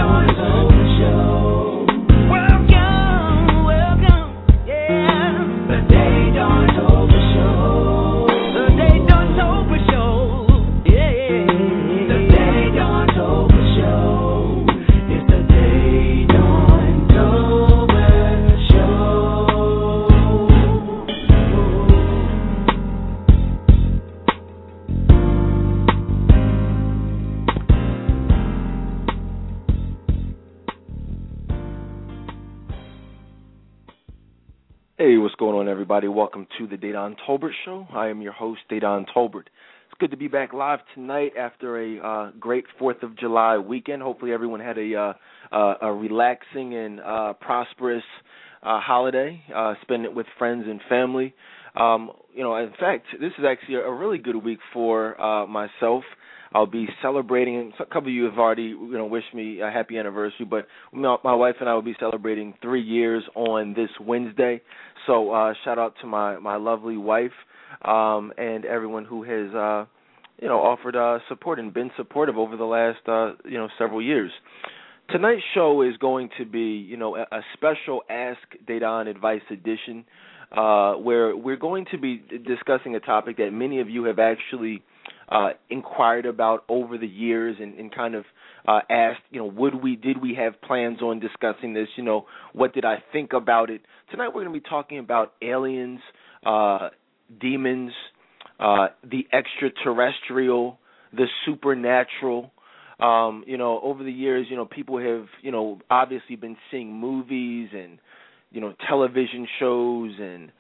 Hey, what's going on, everybody? Welcome to the Dedan Tolbert Show. I am your host, Dedan Tolbert. It's good to be back live tonight after a great 4th of July weekend. Hopefully everyone had a relaxing and prosperous holiday, spend it with friends and family. In fact, this is actually a really good week for myself. I'll be celebrating. A couple of you have already, wished me a happy anniversary, but my wife and I will be celebrating 3 years on this Wednesday. So shout out to my lovely wife and everyone who has, offered support and been supportive over the last, several years. Tonight's show is going to be, a special Ask Dedan Advice edition, where we're going to be discussing a topic that many of you have actually inquired about over the years and kind of asked, did we have plans on discussing this? What did I think about it? Tonight we're going to be talking about aliens, demons, the extraterrestrial, the supernatural. Over the years, people have, obviously been seeing movies and, television shows and,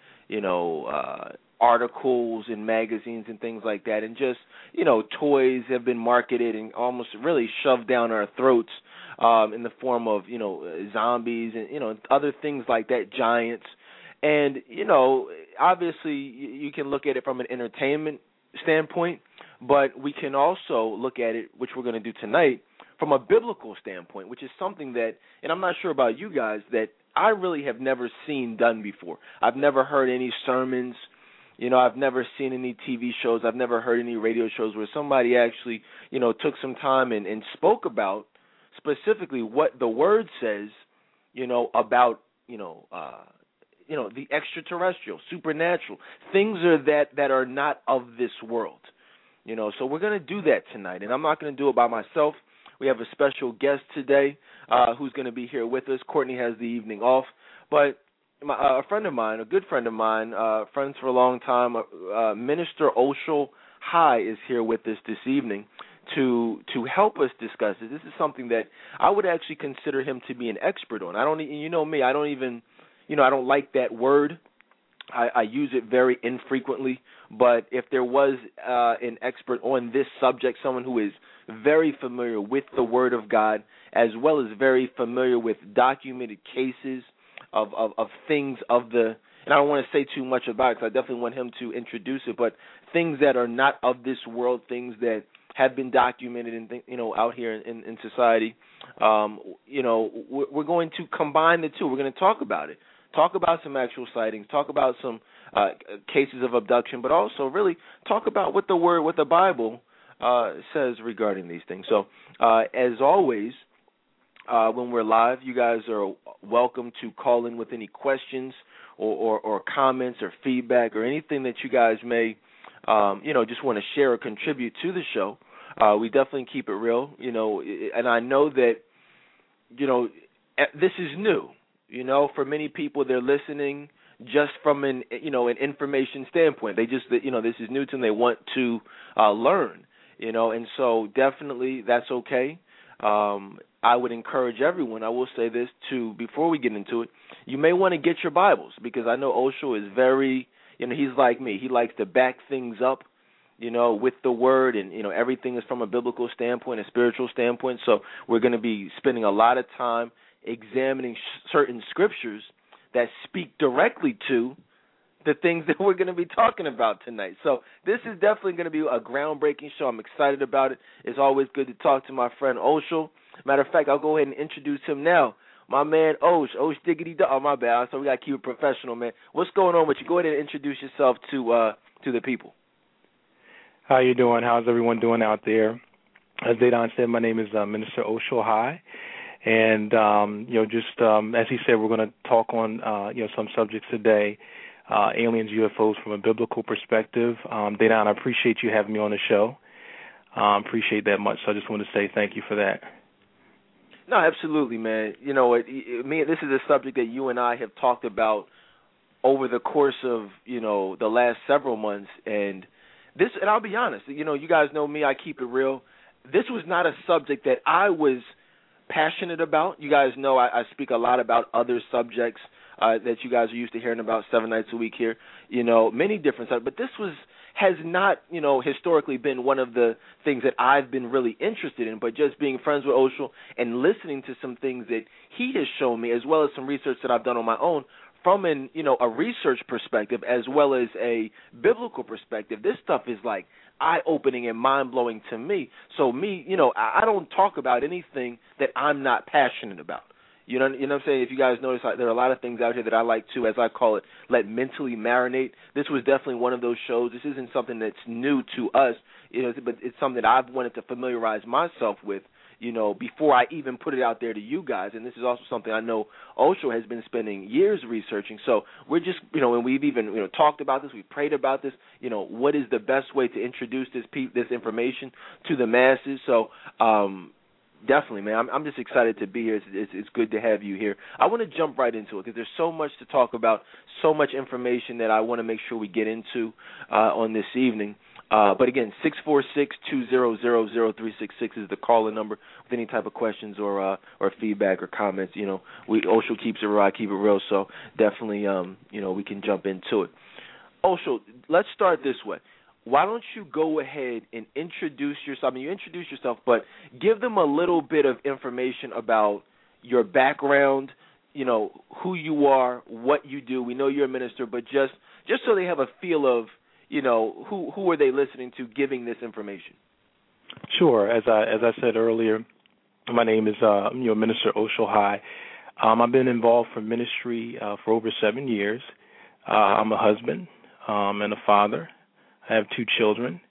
articles and magazines and things like that, and just, toys have been marketed and almost really shoved down our throats in the form of, zombies and, other things like that, giants. And, obviously you can look at it from an entertainment standpoint, but we can also look at it, which we're going to do tonight, from a biblical standpoint, which is something that, and I'm not sure about you guys, that I really have never seen done before. I've never heard any sermons. I've never seen any TV shows. I've never heard any radio shows where somebody actually, took some time and spoke about specifically what the Word says, about, the extraterrestrial, supernatural, things that are not of this world. So we're going to do that tonight, and I'm not going to do it by myself. We have a special guest today who's going to be here with us. Courtney has the evening off, but a friend of mine, a good friend of mine, friends for a long time, Minister Oshul High is here with us this evening to help us discuss it. This is something that I would actually consider him to be an expert on. I don't, me, I don't even, I don't like that word. I use it very infrequently, but if there was an expert on this subject, someone who is very familiar with the Word of God, as well as very familiar with documented cases of things of the, and I don't want to say too much about it because I definitely want him to introduce it, but things that are not of this world, things that have been documented and out here in society, we're going to combine the two. We're going to talk about it. Talk about some actual sightings, talk about some cases of abduction, but also really talk about what the Bible says regarding these things. So, as always, when we're live, you guys are welcome to call in with any questions or comments or feedback or anything that you guys may, just want to share or contribute to the show. We definitely keep it real, and I know that, this is new. For many people, they're listening just from an information standpoint. They just, this is new to them. They want to learn, and so definitely that's okay. I would encourage everyone, I will say this too, before we get into it, you may want to get your Bibles, because I know Oshul is very, he's like me. He likes to back things up, with the Word, and, everything is from a biblical standpoint, a spiritual standpoint. So we're going to be spending a lot of time examining certain scriptures that speak directly to the things that we're going to be talking about tonight. So this is definitely going to be a groundbreaking show. I'm excited about it. It's always good to talk to my friend Oshul. Matter of fact, I'll go ahead and introduce him now. My man Osh Diggity Dog. Oh, my bad. So we got to keep it professional, man. What's going on with you? Go ahead and introduce yourself to the people. How you doing? How's everyone doing out there? As Dedan said, my name is Minister Oshul High, And, as he said, we're going to talk on, some subjects today, aliens, UFOs from a biblical perspective. Dedan, I appreciate you having me on the show. Appreciate that much. So I just want to say thank you for that. No, absolutely, man. This is a subject that you and I have talked about over the course of, the last several months. And I'll be honest, you guys know me, I keep it real. This was not a subject that I was passionate about. You guys know I speak a lot about other subjects that you guys are used to hearing about 7 nights a week here, many different subjects. But this has not, historically been one of the things that I've been really interested in, but just being friends with Oshul and listening to some things that he has shown me, as well as some research that I've done on my own from a research perspective as well as a biblical perspective. This stuff is like eye-opening and mind-blowing to me. So I don't talk about anything that I'm not passionate about. You know what I'm saying? If you guys notice, there are a lot of things out here that I like to, as I call it, let mentally marinate. This was definitely one of those shows. This isn't something that's new to us, but it's something that I've wanted to familiarize myself with, before I even put it out there to you guys. And this is also something I know Oshul has been spending years researching. So we're just, and we've even, talked about this, we've prayed about this, what is the best way to introduce this information to the masses. So, definitely, man. I'm just excited to be here. It's good to have you here. I want to jump right into it because there's so much to talk about, so much information that I want to make sure we get into on this evening. But again, 646-200-0366 is the caller number with any type of questions or feedback or comments. Oshul keeps it real, I keep it real, so definitely, we can jump into it. Oshul, let's start this way. Why don't you go ahead and introduce yourself? I mean, you introduce yourself, but give them a little bit of information about your background, who you are, what you do. We know you're a minister, but just so they have a feel of, who are they listening to giving this information? Sure. As I said earlier, my name is Minister Oshul High. I've been involved for ministry for over 7 years. I'm a husband and a father. I have 2 children.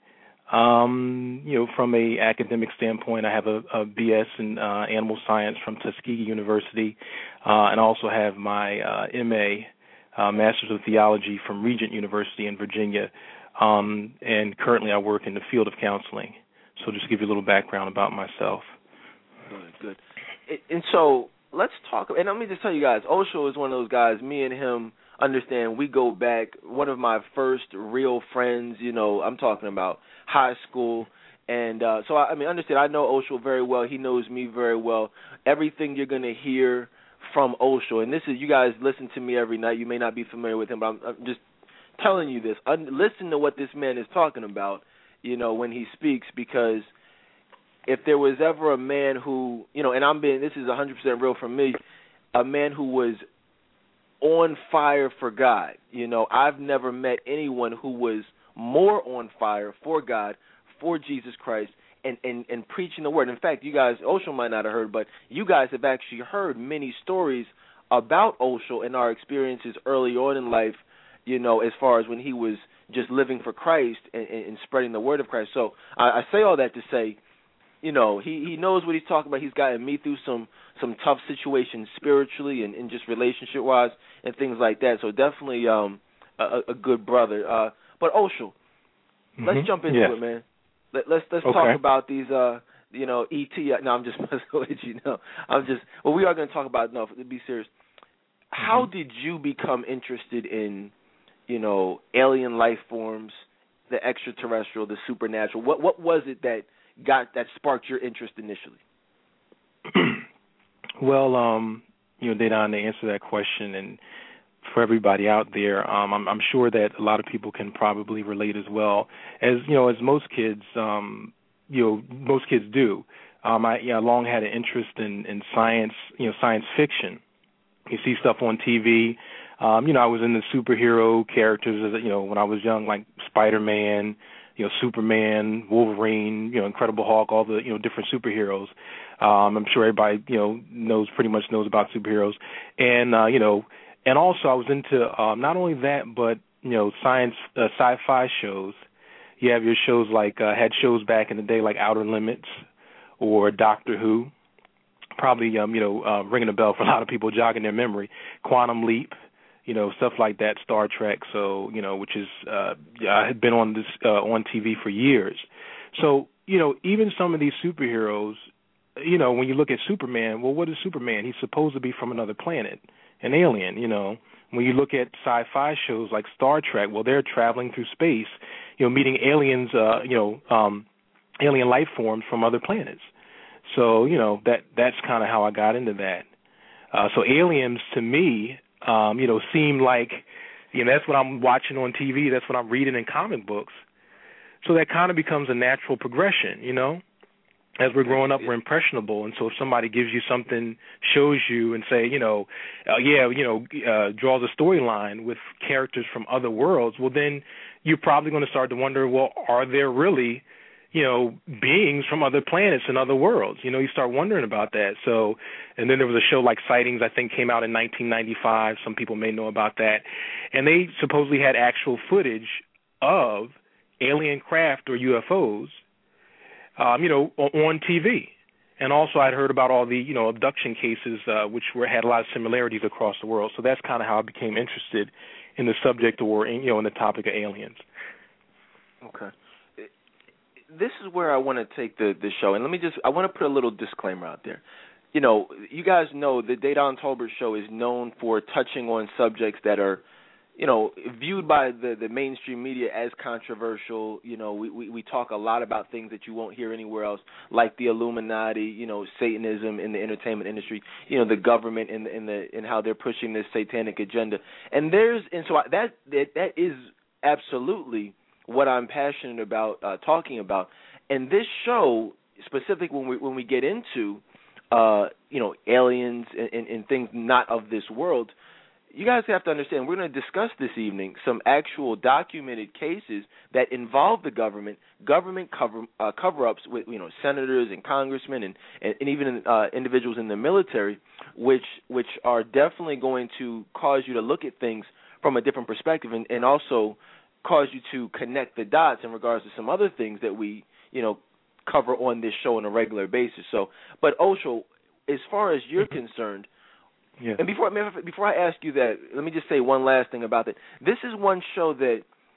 From a academic standpoint, I have a BS in animal science from Tuskegee University, and also have my MA, Master's of Theology from Regent University in Virginia, and currently I work in the field of counseling. So just to give you a little background about myself. Good. And so let's talk, and let me just tell you guys, Oshul is one of those guys, me and him, understand, we go back, one of my first real friends, I'm talking about high school. And so, understand, I know Oshul very well. He knows me very well. Everything you're going to hear from Oshul, and this is, you guys listen to me every night. You may not be familiar with him, but I'm just telling you this. Listen to what this man is talking about, when he speaks, because if there was ever a man who, and this is 100% real from me, a man who was on fire for God. I've never met anyone who was more on fire for God, for Jesus Christ, and preaching the word. In fact, you guys, Oshul might not have heard, but you guys have actually heard many stories about Oshul and our experiences early on in life, as far as when he was just living for Christ and spreading the word of Christ. So I say all that to say, he knows what he's talking about. He's gotten me through some tough situations spiritually and just relationship-wise and things like that. So definitely a good brother. But Oshul, let's jump into it, man. Let's talk about these, ET. No, I'm just messing with you. No, well, we are going to talk about, no, to be serious. How did you become interested in, alien life forms, the extraterrestrial, the supernatural? What was it that sparked your interest initially? Well, Dedan, to answer that question, and for everybody out there, I'm sure that a lot of people can probably relate as well. As most kids, most kids do. I long had an interest in science, science fiction. You see stuff on TV. I was into superhero characters, when I was young, like Spider-Man, Superman, Wolverine, Incredible Hulk, all the, different superheroes. I'm sure everybody, pretty much knows about superheroes. And, and also I was into not only that, but, science, sci-fi shows. You have your shows like, had shows back in the day like Outer Limits or Doctor Who. probably ringing a bell for a lot of people, jogging their memory. Quantum Leap, stuff like that, Star Trek. So which is I had been on this on TV for years. So even some of these superheroes, when you look at Superman, well, what is Superman? He's supposed to be from another planet, an alien. When you look at sci-fi shows like Star Trek, well, they're traveling through space, meeting aliens, alien life forms from other planets. So, that's kind of how I got into that. So aliens to me, seem like, that's what I'm watching on TV. That's what I'm reading in comic books. So that kind of becomes a natural progression, As we're growing up, we're impressionable, and so if somebody gives you something, shows you, and say, draws a storyline with characters from other worlds, well, then you're probably going to start to wonder, well, are there really, beings from other planets and other worlds? You start wondering about that. So, and then there was a show like Sightings, I think, came out in 1995. Some people may know about that, and they supposedly had actual footage of alien craft or UFOs. On TV. And also I'd heard about all the, abduction cases, which had a lot of similarities across the world. So that's kind of how I became interested in the subject or, in the topic of aliens. Okay. This is where I want to take the show. And I want to put a little disclaimer out there. You guys know the Dedan Tolbert Show is known for touching on subjects that are, viewed by the mainstream media as controversial. We talk a lot about things that you won't hear anywhere else, like the Illuminati, Satanism in the entertainment industry, the government and how they're pushing this satanic agenda. That is absolutely what I'm passionate about talking about. And this show, specifically when we get into aliens and things not of this world, you guys have to understand, we're going to discuss this evening some actual documented cases that involve the government cover-ups with, senators and congressmen and even individuals in the military, which are definitely going to cause you to look at things from a different perspective and also cause you to connect the dots in regards to some other things that we, cover on this show on a regular basis. So, but Osho, as far as you're concerned, yeah. And before I ask you that, let me just say one last thing about that. This is one show that,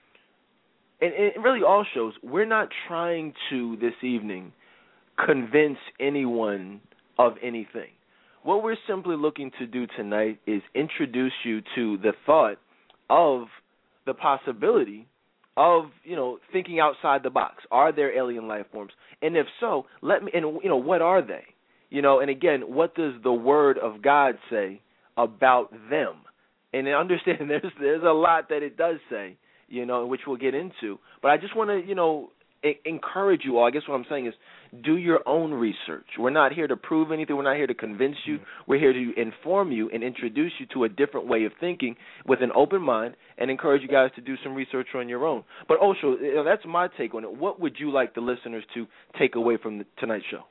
and really all shows, we're not trying to this evening convince anyone of anything. What we're simply looking to do tonight is introduce you to the thought of the possibility of, thinking outside the box. Are there alien life forms? And if so, what are they? And again, what does the Word of God say about them? And understand there's a lot that it does say, which we'll get into. But I just want to, encourage you all. I guess what I'm saying is do your own research. We're not here to prove anything. We're not here to convince you. We're here to inform you and introduce you to a different way of thinking with an open mind and encourage you guys to do some research on your own. But Osho, that's my take on it. What would you like the listeners to take away from tonight's show?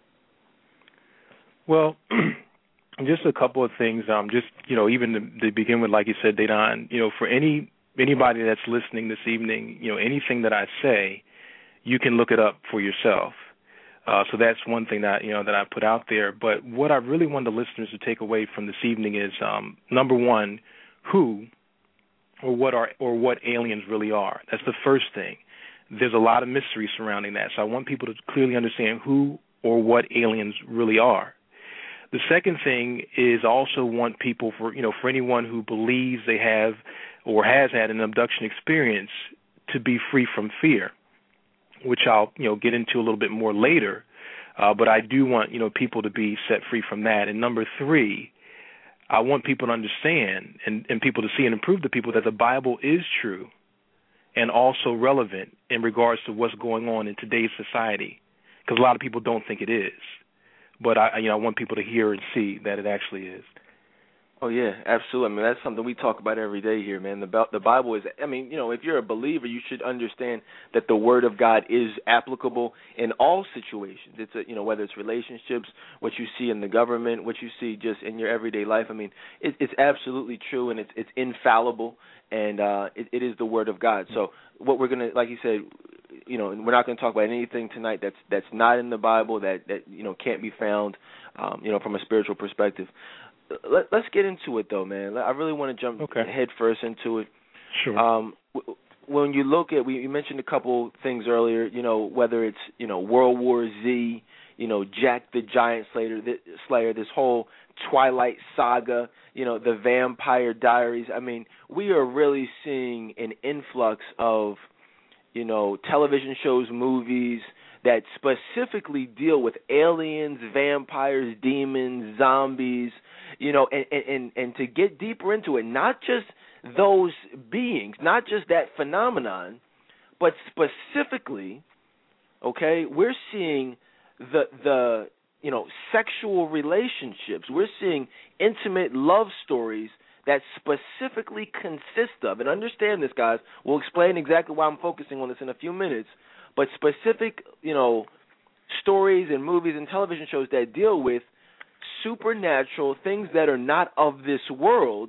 Well, just a couple of things. Even to begin with, like you said, Dedan, for anybody that's listening this evening, anything that I say, you can look it up for yourself. So that's one thing that that I put out there. But what I really want the listeners to take away from this evening is number one, who or what aliens really are. That's the first thing. There's a lot of mystery surrounding that. So I want people to clearly understand who or what aliens really are. The second thing is also want people for anyone who believes they have or has had an abduction experience to be free from fear, which I'll get into a little bit more later. But I do want people to be set free from that. And number three, I want people to understand and people to see and prove to people that the Bible is true and also relevant in regards to what's going on in today's society, because a lot of people don't think it is. But I want people to hear and see that it actually is. Oh yeah, absolutely. I mean, that's something we talk about every day here, man. The Bible is. I mean, if you're a believer, you should understand that the Word of God is applicable in all situations. It's whether it's relationships, what you see in the government, what you see just in your everyday life. I mean, it's absolutely true, and it's infallible, and it is the Word of God. So what we're gonna, like you said, we're not going to talk about anything tonight that's not in the Bible that can't be found from a spiritual perspective. Let's get into it, though, man. I really want to jump head first into it. Sure. When you look at, you mentioned a couple things earlier, whether it's, World War Z, Jack the Giant Slayer, this whole Twilight Saga, the Vampire Diaries. I mean, we are really seeing an influx of, television shows, movies that specifically deal with aliens, vampires, demons, zombies, and to get deeper into it, not just those beings, not just that phenomenon, but specifically, we're seeing the sexual relationships. We're seeing intimate love stories that specifically consist of, and understand this, guys, we'll explain exactly why I'm focusing on this in a few minutes, but specific, stories and movies and television shows that deal with supernatural things that are not of this world,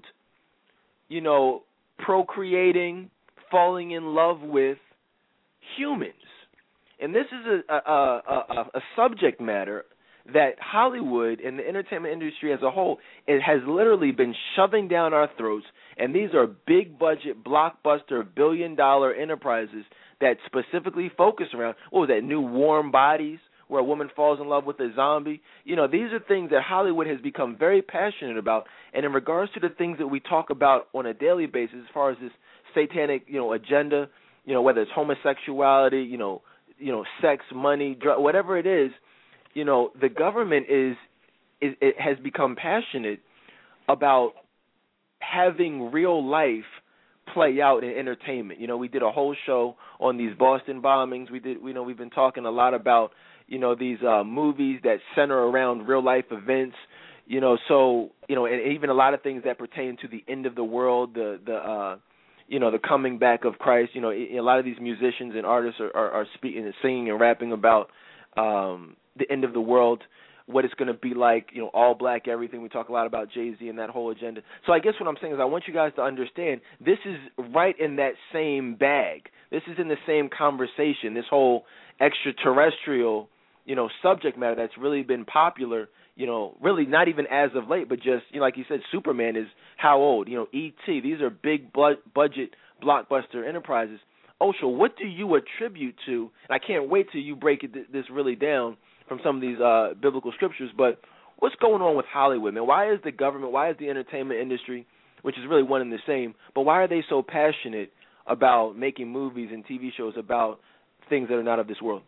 procreating, falling in love with humans. And this is a subject matter that Hollywood and the entertainment industry as a whole, it has literally been shoving down our throats, and these are big-budget, blockbuster, billion-dollar enterprises that specifically focus around, New Warm Bodies, where a woman falls in love with a zombie. These are things that Hollywood has become very passionate about, and in regards to the things that we talk about on a daily basis as far as this satanic, agenda, whether it's homosexuality, sex, money, whatever it is, the government it has become passionate about having real life play out in entertainment. We did a whole show on these Boston bombings. We've been talking a lot about, these movies that center around real life events. And even a lot of things that pertain to the end of the world, the coming back of Christ. A lot of these musicians and artists are speaking and singing and rapping about the end of the world, what it's going to be like, all black everything. We talk a lot about Jay-Z and that whole agenda. So I guess what I'm saying is I want you guys to understand this is right in that same bag. This is in the same conversation, this whole extraterrestrial, subject matter that's really been popular, really not even as of late, but just, like you said, Superman is how old? E.T. These are big budget blockbuster enterprises. Osho, what do you attribute to, and I can't wait till you break this really down from some of these biblical scriptures, but what's going on with Hollywood, man? Why is the government, why is the entertainment industry, which is really one and the same, but why are they so passionate about making movies and TV shows about things that are not of this world?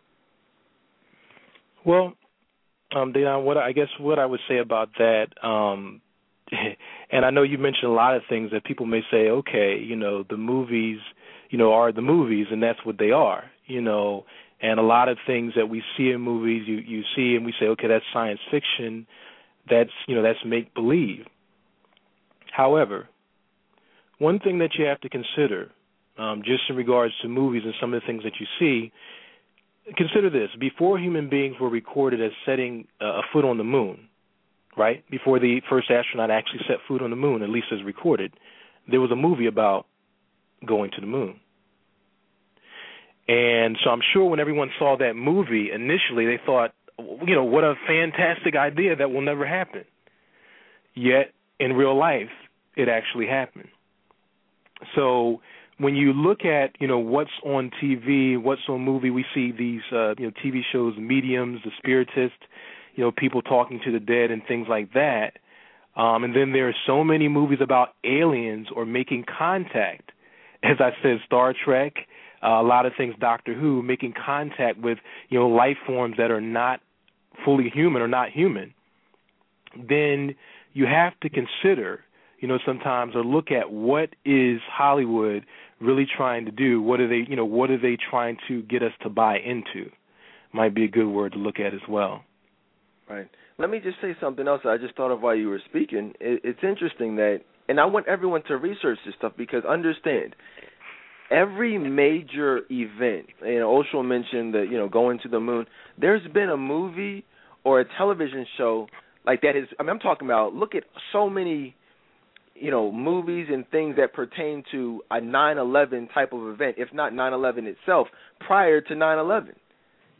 Well, Deon, what I would say about that, and I know you mentioned a lot of things that people may say, okay, the movies, are the movies, and that's what they are, and a lot of things that we see in movies, you see and we say, okay, that's science fiction, that's make-believe. However, one thing that you have to consider, just in regards to movies and some of the things that you see, consider this. Before human beings were recorded as setting a foot on the moon, right, before the first astronaut actually set foot on the moon, at least as recorded, there was a movie about going to the moon. And so I'm sure when everyone saw that movie, initially they thought, what a fantastic idea that will never happen. Yet, in real life, it actually happened. So when you look at, what's on TV, what's on movie, we see these, TV shows, mediums, the spiritist, people talking to the dead and things like that. And then there are so many movies about aliens or making contact. As I said, Star Trek, a lot of things, Doctor Who, making contact with, life forms that are not fully human or not human. Then you have to consider, sometimes or look at what is Hollywood really trying to do? What are they trying to get us to buy into? Might be a good word to look at as well. Right. Let me just say something else I just thought of while you were speaking. It's interesting that, and I want everyone to research this stuff because understand, every major event, Osho mentioned that, going to the moon, there's been a movie or a television show like that. I'm talking about, look at so many, movies and things that pertain to a 9/11 type of event, if not 9/11 itself, prior to 9/11.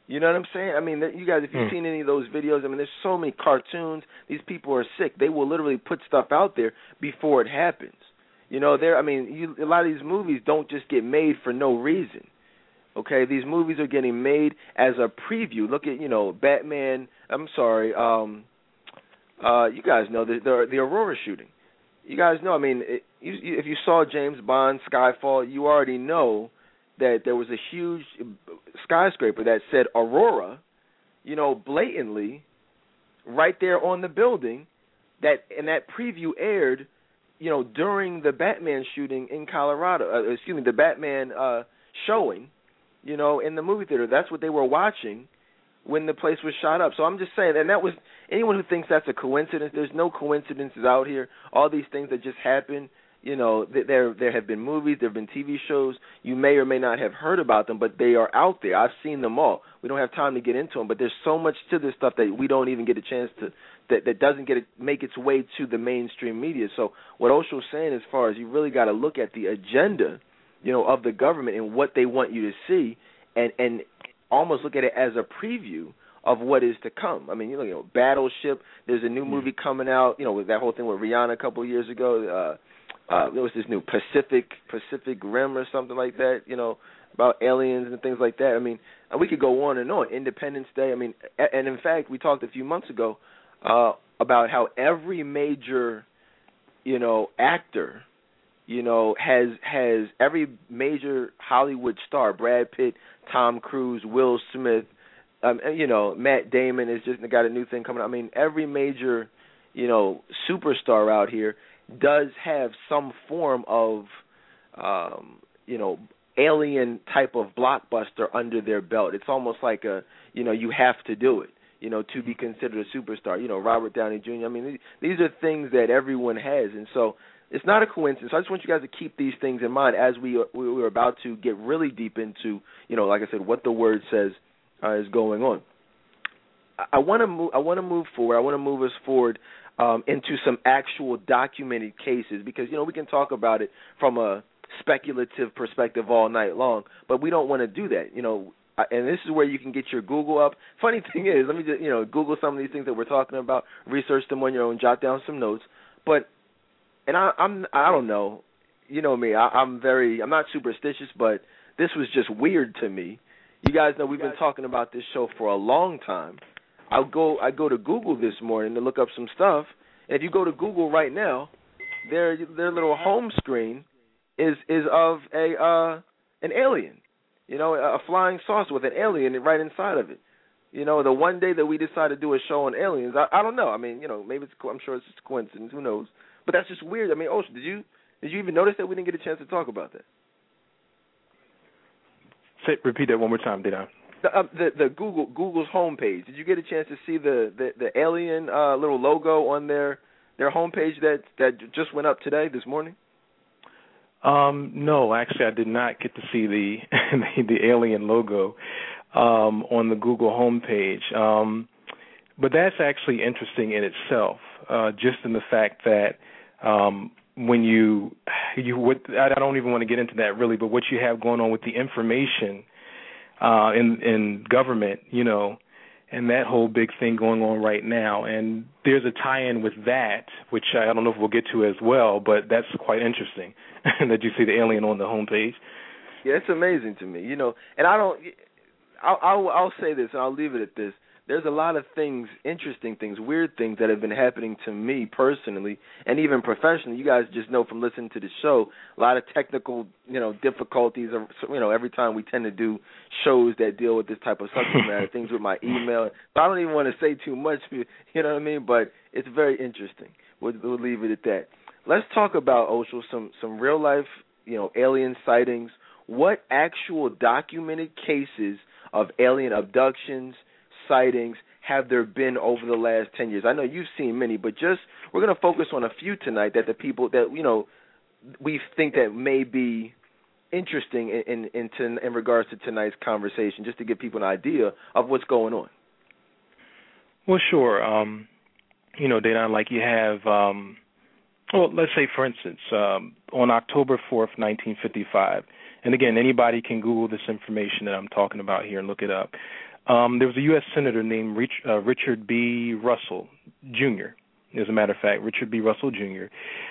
You know what I'm saying? I mean, you guys, if you've seen any of those videos, I mean, there's so many cartoons. These people are sick. They will literally put stuff out there before it happens. You know, a lot of these movies don't just get made for no reason. Okay, these movies are getting made as a preview. Look at, Batman. I'm sorry. You guys know the Aurora shooting. You guys know. I mean, if you saw James Bond, Skyfall, you already know that there was a huge skyscraper that said Aurora, blatantly, right there on the building. That preview aired, during the Batman shooting in Colorado. The Batman showing, in the movie theater. That's what they were watching when the place was shot up. So I'm just saying, and that was, anyone who thinks that's a coincidence, there's no coincidences out here. All these things that just happen, there have been movies, there have been TV shows. You may or may not have heard about them, but they are out there. I've seen them all. We don't have time to get into them, but there's so much to this stuff that we don't even get a chance to, that doesn't make its way to the mainstream media. So what Osho's saying, as far as you really got to look at the agenda, of the government and what they want you to see, and almost look at it as a preview of what is to come. I mean, Battleship. There's a new movie coming out. With that whole thing with Rihanna a couple of years ago. There was this new Pacific Rim or something like that. About aliens and things like that. I mean, we could go on and on. Independence Day. I mean, and in fact, we talked a few months ago about how every major, actor, has every major Hollywood star, Brad Pitt, Tom Cruise, Will Smith, Matt Damon has just got a new thing coming out. I mean, every major, superstar out here does have some form of, alien type of blockbuster under their belt. It's almost like you have to do it, to be considered a superstar. Robert Downey Jr. I mean, these are things that everyone has, and so it's not a coincidence. So I just want you guys to keep these things in mind as we're about to get really deep into, like I said, what the word says is going on. I want to move forward. I want to move us forward into some actual documented cases, because we can talk about it from a speculative perspective all night long, but we don't want to do that. And this is where you can get your Google up. Funny thing is, let me just Google some of these things that we're talking about, research them on your own, jot down some notes. But I don't know, me, I'm not superstitious, but this was just weird to me. You guys know we've been talking about this show for a long time. I go to Google this morning to look up some stuff, and if you go to Google right now, their little home screen is of an alien, a flying saucer with an alien right inside of it. The one day that we decide to do a show on aliens, I don't know. I mean, maybe I'm sure it's just a coincidence. Who knows? But that's just weird. I mean, Osho, did you even notice that we didn't get a chance to talk about that? Repeat that one more time, did I? The Google's homepage. Did you get a chance to see the alien little logo on their homepage that just went up this morning? No, actually, I did not get to see the the alien logo on the Google homepage. But that's actually interesting in itself, just in the fact that when I don't even want to get into that really, but what you have going on with the information in government, and that whole big thing going on right now. And there's a tie-in with that, which I don't know if we'll get to as well, but that's quite interesting that you see the alien on the homepage. Yeah, it's amazing to me, and I'll say this, and I'll leave it at this. There's a lot of things, interesting things, weird things that have been happening to me personally and even professionally. You guys just know from listening to the show, a lot of technical, difficulties. Every time we tend to do shows that deal with this type of subject matter, things with my email. So I don't even want to say too much, you know what I mean? But it's very interesting. We'll leave it at that. Let's talk about, Osho, some real life, alien sightings. What actual documented cases of alien abductions, sightings have there been over the last 10 years? I know you've seen many, but we're going to focus on a few tonight that the people that we think that may be interesting in regards to tonight's conversation, just to give people an idea of what's going on. Well, sure. Dedan, like you have, let's say, for instance, on October 4th, 1955, and again, anybody can Google this information that I'm talking about here and look it up. There was a U.S. Senator named Richard B. Russell Jr., as a matter of fact, Richard B. Russell Jr.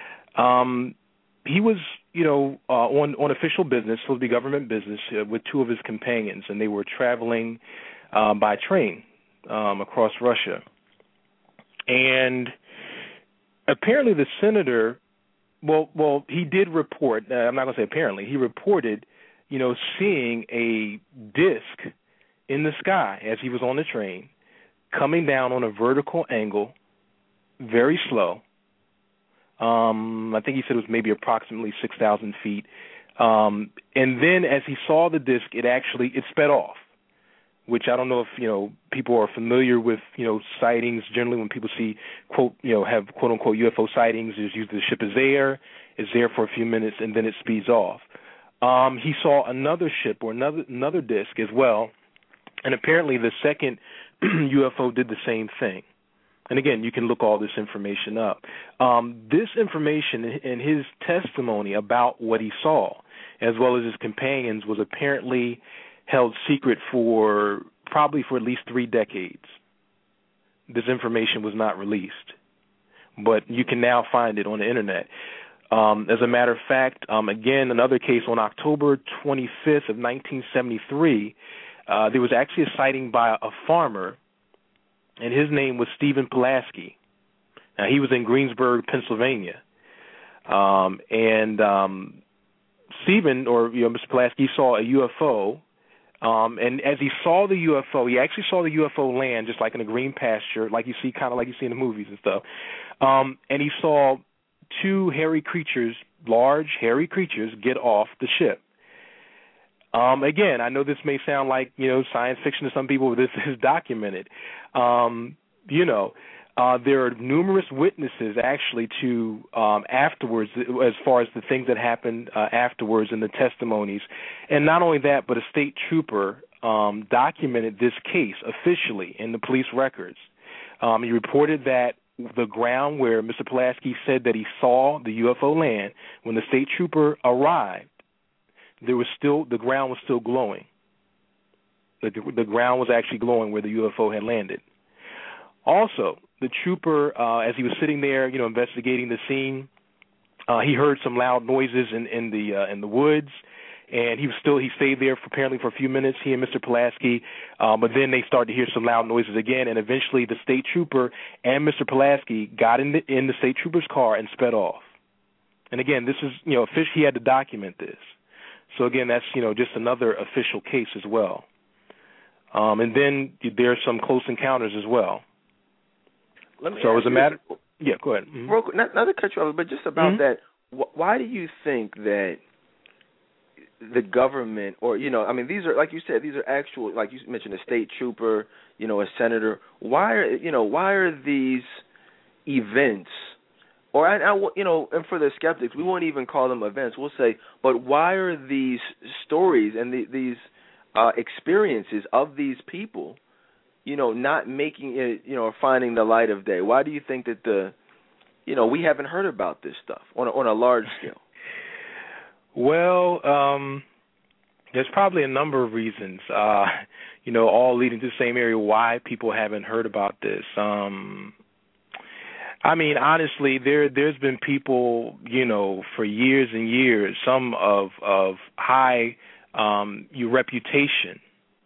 He was, on official business, supposed to be government business, with two of his companions, and they were traveling by train across Russia. And apparently the senator, well, he did report, I'm not going to say apparently, he reported, seeing a disc in the sky as he was on the train, coming down on a vertical angle, very slow. I think he said it was maybe approximately 6,000 feet. And then as he saw the disc, it sped off, which I don't know if, people are familiar with, sightings. Generally when people see, have quote-unquote UFO sightings, is usually the ship is there for a few minutes, and then it speeds off. He saw another ship or another disc as well, and apparently the second UFO did the same thing. And again, you can look all this information up. This information and his testimony about what he saw, as well as his companions, was apparently held secret for at least 3 decades. This information was not released, but you can now find it on the internet. As a matter of fact, again, another case on October 25th of 1973, there was actually a sighting by a farmer, and his name was Stephen Pulaski. Now, he was in Greensburg, Pennsylvania. Stephen, or Mr. Pulaski, saw a UFO, and as he saw the UFO, he actually saw the UFO land just like in a green pasture, kind of like you see in the movies and stuff. And he saw 2 hairy creatures, large hairy creatures, get off the ship. Again, I know this may sound like, science fiction to some people, but this is documented. There are numerous witnesses actually to afterwards, as far as the things that happened afterwards in the testimonies. And not only that, but a state trooper documented this case officially in the police records. He reported that the ground where Mr. Pulaski said that he saw the UFO land, when the state trooper arrived, the ground was still glowing. The ground was actually glowing where the UFO had landed. Also, the trooper, as he was sitting there, investigating the scene, he heard some loud noises in the woods, and he stayed there apparently for a few minutes, he and Mr. Pulaski, but then they started to hear some loud noises again, and eventually the state trooper and Mr. Pulaski got in the state trooper's car and sped off. And again, this is, he had to document this. So again, that's, just another official case as well. And then there's some close encounters as well. So as a matter, yeah, go ahead. Mm-hmm. Not to cut you off, but just about that, why do you think that the government, or these are, like you said, these are actual, like you mentioned, a state trooper, a senator. Why are these events? Or, and for the skeptics, we won't even call them events. We'll say, but why are these stories and these experiences of these people, not making it, finding the light of day? Why do you think that we haven't heard about this stuff on a large scale? Well, there's probably a number of reasons, all leading to the same area why people haven't heard about this. Honestly, there's been people, for years and years, some of high reputation,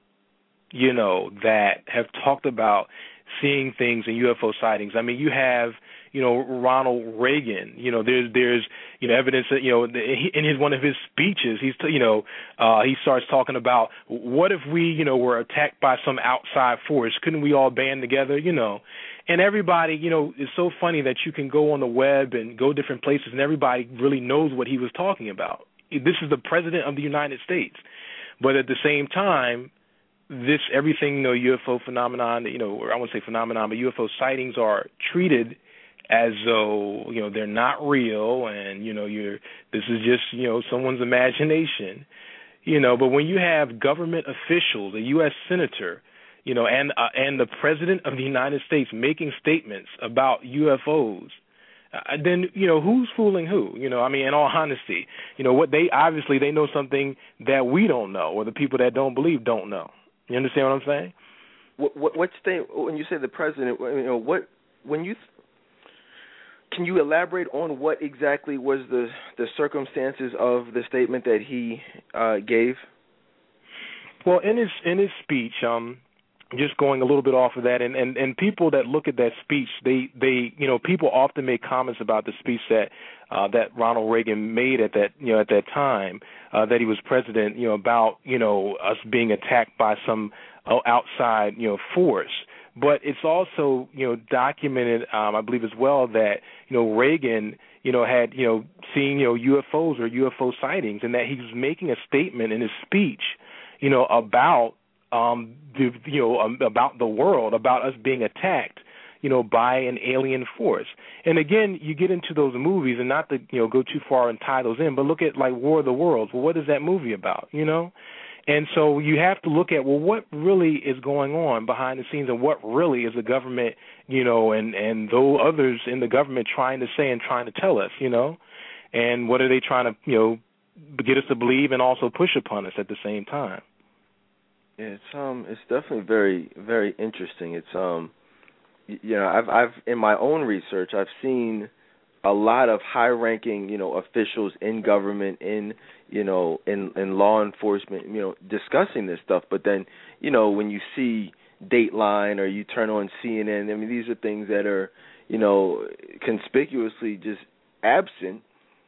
that have talked about seeing things in UFO sightings. You have, Ronald Reagan. There's evidence that in one of his speeches, he starts talking about, what if we were attacked by some outside force? Couldn't we all band together? And everybody, it's so funny that you can go on the web and go different places, and everybody really knows what he was talking about. This is the President of the United States. But at the same time, everything, UFO phenomenon, or I won't say phenomenon, but UFO sightings are treated as though, they're not real, and, this is just, someone's imagination, but when you have government officials, a U.S. senator, and the President of the United States making statements about UFOs, then, who's fooling who? In all honesty, what they know something that we don't know, or the people that don't believe don't know. You understand what I'm saying? what state? When you say the president, what when you can you elaborate on what exactly was the circumstances of the statement that he gave? Well, in his speech, just going a little bit off of that, and people that look at that speech, they people often make comments about the speech that Ronald Reagan made at that time that he was president, about us being attacked by some outside force. But it's also documented, I believe as well, that Reagan had seen UFOs or UFO sightings, and that he was making a statement in his speech about about the world, about us being attacked by an alien force. And again, you get into those movies, and not to go too far and tie those in, but look at like War of the Worlds. Well, what is that movie about? And so you have to look at, well, what really is going on behind the scenes, and what really is the government, and those others in the government trying to say and trying to tell us, and what are they trying to, get us to believe and also push upon us at the same time. Yeah, it's definitely very, very interesting. It's I've in my own research, I've seen a lot of high-ranking, officials in government, in law enforcement, discussing this stuff. But then, when you see Dateline or you turn on CNN, I mean, these are things that are, conspicuously just absent,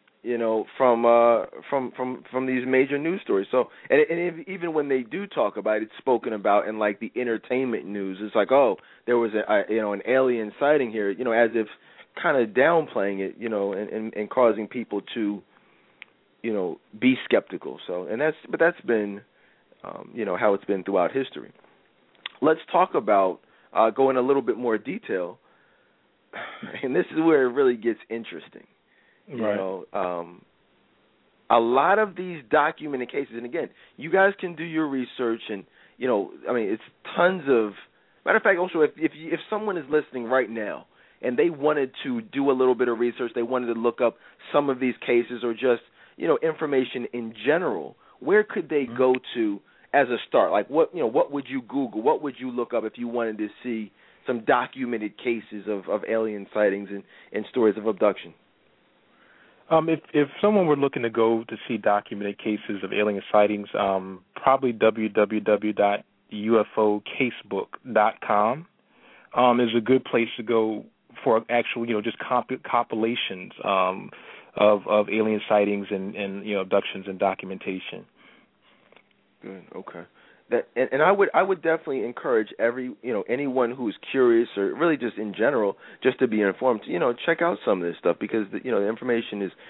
from these major news stories. So, and even when they do talk about it, it's spoken about in like the entertainment news. It's like, oh, there was an alien sighting here, as if kind of downplaying it, and causing people to, be skeptical. So, but that's been, how it's been throughout history. Let's talk about go in a little bit more detail, and this is where it really gets interesting. Right. A lot of these documented cases, and again, you guys can do your research, and it's tons of. Matter of fact, also, if someone is listening right now and they wanted to do a little bit of research, they wanted to look up some of these cases or just information in general, where could they go to as a start? Like what would you Google? What would you look up if you wanted to see some documented cases of alien sightings and stories of abduction? If someone were looking to go to see documented cases of alien sightings, probably www.ufocasebook.com is a good place to go for actual, just compilations of alien sightings and abductions and documentation. Good. Okay. And I would definitely encourage anyone who's curious or really just in general just to be informed, check out some of this stuff, because the information is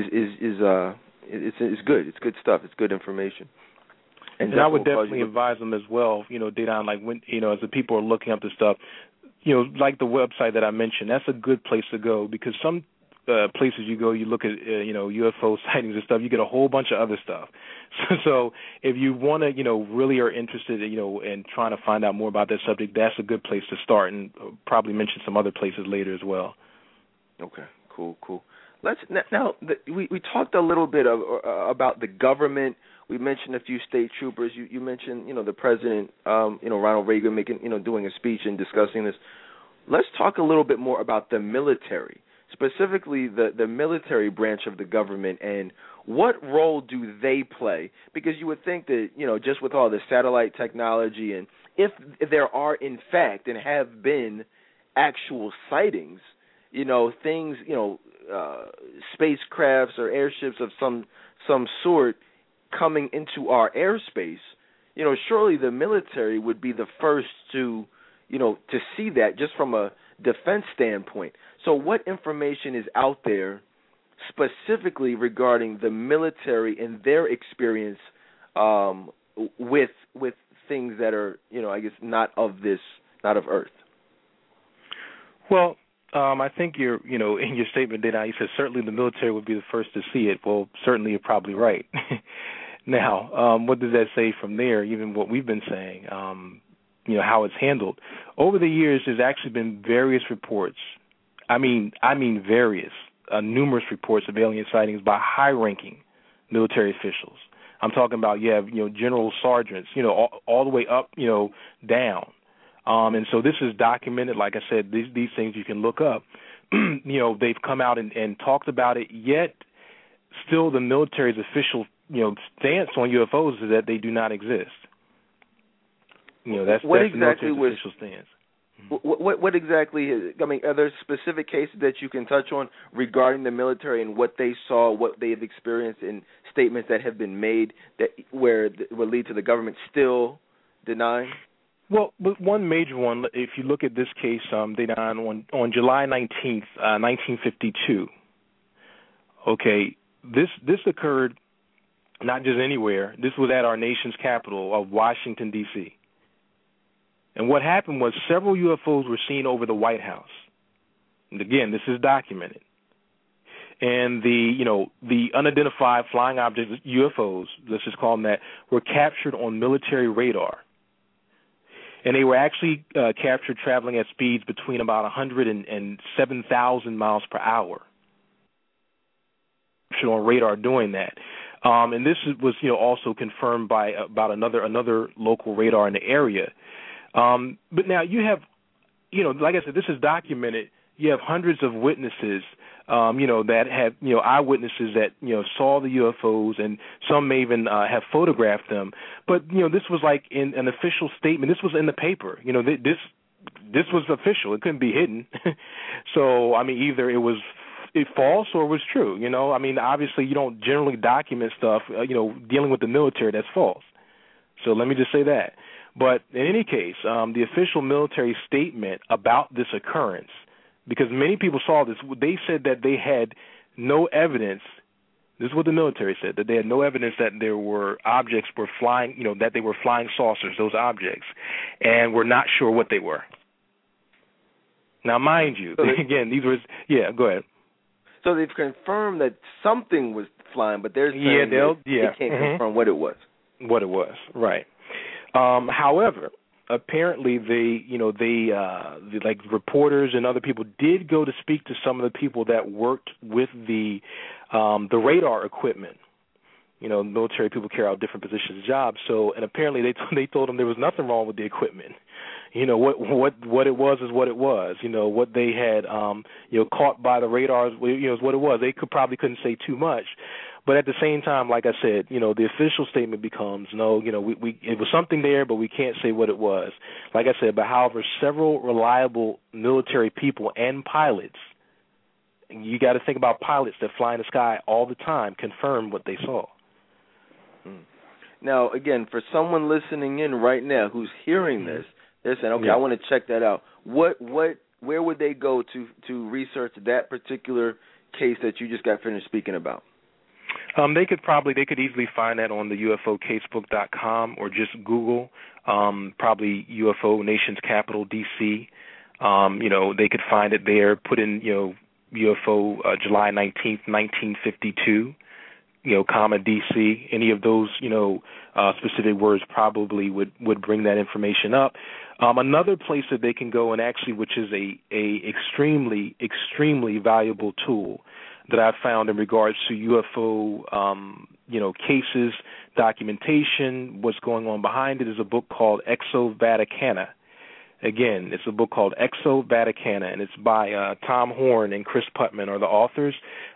good. It's good stuff. It's good information. And I would definitely advise them as well, Dedan, like when as the people are looking up this stuff, like the website that I mentioned, that's a good place to go, because some places you go, you look at UFO sightings and stuff, you get a whole bunch of other stuff. So if you want to really are interested in trying to find out more about that subject, that's a good place to start, and probably mention some other places later as well. Okay, cool. Let's now we talked a little bit about the government. We mentioned a few state troopers. You mentioned the president, Ronald Reagan doing a speech and discussing this. Let's talk a little bit more about the military, specifically the military branch of the government, and what role do they play? Because you would think that, just with all the satellite technology, and if there are in fact and have been actual sightings, things, spacecrafts or airships of some sort coming into our airspace, surely the military would be the first to see that, just from a defense standpoint. So what information is out there specifically regarding the military and their experience with things that are, I guess not of Earth? Well, I think in your statement, Dana, you said certainly the military would be the first to see it. Well, certainly you're probably right. Now, what does that say from there? Even what we've been saying, how it's handled over the years. There's actually been various reports. I mean various, numerous reports of alien sightings by high-ranking military officials. I'm talking about, general sergeants, all the way up, down. And so this is documented. Like I said, these things you can look up. They've come out and talked about it, yet still the military's official, stance on UFOs is that they do not exist. That's the military's official stance. What exactly is, I mean, are there specific cases that you can touch on regarding the military and what they saw, what they have experienced, in statements that have been made that where will lead to the government still denying? Well, one major one, if you look at this case, they died on July 19th, 1952. Okay, this occurred not just anywhere. This was at our nation's capital of Washington, D.C. And what happened was several UFOs were seen over the White House. And again, this is documented. And the unidentified flying objects, UFOs, let's just call them that, were captured on military radar. And they were actually captured traveling at speeds between about 100 and 7,000 miles per hour. On radar doing that. And this was also confirmed by about another local radar in the area. But now you have, like I said, this is documented. You have hundreds of witnesses, that have, eyewitnesses that, saw the UFOs, and some may even have photographed them. But, this was like in an official statement. This was in the paper. This was official. It couldn't be hidden. So, I mean, either it was false or it was true. I mean, obviously you don't generally document stuff, dealing with the military that's false. So let me just say that. But in any case, the official military statement about this occurrence, because many people saw this, they said that they had no evidence. This is what the military said, that they had no evidence that there were objects were flying, that they were flying saucers, those objects, and were not sure what they were. Now, mind you, again, these were, go ahead. So they've confirmed that something was flying, but they're saying they can't confirm what it was. What it was, right. However, apparently like reporters and other people did go to speak to some of the people that worked with the radar equipment. Military people carry out different positions of jobs. So, and apparently they told them there was nothing wrong with the equipment. What it was is what it was. What they had caught by the radars, is what it was. They couldn't say too much. But at the same time, like I said, the official statement becomes, it was something there, but we can't say what it was. Like I said, but however, several reliable military people and pilots, you got to think about pilots that fly in the sky all the time, confirm what they saw. Now, again, for someone listening in right now who's hearing this, they're saying, okay, I want to check that out. Where would they go to research that particular case that you just got finished speaking about? They could easily find that on the UFOcasebook.com or just Google, probably UFO Nation's Capital, D.C. They could find it there, put in, UFO July 19th, 1952, comma D.C. Any of those, specific words probably would bring that information up. Another place that they can go, and actually which is a extremely, extremely valuable tool that I've found in regards to UFO, cases, documentation, what's going on behind it, is a book called Exo-Vaticana. Again, it's a book called Exo-Vaticana, and it's by Tom Horn and Chris Putman are the authors.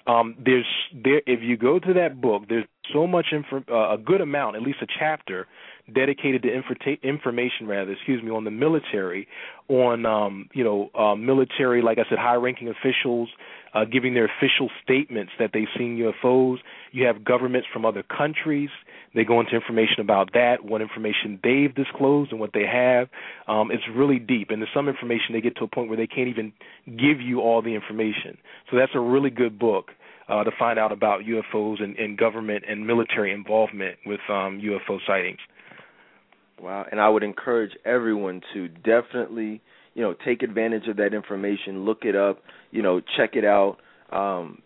If you go to that book, there's so much a good amount, at least a chapter, dedicated to information on the military, on military, like I said, high-ranking officials giving their official statements that they've seen UFOs. You have governments from other countries. They go into information about that, what information they've disclosed and what they have. It's really deep, and there's some information they get to a point where they can't even give you all the information. So that's a really good book to find out about UFOs and government and military involvement with UFO sightings. Wow, and I would encourage everyone to definitely, take advantage of that information, look it up, check it out, and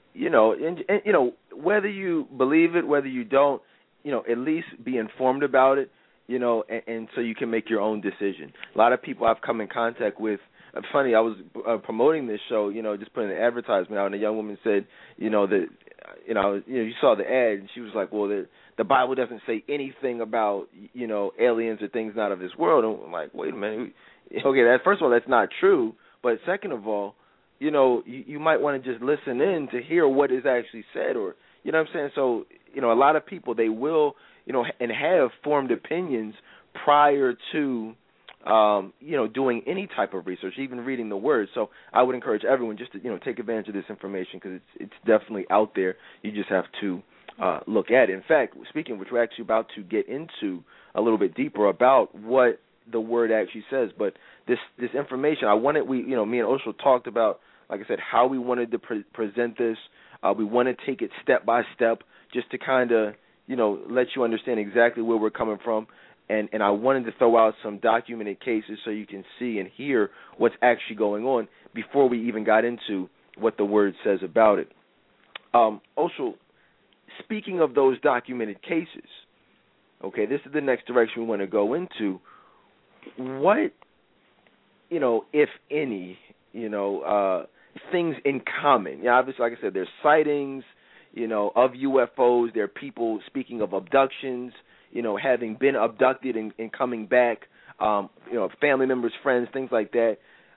whether you believe it, whether you don't, at least be informed about it, and so you can make your own decision. A lot of people I've come in contact with, funny, I was promoting this show, just putting an advertisement out, and a young woman said, that, you saw the ad, and she was like, well, the Bible doesn't say anything about, aliens or things not of this world. And I'm like, wait a minute, Okay, that first of all, that's not true. But second of all, you might want to just listen in to hear what is actually said, or you know what I'm saying. So a lot of people, they will and have formed opinions prior to doing any type of research, even reading the words. So I would encourage everyone just to take advantage of this information, because it's definitely out there. You just have to look at it. In fact, speaking of which, we're actually about to get into a little bit deeper about what the word actually says. But this information, me and Osho talked about, like I said, how we wanted to present this. We want to take it step by step, just to kind of let you understand exactly where we're coming from. And I wanted to throw out some documented cases so you can see and hear what's actually going on before we even got into what the word says about it. Also, speaking of those documented cases, okay, this is the next direction we want to go into. What, if any, things in common? Obviously, like I said, there's sightings, of UFOs. There are people speaking of abductions, having been abducted and coming back, family members, friends, things like that.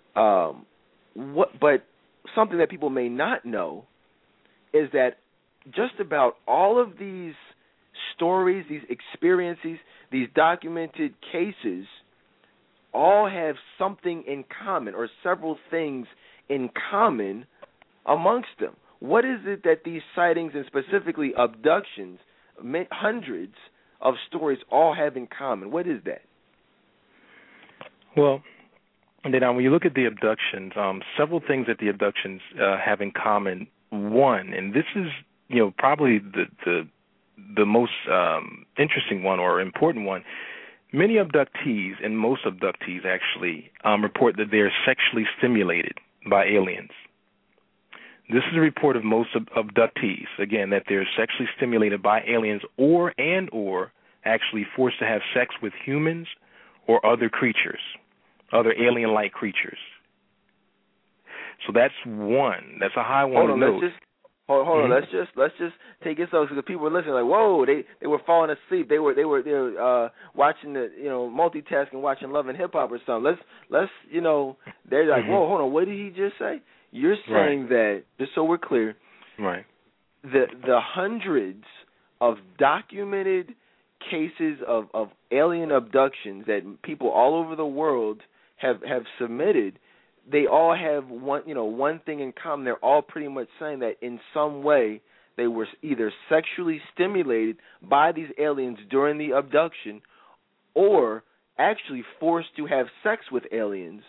But something that people may not know is that just about all of these stories, these experiences, these documented cases, all have something in common, or several things in common amongst them. What is it that these sightings, and specifically abductions, hundreds of stories, all have in common? What is that? Well, now when you look at the abductions, several things that the abductions have in common. One, and this is probably the most interesting one or important one. Many abductees, and most abductees actually, report that they are sexually stimulated by aliens. This is a report of most abductees, again, that they're sexually stimulated by aliens or actually forced to have sex with humans or other creatures, other alien-like creatures. So that's one. That's a high one to note. Hold on. Let's just take it slow, because people were listening like, whoa, they were falling asleep. They were watching the multitasking, watching Love and Hip Hop or something. Let's they're like, whoa, hold on, what did he just say? You're saying that, just so we're clear, right? The hundreds of documented cases of alien abductions that people all over the world have submitted, they all have one thing in common. They're all pretty much saying that in some way they were either sexually stimulated by these aliens during the abduction, or actually forced to have sex with aliens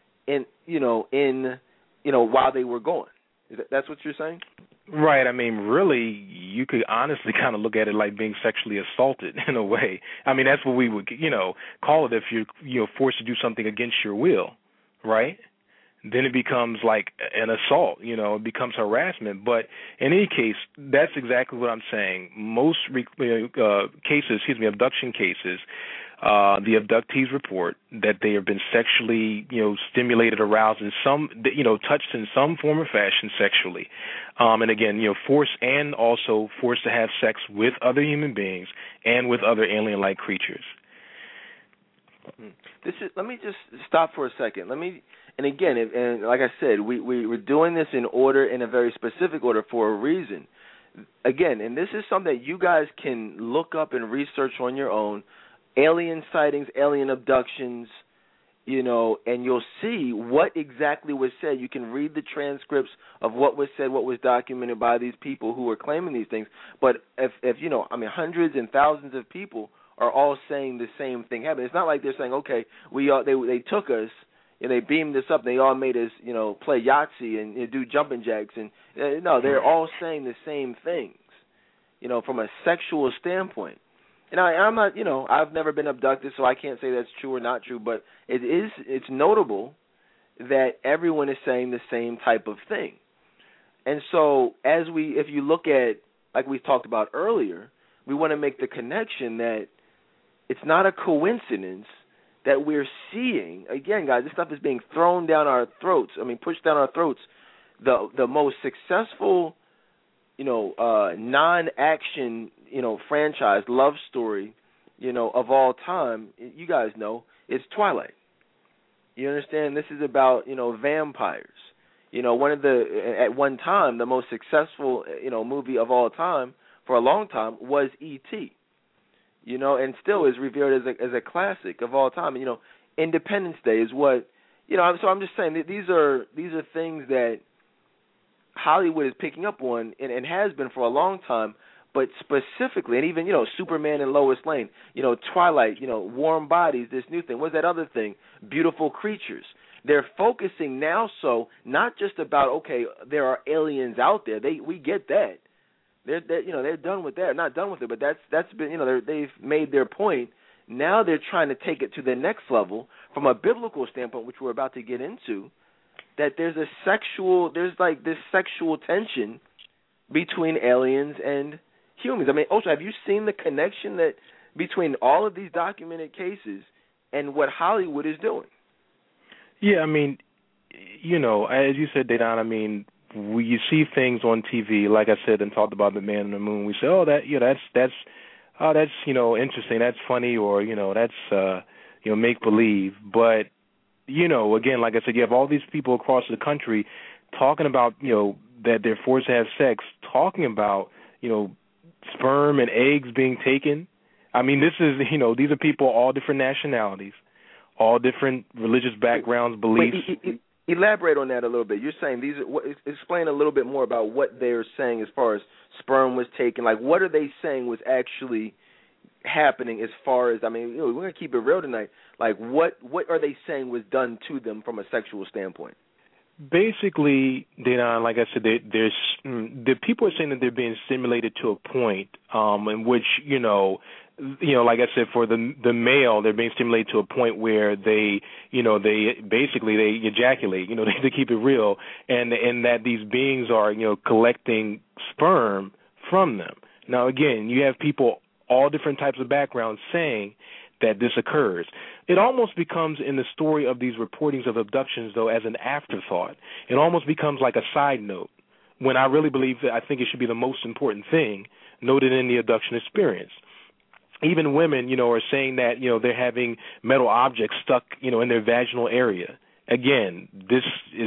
while they were gone. That's what you're saying? Right. I mean, really, you could honestly kind of look at it like being sexually assaulted in a way. I mean, that's what we would, call it if you're forced to do something against your will, right? Then it becomes like an assault, it becomes harassment. But in any case, that's exactly what I'm saying. Most abduction cases, the abductees report that they have been sexually, stimulated, aroused in some, touched in some form or fashion sexually. And again, forced to have sex with other human beings and with other alien-like creatures. Let me just stop for a second. And again, and like I said, we're doing this in a very specific order for a reason. Again, and this is something that you guys can look up and research on your own. Alien sightings, alien abductions, and you'll see what exactly was said. You can read the transcripts of what was said, what was documented by these people who were claiming these things. But if hundreds and thousands of people are all saying the same thing happened. It's not like they're saying, okay, they took us and they beamed us up. And they all made us, play Yahtzee and do jumping jacks. And no, they're all saying the same things, from a sexual standpoint. And I'm not, I've never been abducted, so I can't say that's true or not true. But it's notable that everyone is saying the same type of thing. And so if you look at, like we talked about earlier, we want to make the connection that it's not a coincidence that we're seeing, again, guys, this stuff is being thrown down our throats. Pushed down our throats. The most successful, non-action, franchise, love story, of all time, you guys know, it's Twilight. You understand? This is about, vampires. One of at one time, the most successful, movie of all time for a long time was E.T. And still is revered as a classic of all time. And, Independence Day is what, so I'm just saying that these are things that Hollywood is picking up on and has been for a long time, but specifically, and even, Superman and Lois Lane, Twilight, Warm Bodies, this new thing. What's that other thing? Beautiful Creatures. They're focusing now, so not just about, okay, there are aliens out there. We get that. They're done with that. Not done with it, but that's been, they've made their point. Now they're trying to take it to the next level from a biblical standpoint, which we're about to get into, that there's this sexual tension between aliens and humans. I mean, Osho, have you seen the connection that between all of these documented cases and what Hollywood is doing? Yeah, I mean, as you said, Dedan, I mean, you see things on TV, like I said, and talked about the Man in the Moon. We say, oh, that's interesting, that's funny, or that's make believe. But again, like I said, you have all these people across the country talking about that they're forced to have sex, talking about sperm and eggs being taken. I mean, this is these are people all different nationalities, all different religious backgrounds, beliefs. Elaborate on that a little bit. You're saying explain a little bit more about what they're saying as far as sperm was taken. Like, what are they saying was actually happening as far as, I mean, we're going to keep it real tonight. Like, what are they saying was done to them from a sexual standpoint? Basically, Dedan, like I said, the people are saying that they're being stimulated to a point in which, like I said, for the male, they're being stimulated to a point where they ejaculate, to keep it real, and that these beings are, collecting sperm from them. Now, again, you have people all different types of backgrounds saying that this occurs. It almost becomes, in the story of these reportings of abductions, though, as an afterthought. It almost becomes like a side note, when I really believe that I think it should be the most important thing noted in the abduction experience. Even women, are saying that, they're having metal objects stuck, in their vaginal area. Again, this is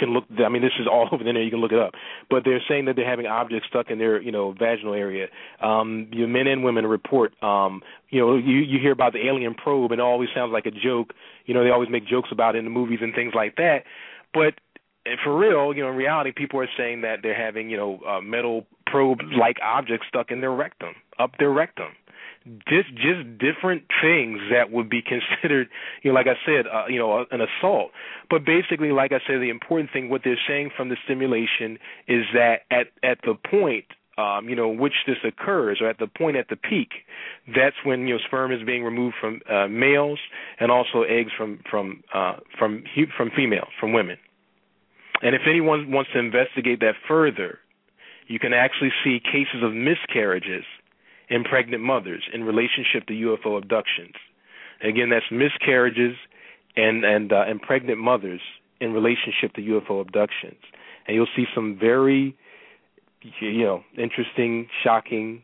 all over the internet, you can look it up. But they're saying that they're having objects stuck in their, vaginal area. Men and women report, you hear about the alien probe, and it always sounds like a joke. They always make jokes about it in the movies and things like that. But for real, in reality, people are saying that they're having, metal probe-like objects stuck in their rectum, up their rectum. Just different things that would be considered, like I said, an assault. But basically, like I said, the important thing, what they're saying from the stimulation is that at the point, which this occurs, or at the point at the peak, that's when sperm is being removed from males, and also eggs from females, from women. And if anyone wants to investigate that further, you can actually see cases of miscarriages in pregnant mothers in relationship to UFO abductions. Again, that's miscarriages and pregnant mothers in relationship to UFO abductions. And you'll see some very, interesting, shocking,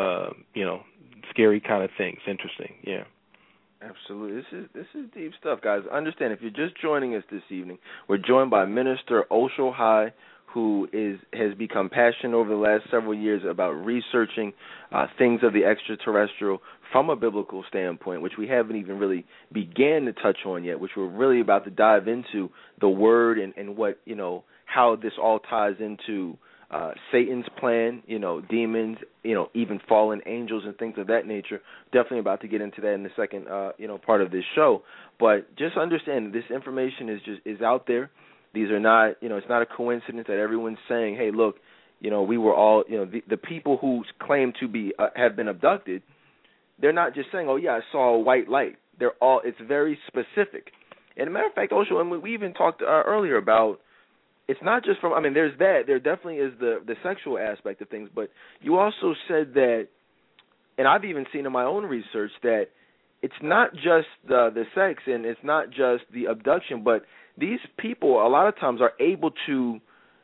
scary kind of things. Interesting, yeah. Absolutely. This is deep stuff, guys. Understand, if you're just joining us this evening, we're joined by Minister Osho High, who has become passionate over the last several years about researching things of the extraterrestrial from a biblical standpoint, which we haven't even really began to touch on yet, which we're really about to dive into the Word and what, how this all ties into Satan's plan, demons, even fallen angels and things of that nature. Definitely about to get into that in the second, part of this show. But just understand this information is out there. These are not, it's not a coincidence that everyone's saying, hey, look, we were all, the people who claim to be, have been abducted, they're not just saying, oh, yeah, I saw a white light. It's very specific. And as a matter of fact, Osho, and we even talked earlier about, it's not just from, there's that, there definitely is the sexual aspect of things, but you also said that, and I've even seen in my own research, that it's not just the sex and it's not just the abduction, but these people a lot of times are able to,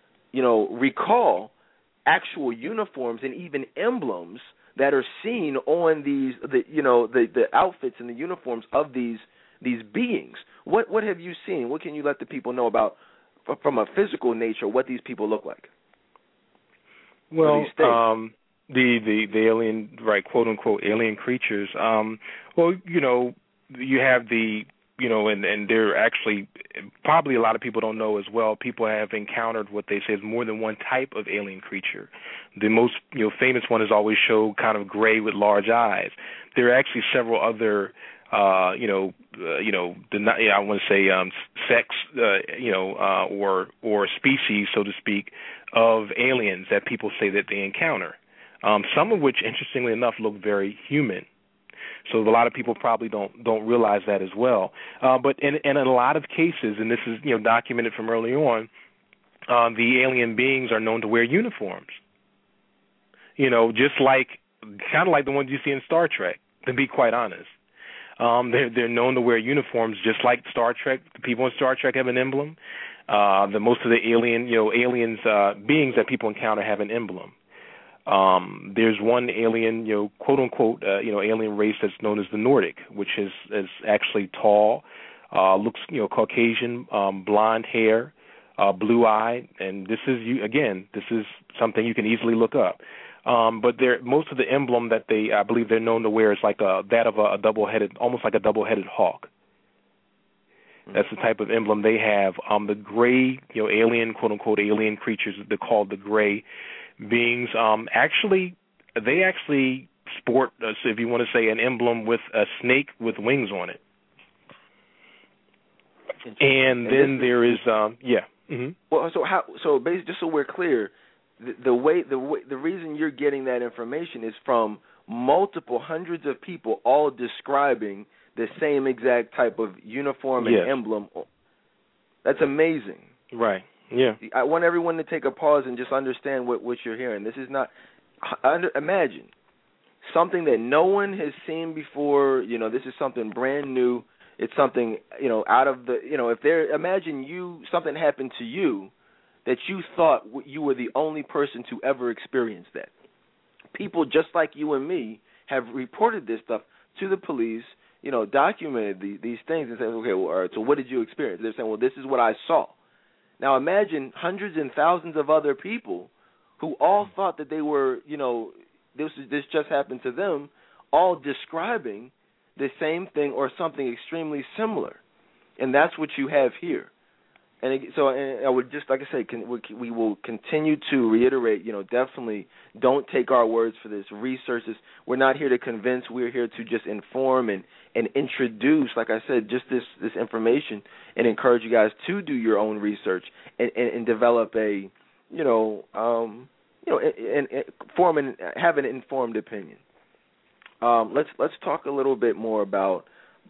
recall actual uniforms and even emblems that are seen on the outfits and the uniforms of these, these beings. What have you seen? What can you let the people know about, from a physical nature, what these people look like? Well, the alien, right, quote unquote alien creatures. Well, you have and they're actually, probably a lot of people don't know as well. People have encountered what they say is more than one type of alien creature. The most famous one is always shown kind of gray with large eyes. There are actually several other I want to say sex or species, so to speak, of aliens that people say that they encounter. Some of which, interestingly enough, look very human. So a lot of people probably don't realize that as well. But in a lot of cases, and this is documented from early on, the alien beings are known to wear uniforms. Just kind of like the ones you see in Star Trek, to be quite honest. They're known to wear uniforms just like Star Trek. The people in Star Trek have an emblem. Most of the aliens beings that people encounter have an emblem. There's one alien, quote unquote, alien race that's known as the Nordic, which is actually tall, looks, Caucasian, blonde hair, blue eye, and this is something you can easily look up. But most of the emblem that I believe they're known to wear is like that of a double-headed, almost like a double-headed hawk. That's the type of emblem they have. The gray, alien, quote unquote, alien creatures, they're called the gray beings. They actually sport, if you want to say, an emblem with a snake with wings on it. And then there is, Mm-hmm. Well, so basically, just so we're clear, the reason you're getting that information is from multiple hundreds of people all describing the same exact type of uniform and emblem. That's amazing. Right. Yeah. I want everyone to take a pause and just understand what you're hearing. This is not imagine something that no one has seen before. This is something brand new. It's something out of the imagine something happened to you that you thought you were the only person to ever experience that. People just like you and me have reported this stuff to the police, documented these things and said, okay, well, all right, so what did you experience? They're saying, well, this is what I saw. Now imagine hundreds and thousands of other people who all thought that they were, this just happened to them, all describing the same thing or something extremely similar. And that's what you have here. And I would just, like I say, we will continue to reiterate, definitely don't take our words for this. Research this. We're not here to convince. We're here to just inform and introduce, like I said, just this information and encourage you guys to do your own research and develop and form and have an informed opinion. Let's talk a little bit more about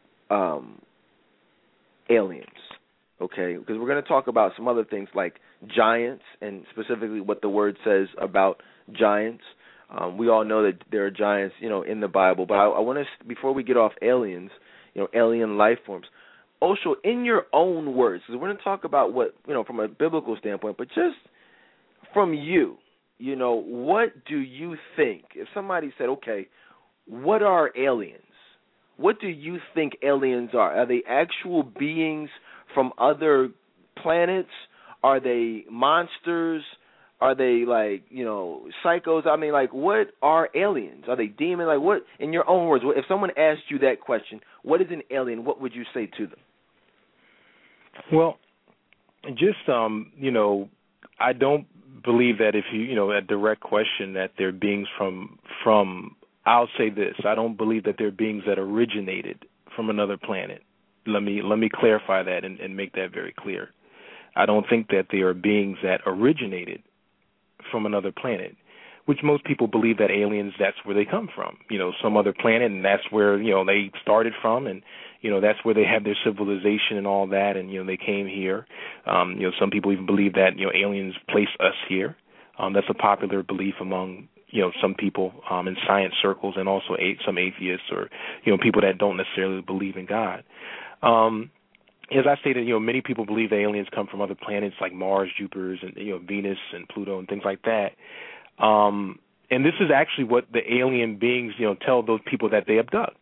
aliens. Okay, because we're going to talk about some other things like giants and specifically what the word says about giants. We all know that there are giants, in the Bible. But I want to, before we get off aliens, alien life forms, Osho, in your own words, because we're going to talk about what, from a biblical standpoint, but just from you, what do you think? If somebody said, okay, what are aliens? What do you think aliens are? Are they actual beings from other planets? Are they monsters? Are they psychos? I mean, what are aliens? Are they demons? What, in your own words, if someone asked you that question, what is an alien, what would you say to them? Well, just, I don't believe that if a direct question that they're beings from, I'll say this, I don't believe that they're beings that originated from another planet. Let me clarify that and make that very clear. I don't think that they are beings that originated from another planet, which most people believe that aliens, that's where they come from, some other planet, and that's where, they started from, and, that's where they have their civilization and all that, and, they came here. Some people even believe that, aliens place us here. That's a popular belief among some people in science circles and also some atheists or, people that don't necessarily believe in God. As I stated, many people believe that aliens come from other planets like Mars, Jupiter, and Venus and Pluto and things like that. And this is actually what the alien beings, tell those people that they abduct.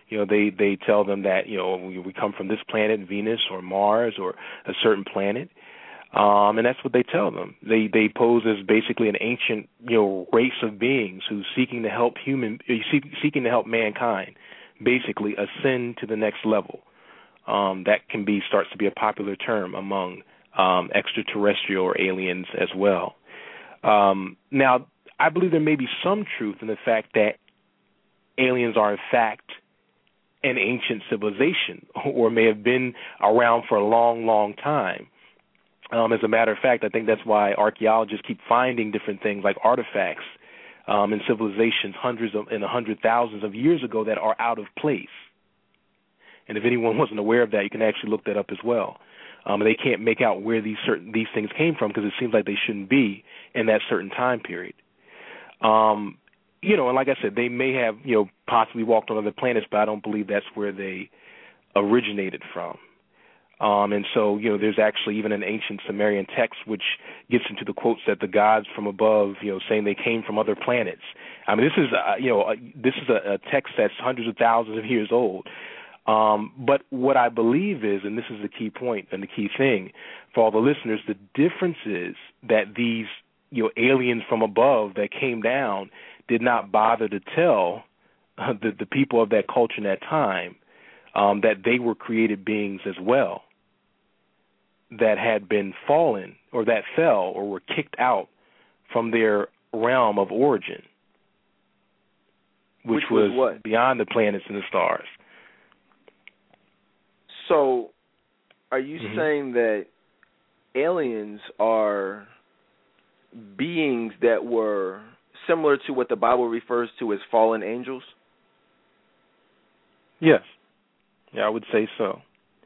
They tell them that we come from this planet, Venus or Mars or a certain planet, and that's what they tell them. They pose as basically an ancient race of beings who's seeking to help mankind basically ascend to the next level. That starts to be a popular term among extraterrestrial or aliens as well. Now, I believe there may be some truth in the fact that aliens are in fact an ancient civilization, or may have been around for a long, long time. As a matter of fact, I think that's why archaeologists keep finding different things like artifacts in civilizations hundred thousands of years ago that are out of place. And if anyone wasn't aware of that, you can actually look that up as well. They can't make out where these things came from because it seems like they shouldn't be in that certain time period. And like I said, they may have possibly walked on other planets, but I don't believe that's where they originated from. And so, there's actually even an ancient Sumerian text which gets into the quotes that the gods from above, saying they came from other planets. I mean, this is a text that's hundreds of thousands of years old. But what I believe is, and this is the key point and the key thing for all the listeners, the difference is that these aliens from above that came down did not bother to tell the people of that culture in that time that they were created beings as well, that had been fallen or that fell or were kicked out from their realm of origin, which was what? Beyond the planets and the stars. So, are you saying that aliens are beings that were similar to what the Bible refers to as fallen angels? Yes. Yeah, I would say so.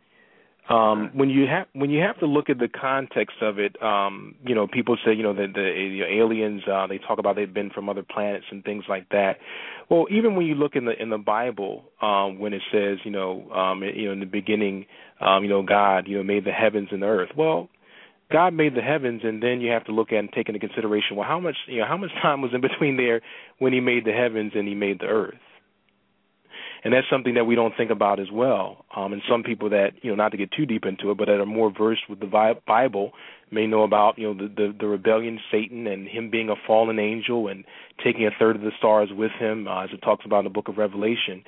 When you have to look at the context of it, people say that the aliens they talk about they've been from other planets and things like that. Well, even when you look in the Bible, when it says in the beginning, God made the heavens and the earth. Well, God made the heavens, and then you have to look at and take into consideration how much time was in between there when He made the heavens and He made the earth. And that's something that we don't think about as well. And some people that, not to get too deep into it, but that are more versed with the Bible may know about, the rebellion, Satan, and him being a fallen angel and taking a third of the stars with him, as it talks about in the book of Revelation.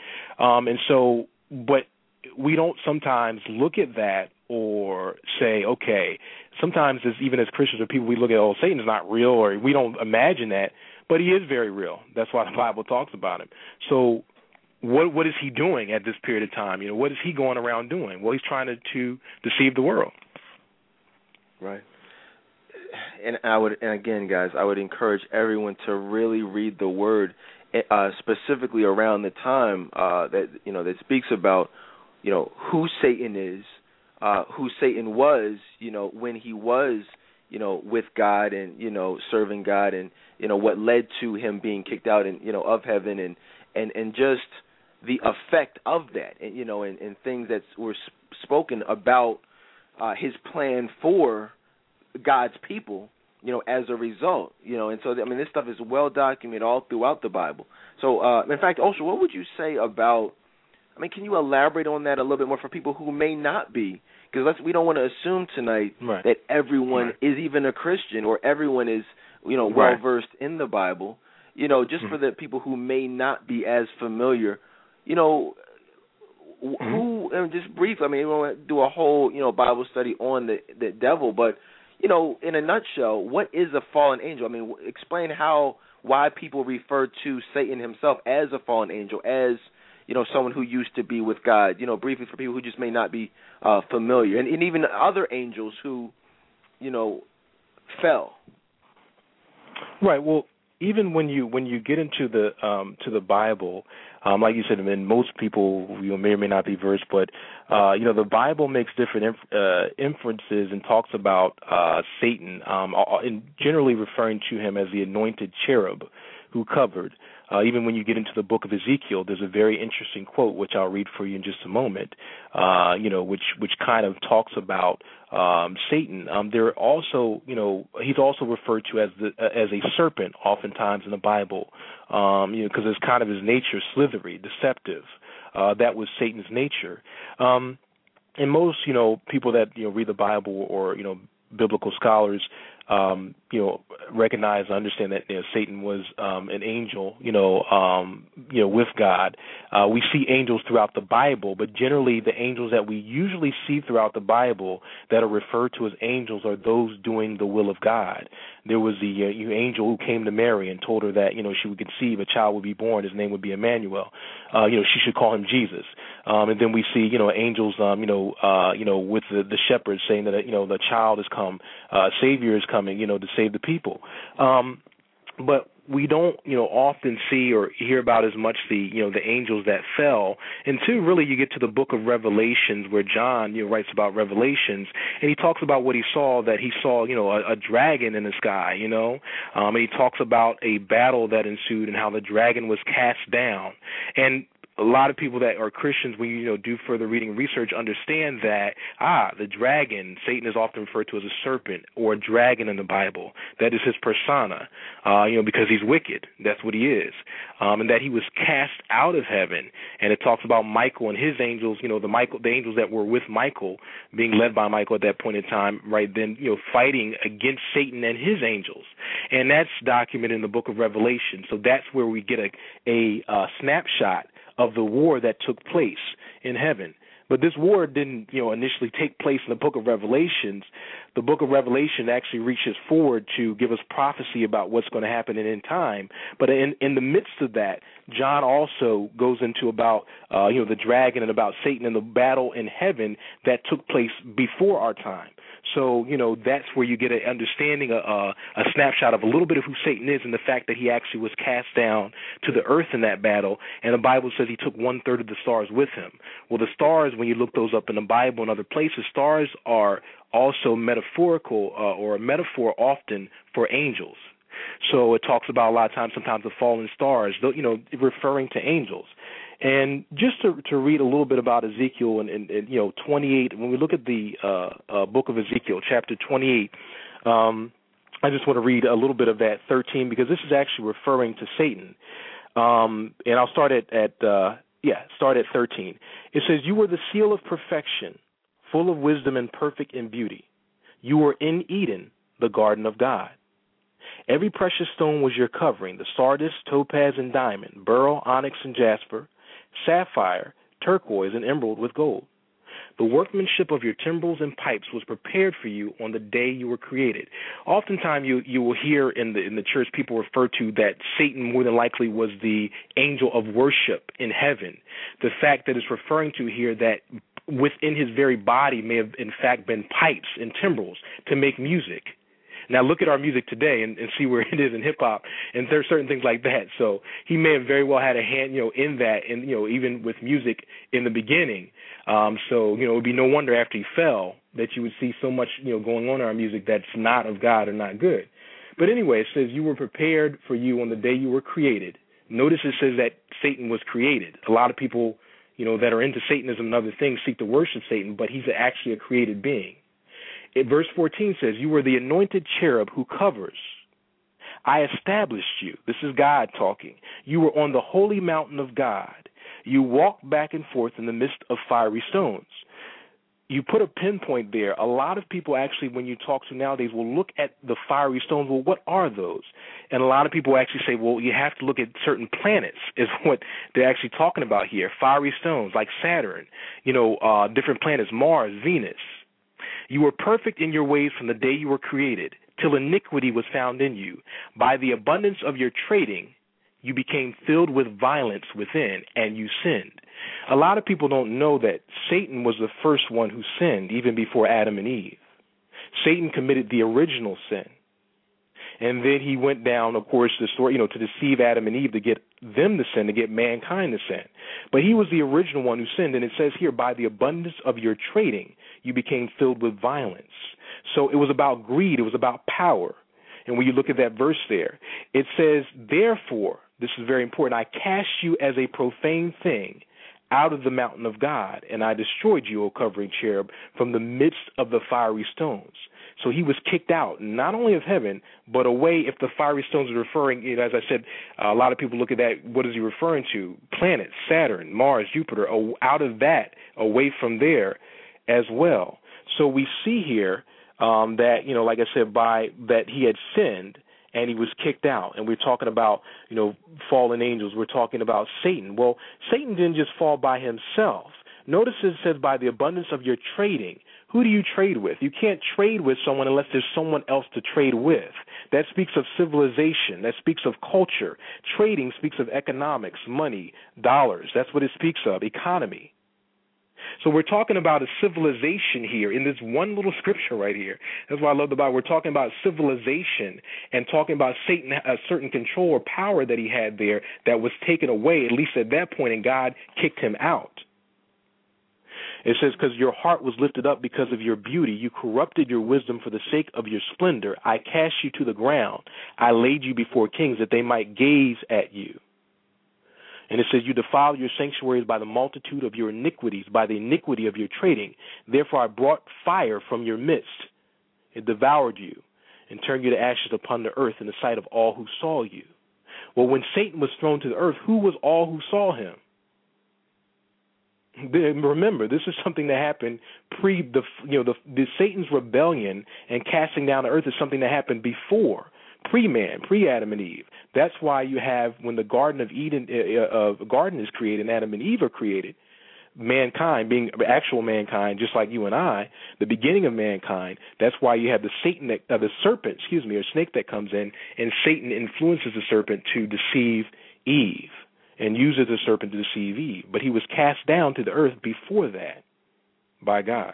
But we don't sometimes look at that or say, okay, sometimes even as Christians or people, we look at, Satan's not real, or we don't imagine that, but he is very real. That's why the Bible talks about him. So, what is he doing at this period of time? What is he going around doing? Well, he's trying to deceive the world. Right. And again, guys, I would encourage everyone to really read the Word, specifically around the time that speaks about who Satan is, who Satan was, when he was with God and serving God, and what led to him being kicked out and of heaven, and just the effect of that, and things that were spoken about his plan for God's people, as a result, and so this stuff is well documented all throughout the Bible. So, in fact, also, what would you say about? Can you elaborate on that a little bit more for people who may not be? Because we don't want to assume tonight that everyone is even a Christian or everyone is, well versed in the Bible. Just for the people who may not be as familiar. Who, and just briefly, we won't do a whole, Bible study on the devil, but, in a nutshell, what is a fallen angel? Explain why people refer to Satan himself as a fallen angel, as, someone who used to be with God, briefly for people who just may not be familiar, and even other angels who, fell. Right, well, even when you get into the Bible, like you said, most people may or may not be versed, but the Bible makes different inferences and talks about Satan, and generally referring to him as the anointed cherub who covered. Even when you get into the book of Ezekiel, there's a very interesting quote, which I'll read for you in just a moment, which kind of talks about Satan. There are also, he's also referred to as a serpent oftentimes in the Bible, because it's kind of his nature, slithery, deceptive. that was Satan's nature. And most, people that, read the Bible or, biblical scholars, recognize and understand that Satan was an angel, with God. We see angels throughout the Bible, but generally the angels that we usually see throughout the Bible that are referred to as angels are those doing the will of God. There was the angel who came to Mary and told her that, she would conceive, a child would be born, his name would be Emmanuel. She should call him Jesus. And then we see, angels, with the shepherds saying that, the child has come, Savior is coming, to save the people. But we don't, often see or hear about as much the angels that fell until really you get to the book of Revelations, where John, writes about Revelations, and he talks about what he saw, that he saw, a dragon in the sky, and he talks about a battle that ensued and how the dragon was cast down. And a lot of people that are Christians, when you do further reading and research, understand that the dragon, Satan is often referred to as a serpent or a dragon in the Bible. That is his persona, because he's wicked. That's what he is, and that he was cast out of heaven. And it talks about Michael and his angels. The angels that were with Michael, being led by Michael at that point in time, right then, fighting against Satan and his angels. And that's documented in the book of Revelation. So that's where we get a snapshot of the war that took place in heaven. But this war didn't, initially take place in the book of Revelations. The book of Revelation actually reaches forward to give us prophecy about what's going to happen in end time. But in the midst of that, John also goes into about, the dragon and about Satan and the battle in heaven that took place before our time. So, that's where you get an understanding, a snapshot of a little bit of who Satan is and the fact that he actually was cast down to the earth in that battle. And the Bible says he took 1/3 of the stars with him. Well, the stars, when you look those up in the Bible and other places, stars are also metaphorical or a metaphor often for angels. So it talks about a lot of times, sometimes the fallen stars, referring to angels. And just to read a little bit about Ezekiel and 28, when we look at the book of Ezekiel, chapter 28, I just want to read a little bit of that 13, because this is actually referring to Satan. And I'll start at 13. It says, "You were the seal of perfection, full of wisdom and perfect in beauty. You were in Eden, the garden of God. Every precious stone was your covering, the sardius, topaz, and diamond, beryl, onyx, and jasper, sapphire, turquoise, and emerald with gold. The workmanship of your timbrels and pipes was prepared for you on the day you were created." Oftentimes you will hear in the church people refer to that Satan more than likely was the angel of worship in heaven. The fact that it's referring to here that within his very body may have in fact been pipes and timbrels to make music. Now look at our music today and see where it is in hip hop, and there's certain things like that. So he may have very well had a hand, in that, and even with music in the beginning. So it would be no wonder after he fell that you would see so much, going on in our music that's not of God or not good. But anyway, it says you were prepared for you on the day you were created. Notice it says that Satan was created. A lot of people, that are into Satanism and other things seek to worship Satan, but he's actually a created being. Verse 14 says, "You were the anointed cherub who covers. I established you." This is God talking. "You were on the holy mountain of God. You walked back and forth in the midst of fiery stones." You put a pinpoint there. A lot of people actually, when you talk to nowadays, will look at the fiery stones. Well, what are those? And a lot of people actually say, well, you have to look at certain planets is what they're actually talking about here. Fiery stones like Saturn, different planets, Mars, Venus. "You were perfect in your ways from the day you were created, till iniquity was found in you. By the abundance of your trading, you became filled with violence within, and you sinned." A lot of people don't know that Satan was the first one who sinned, even before Adam and Eve. Satan committed the original sin. And then he went down, of course, the story, to deceive Adam and Eve, to get them to sin, to get mankind to sin. But he was the original one who sinned. And it says here, by the abundance of your trading, you became filled with violence. So it was about greed. It was about power. And when you look at that verse there, it says, "Therefore," this is very important, "I cast you as a profane thing out of the mountain of God, and I destroyed you, O covering cherub, from the midst of the fiery stones." So he was kicked out, not only of heaven, but away. If the fiery stones are referring, as I said, a lot of people look at that. What is he referring to? Planets, Saturn, Mars, Jupiter, out of that, away from there as well. So we see here that, like I said, by that he had sinned and he was kicked out. And we're talking about, fallen angels. We're talking about Satan. Well, Satan didn't just fall by himself. Notice it says by the abundance of your trading. Who do you trade with? You can't trade with someone unless there's someone else to trade with. That speaks of civilization. That speaks of culture. Trading speaks of economics, money, dollars. That's what it speaks of, economy. So we're talking about a civilization here in this one little scripture right here. That's why I love the Bible. We're talking about civilization and talking about Satan, a certain control or power that he had there that was taken away, at least at that point, and God kicked him out. It says, because your heart was lifted up because of your beauty. You corrupted your wisdom for the sake of your splendor. I cast you to the ground. I laid you before kings that they might gaze at you. And it says, you defiled your sanctuaries by the multitude of your iniquities, by the iniquity of your trading. Therefore I brought fire from your midst. It devoured you and turned you to ashes upon the earth in the sight of all who saw you. Well, when Satan was thrown to the earth, who was all who saw him? Remember, this is something that happened the Satan's rebellion and casting down the earth is something that happened before, pre-man, pre-Adam and Eve. That's why you have, when the Garden of Eden, garden is created and Adam and Eve are created, mankind being actual mankind, just like you and I, the beginning of mankind. That's why you have the serpent, or snake that comes in, and Satan influences the serpent to deceive Eve. And uses the serpent to deceive Eve. But he was cast down to the earth before that by God.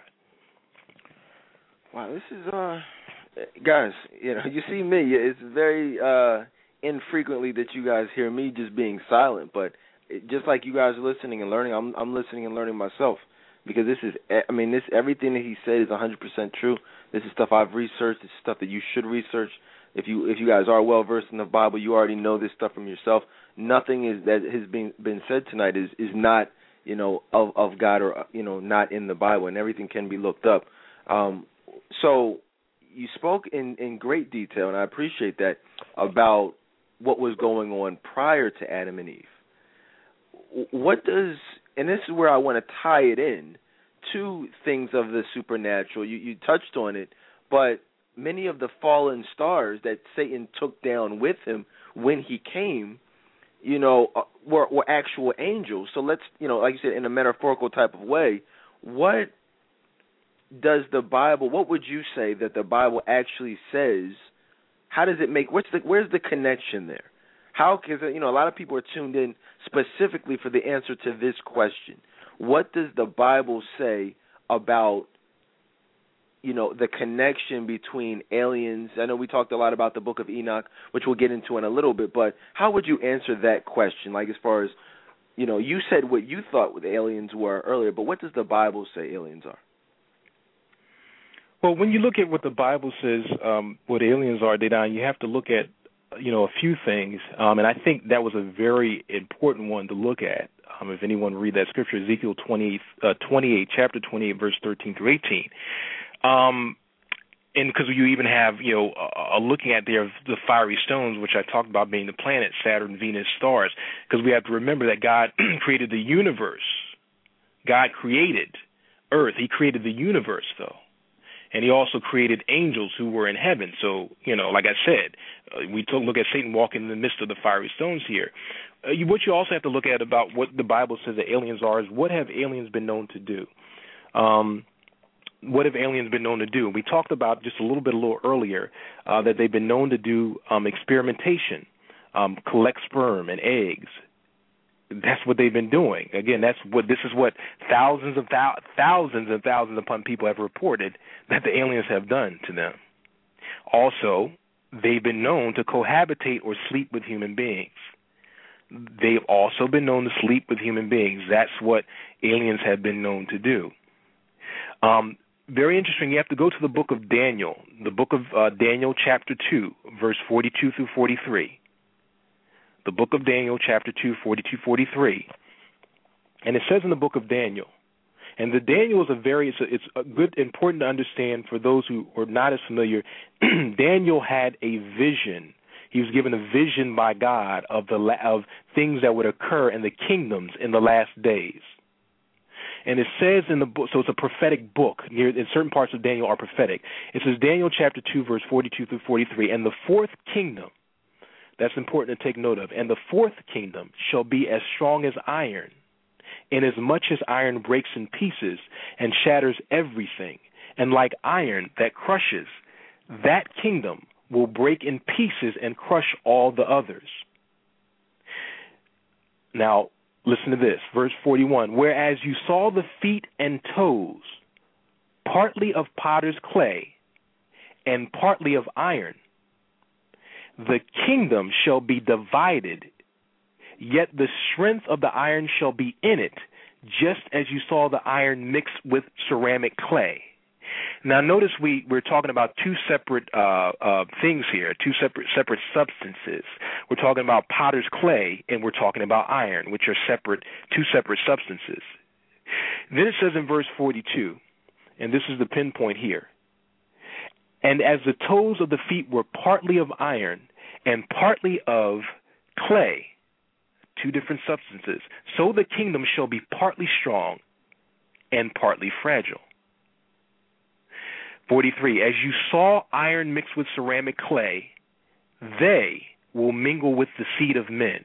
Wow, this is, guys, you see me. It's very infrequently that you guys hear me just being silent. But just like you guys are listening and learning, I'm listening and learning myself. Because everything that he said is 100% true. This is stuff I've researched. It's stuff that you should research. If you guys are well versed in the Bible, you already know this stuff from yourself. Nothing that has been said tonight is not of God or not in the Bible, and everything can be looked up. So you spoke in great detail, and I appreciate that, about what was going on prior to Adam and Eve. And this is where I want to tie it in to things of the supernatural. You touched on it, but many of the fallen stars that Satan took down with him when he came, were actual angels. So let's, like you said, in a metaphorical type of way, what would you say that the Bible actually says? How does it where's the connection there? Because a lot of people are tuned in specifically for the answer to this question. What does the Bible say about the connection between aliens? I know we talked a lot about the Book of Enoch, which we'll get into in a little bit, but how would you answer that question? Like, as far as, you said what you thought what the aliens were earlier, but what does the Bible say aliens are? Well, when you look at what the Bible says, what aliens are, Dedan, you have to look at, a few things, and I think that was a very important one to look at. If anyone read that scripture, Ezekiel 28, chapter 28, verse 13 through 18. And because you even have, looking at there the fiery stones, which I talked about being the planets, Saturn, Venus, stars, because we have to remember that God created the universe. God created Earth. He created the universe, though. And he also created angels who were in heaven. So, like I said, we look at Satan walking in the midst of the fiery stones here. What you also have to look at about what the Bible says that aliens are is, what have aliens been known to do? What have aliens been known to do? We talked about just a little earlier that they've been known to do experimentation, collect sperm and eggs. That's what they've been doing. Again, this is what thousands and thousands upon people have reported that the aliens have done to them. Also, they've been known to cohabitate or sleep with human beings. They've also been known to sleep with human beings. That's what aliens have been known to do. Very interesting. You have to go to the book of Daniel, Daniel chapter 2, verse 42 through 43. The book of Daniel chapter 2, 42, 43. And it says in the book of Daniel, And the Daniel is it's a good, important to understand for those who are not as familiar. Daniel had a vision. He was given a vision by God of things that would occur in the kingdoms in the last days. And it says in the book, so it's a prophetic book. In certain parts of Daniel are prophetic. It says Daniel chapter 2, verse 42 through 43, and the fourth kingdom, that's important to take note of, and the fourth kingdom shall be as strong as iron, inasmuch as iron breaks in pieces and shatters everything. And like iron that crushes, that kingdom will break in pieces and crush all the others. Now, listen to this, verse 41. Whereas you saw the feet and toes, partly of potter's clay and partly of iron, the kingdom shall be divided, yet the strength of the iron shall be in it, just as you saw the iron mixed with ceramic clay. Now, notice we're talking about two separate things here, two separate substances. We're talking about potter's clay, and we're talking about iron, which are two separate substances. Then it says in verse 42, and this is the pinpoint here, and as the toes of the feet were partly of iron and partly of clay, two different substances, so the kingdom shall be partly strong and partly fragile. 43, as you saw iron mixed with ceramic clay, they will mingle with the seed of men.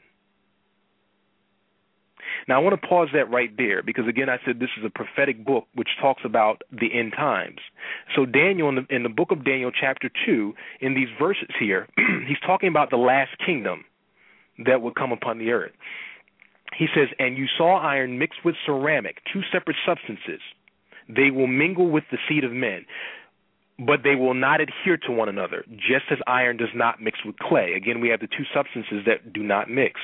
Now, I want to pause that right there because, again, I said this is a prophetic book which talks about the end times. So Daniel, in the book of Daniel, chapter 2, in these verses here, he's talking about the last kingdom that would come upon the earth. He says, and you saw iron mixed with ceramic, two separate substances. They will mingle with the seed of men, but they will not adhere to one another, just as iron does not mix with clay. Again, we have the two substances that do not mix.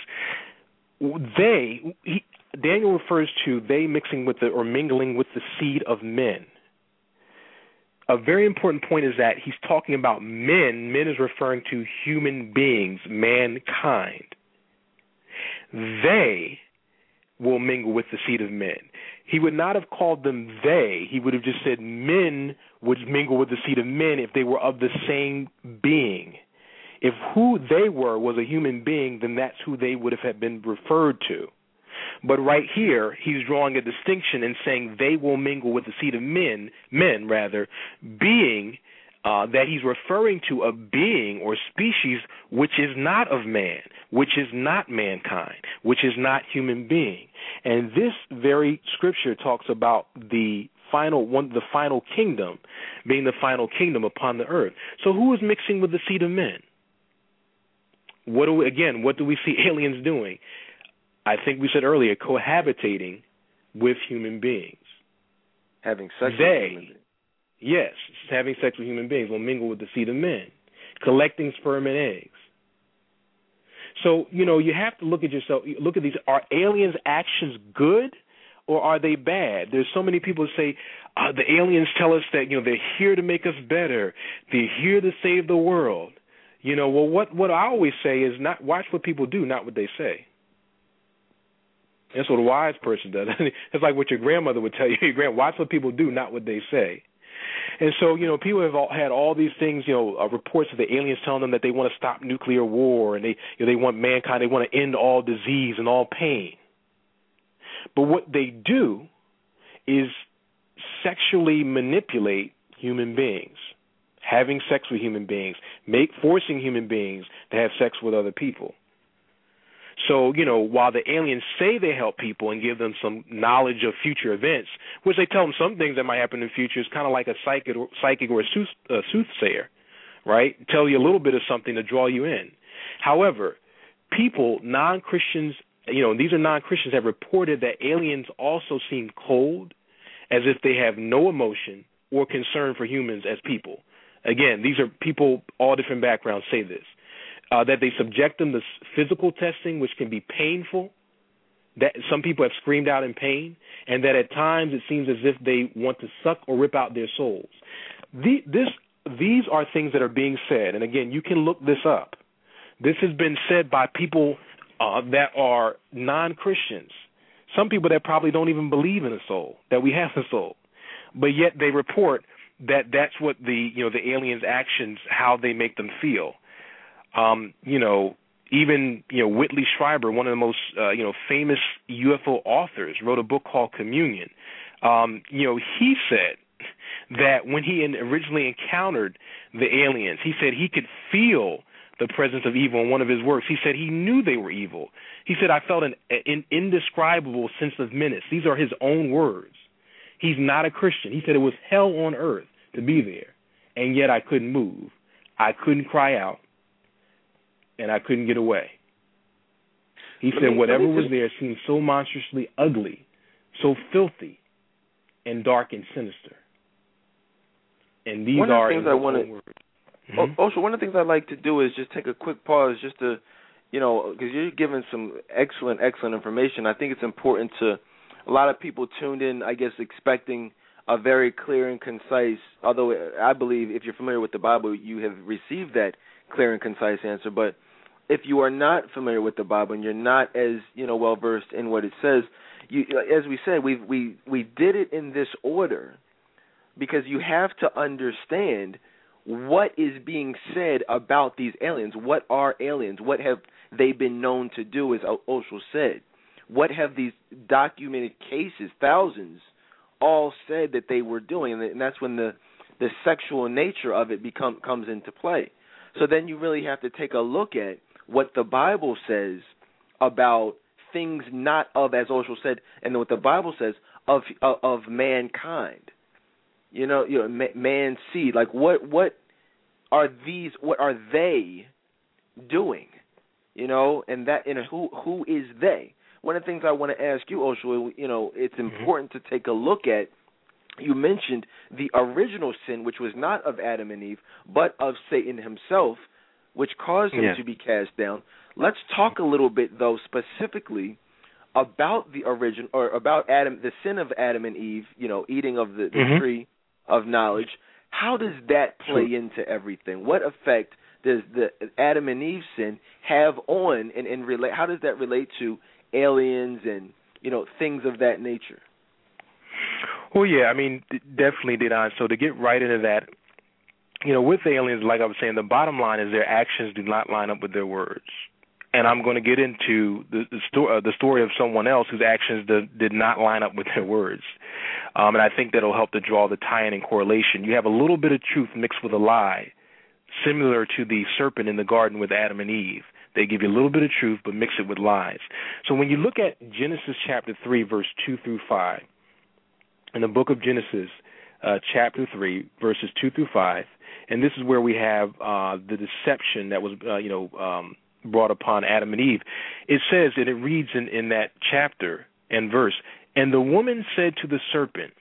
Daniel refers to they mixing with or mingling with the seed of men. A very important point is that he's talking about men. Men is referring to human beings, mankind. They will mingle with the seed of men. He would not have called them they. He would have just said men would mingle with the seed of men if they were of the same being. If who they were was a human being, then that's who they would have been referred to. But right here, he's drawing a distinction and saying they will mingle with the seed of men, being that he's referring to a being or species which is not of man, which is not mankind, which is not human being. And this very scripture talks about the final kingdom being the final kingdom upon the earth. So who is mixing with the seed of men? What do we see aliens doing? I think we said earlier, cohabitating with human beings. Having sex with human beings. Yes, having sex with human beings will mingle with the seed of men, collecting sperm and eggs. So, you have to look at yourself, look at these. Are aliens' actions good or are they bad? There's so many people who say, the aliens tell us that, they're here to make us better. They're here to save the world. Well, what I always say is not watch what people do, not what they say. That's what a wise person does. It's like what your grandmother would tell you. Watch what people do, not what they say. And so, people have had all these things, reports of the aliens telling them that they want to stop nuclear war and they want mankind, they want to end all disease and all pain. But what they do is sexually manipulate human beings, having sex with human beings, forcing human beings to have sex with other people. So, while the aliens say they help people and give them some knowledge of future events, which they tell them some things that might happen in the future, is kind of like a psychic or a soothsayer, right? Tell you a little bit of something to draw you in. However, people, non-Christians, these are non-Christians, have reported that aliens also seem cold, as if they have no emotion or concern for humans as people. Again, these are people, all different backgrounds say this. That they subject them to physical testing, which can be painful, that some people have screamed out in pain, and that at times it seems as if they want to suck or rip out their souls. These are things that are being said, and again, you can look this up. This has been said by people that are non-Christians, some people that probably don't even believe in a soul, that we have a soul, but yet they report that that's what the aliens' actions, how they make them feel. Even Whitley Strieber, one of the most famous UFO authors, wrote a book called Communion. He said that when he originally encountered the aliens, he said he could feel the presence of evil in one of his works. He said he knew they were evil. He said, I felt an indescribable sense of menace. These are his own words. He's not a Christian. He said it was hell on earth to be there, and yet I couldn't move. I couldn't cry out, and I couldn't get away. He said whatever was there seemed so monstrously ugly, so filthy, and dark and sinister. And these are his own words. Also, one of the things I like to do is just take a quick pause just to, because you're giving some excellent information. I think it's important to a lot of people tuned in, I guess, expecting a very clear and concise, although I believe if you're familiar with the Bible, you have received that clear and concise answer. But if you are not familiar with the Bible and you're not as, well-versed in what it says, as we said, we did it in this order because you have to understand what is being said about these aliens. What are aliens? What have they been known to do, as Osho said? What have these documented cases, thousands, all said that they were doing? And that's when the sexual nature of it comes into play. So then you really have to take a look at what the Bible says about things not of, as Osho said, and what the Bible says of mankind. Man's seed. Like what are these? What are they doing? And who is they? One of the things I want to ask you, Osho, it's important to take a look at. You mentioned the original sin, which was not of Adam and Eve, but of Satan himself, which caused him to be cast down. Let's talk a little bit, though, specifically about the origin, or about Adam, the sin of Adam and Eve, eating of the tree of knowledge. How does that play into everything? What effect does the Adam and Eve sin have on and relate? How does that relate to aliens and things of that nature? Well, yeah, I mean, definitely, Dedan. So to get right into that, with aliens, like I was saying, the bottom line is their actions do not line up with their words. And I'm going to get into the story of someone else whose actions did not line up with their words. And I think that'll help to draw the tie-in and correlation. You have a little bit of truth mixed with a lie, similar to the serpent in the garden with Adam and Eve. They give you a little bit of truth, but mix it with lies. So when you look at Genesis chapter 3, verse 2 through 5, in the book of Genesis, chapter 3, verses 2 through 5, and this is where we have the deception that was, brought upon Adam and Eve. It says, and it reads in that chapter and verse, and the woman said to the serpent,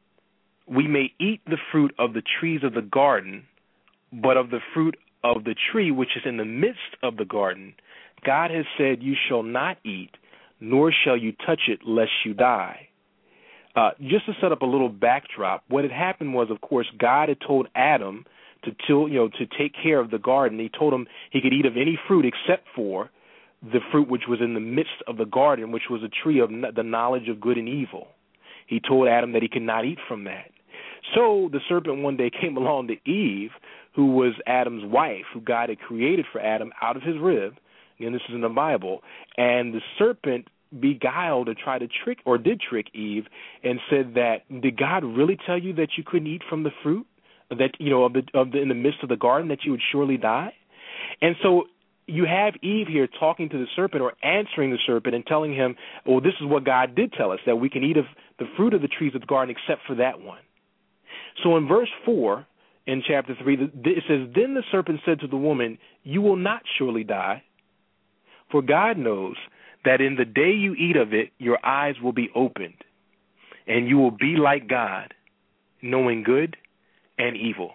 we may eat the fruit of the trees of the garden, but of the fruit of the tree which is in the midst of the garden, God has said, you shall not eat, nor shall you touch it, lest you die. Just to set up a little backdrop, what had happened was, of course, God had told Adam to take care of the garden. He told him he could eat of any fruit except for the fruit which was in the midst of the garden, which was a tree of the knowledge of good and evil. He told Adam that he could not eat from that. So the serpent one day came along to Eve, who was Adam's wife, who God had created for Adam out of his rib. And this is in the Bible. And the serpent beguiled or tried to did trick Eve and said that, did God really tell you that you couldn't eat from the fruit that in the midst of the garden, that you would surely die? And so you have Eve here talking to the serpent, or answering the serpent and telling him, well, this is what God did tell us, that we can eat of the fruit of the trees of the garden except for that one. So in verse 4 in chapter 3, it says, then the serpent said to the woman, you will not surely die, for God knows that in the day you eat of it, your eyes will be opened, and you will be like God, knowing good and evil.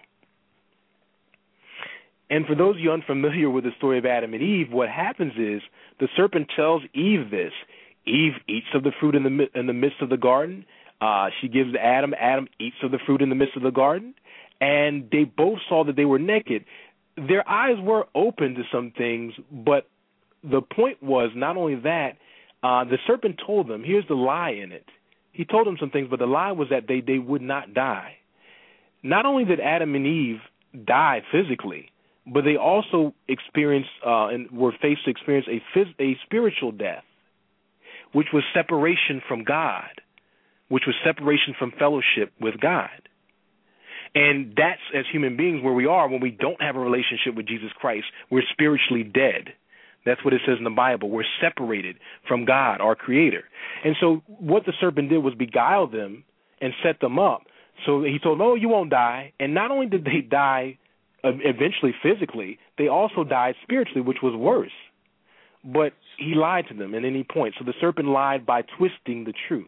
And for those of you unfamiliar with the story of Adam and Eve, what happens is the serpent tells Eve this. Eve eats of the fruit in the midst of the garden. She gives to Adam. Adam eats of the fruit in the midst of the garden. And they both saw that they were naked. Their eyes were open to some things, but the point was not only that, the serpent told them, here's the lie in it. He told them some things, but the lie was that they would not die. Not only did Adam and Eve die physically, but they also experienced and were faced to experience a spiritual death, which was separation from God, which was separation from fellowship with God. And that's, as human beings, where we are when we don't have a relationship with Jesus Christ. We're spiritually dead. That's what it says in the Bible. We're separated from God, our Creator. And so what the serpent did was beguile them and set them up. So he told them, oh, you won't die. And not only did they die eventually physically, they also died spiritually, which was worse. But he lied to them at any point. So the serpent lied by twisting the truth.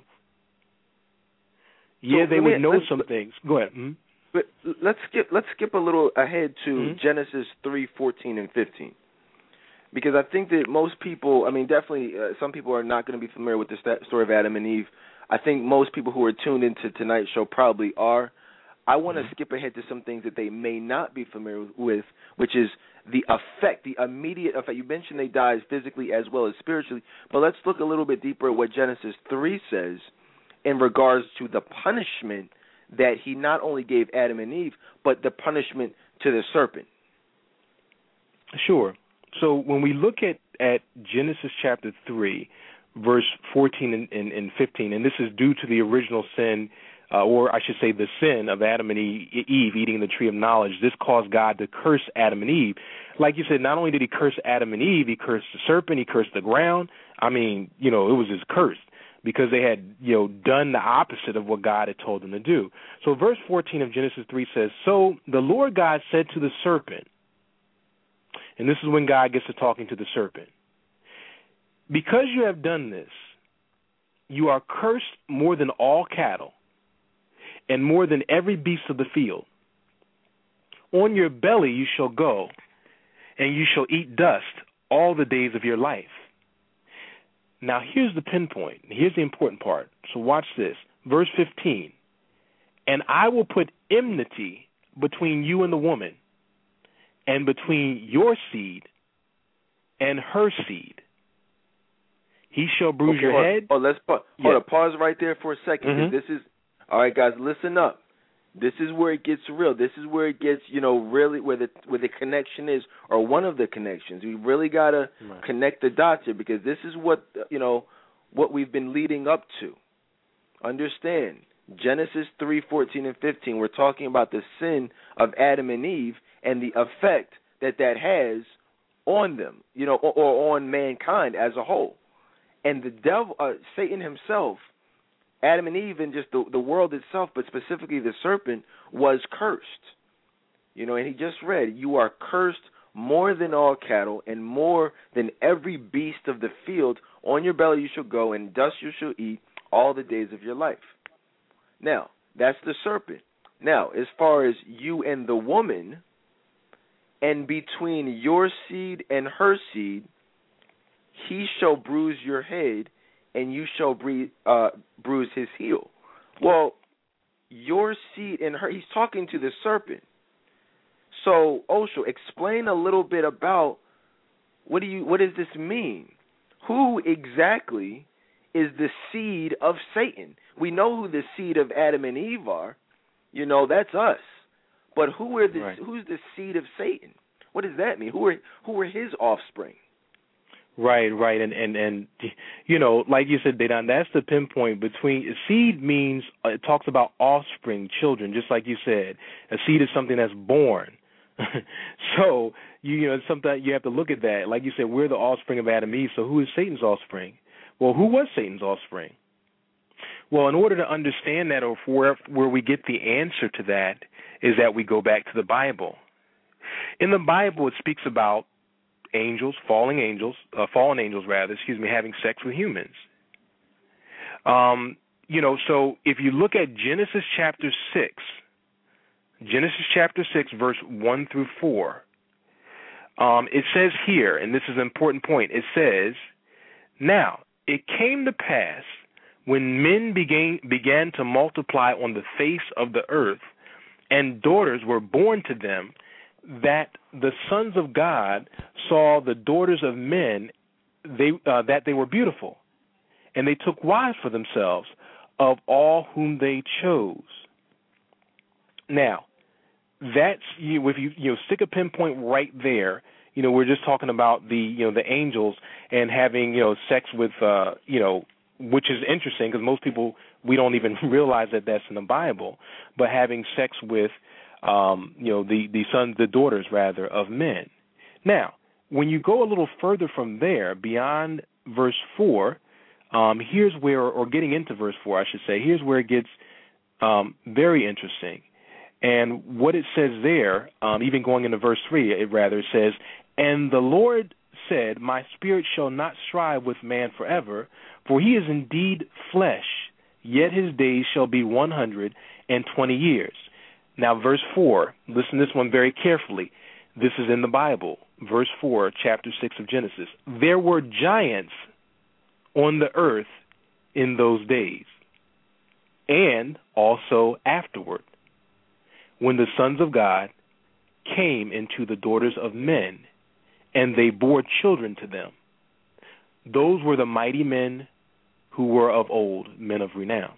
Yeah, so they would know some things. Go ahead. Mm-hmm. But let's skip a little ahead to Genesis 3:14 and 15. Because I think that most people, I mean, definitely some people are not going to be familiar with the story of Adam and Eve. I think most people who are tuned into tonight's show probably are. I want to skip ahead to some things that they may not be familiar with, which is the effect, the immediate effect. You mentioned they died physically as well as spiritually, but let's look a little bit deeper at what Genesis 3 says in regards to the punishment that he not only gave Adam and Eve, but the punishment to the serpent. Sure. So when we look at Genesis chapter 3, verse 14 and 15, and this is due to the original sin, or I should say the sin of Adam and Eve eating the tree of knowledge, this caused God to curse Adam and Eve. Like you said, not only did he curse Adam and Eve, he cursed the serpent, he cursed the ground. I mean, it was just cursed because they had, done the opposite of what God had told them to do. So verse 14 of Genesis 3 says, so the Lord God said to the serpent, and this is when God gets to talking to the serpent, because you have done this, you are cursed more than all cattle and more than every beast of the field. On your belly you shall go, and you shall eat dust all the days of your life. Now here's the pinpoint. Here's the important part. So watch this. Verse 15. And I will put enmity between you and the woman, and between your seed and her seed. He shall bruise your head. Let's pause right there for a second. Mm-hmm. This is, all right, guys, listen up. This is where it gets real. This is where it gets, really where the connection is, or one of the connections. We really got to connect the dots here, because this is what, what we've been leading up to. Understand, Genesis 3:14 and 15, we're talking about the sin of Adam and Eve and the effect that has on them, or on mankind as a whole. And the devil, Satan himself, Adam and Eve, and just the world itself, but specifically the serpent, was cursed. And he just read, you are cursed more than all cattle and more than every beast of the field. On your belly you shall go, and dust you shall eat all the days of your life. Now, that's the serpent. Now, as far as you and the woman, and between your seed and her seed, he shall bruise your head, and you shall bruise his heel. Well, your seed and her, he's talking to the serpent. So, Osho, explain a little bit about what does this mean? Who exactly is the seed of Satan? We know who the seed of Adam and Eve are. That's us. But who's the seed of Satan? What does that mean? Who are his offspring? Right, and like you said, Dedan, that's the pinpoint between seed means it talks about offspring, children, just like you said. A seed is something that's born. So sometimes you have to look at that. Like you said, we're the offspring of Adam and Eve. So who is Satan's offspring? Well, who was Satan's offspring? Well, in order to understand that, or where we get the answer to that, is that we go back to the Bible. In the Bible, it speaks about fallen angels, having sex with humans. So if you look at Genesis chapter 6, verse 1 through 4, it says here, and this is an important point, it says, now it came to pass when men began to multiply on the face of the earth, and daughters were born to them, that the sons of God saw the daughters of men, that they were beautiful, and they took wives for themselves of all whom they chose. Now, that's if you stick a pinpoint right there. We're just talking about the angels and having sex with which is interesting because most people, we don't even realize that that's in the Bible, but having sex with the daughters rather of men. Now, when you go a little further from there, beyond verse 4, here's where, or getting into verse 4, I should say, here's where it gets very interesting. And what it says there, even going into verse 3, it says, "And the Lord said, My spirit shall not strive with man forever, for he is indeed flesh, yet his days shall be 120 years. Now, verse 4, listen to this one very carefully. This is in the Bible. Verse 4, chapter 6 of Genesis. There were giants on the earth in those days, and also afterward, when the sons of God came into the daughters of men, and they bore children to them. Those were the mighty men who were of old, men of renown."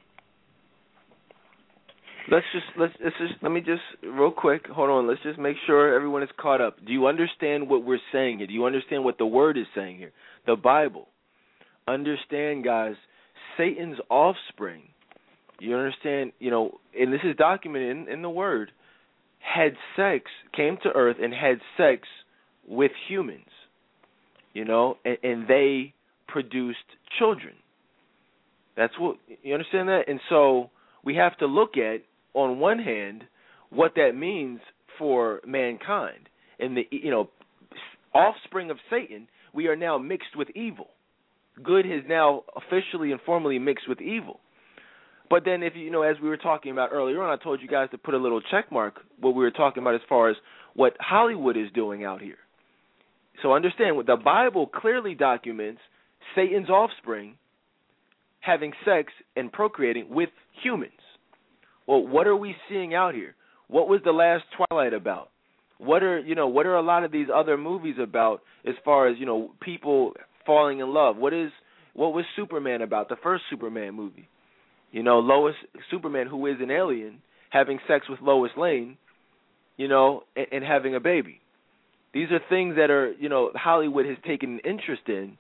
Let me just real quick, hold on. Let's just make sure everyone is caught up. Do you understand what we're saying here? Do you understand what the word is saying here? The Bible. Understand, guys, Satan's offspring. You understand, and this is documented in the word, had sex, came to earth and had sex with humans, and they produced children. That's what, you understand that? And so we have to look at, on one hand, what that means for mankind. And the offspring of Satan, we are now mixed with evil. Good is now officially and formally mixed with evil. But then if as we were talking about earlier on, I told you guys to put a little check mark what we were talking about as far as what Hollywood is doing out here. So understand, what the Bible clearly documents Satan's offspring having sex and procreating with humans. Well, what are we seeing out here? What was the last Twilight about? What are a lot of these other movies about as far as, people falling in love? What was Superman about, the first Superman movie? Superman, who is an alien, having sex with Lois Lane, and having a baby. These are things that are, Hollywood has taken an interest in,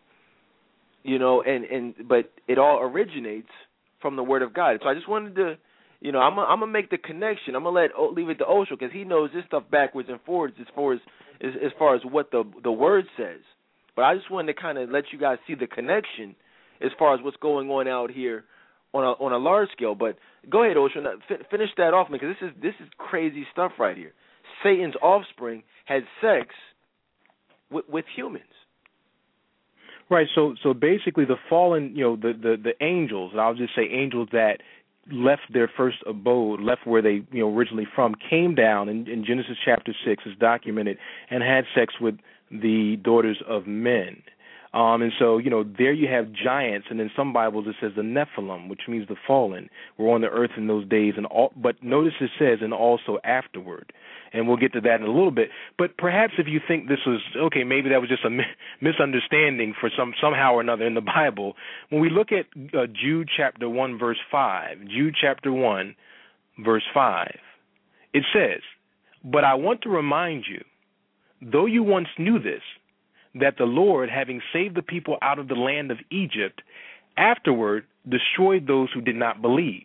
but it all originates from the Word of God. So I just wanted to, I'm gonna make the connection. I'm gonna leave it to Osho because he knows this stuff backwards and forwards as far as what the Word says. But I just wanted to kind of let you guys see the connection as far as what's going on out here on a large scale. But go ahead, Osho, finish that off, because this is crazy stuff right here. Satan's offspring had sex with humans. Right. So basically, the fallen, the angels, and I'll just say angels that left their first abode, left where they originally from, came down in Genesis chapter 6 is documented and had sex with the daughters of men. And so, there you have giants, and in some Bibles it says the Nephilim, which means the fallen, were on the earth in those days. But notice it says, and also afterward. And we'll get to that in a little bit. But perhaps if you think this was, okay, maybe that was just a misunderstanding for somehow or another in the Bible, when we look at Jude chapter 1, verse 5, Jude chapter 1, verse 5, it says, "But I want to remind you, though you once knew this, that the Lord, having saved the people out of the land of Egypt, afterward destroyed those who did not believe."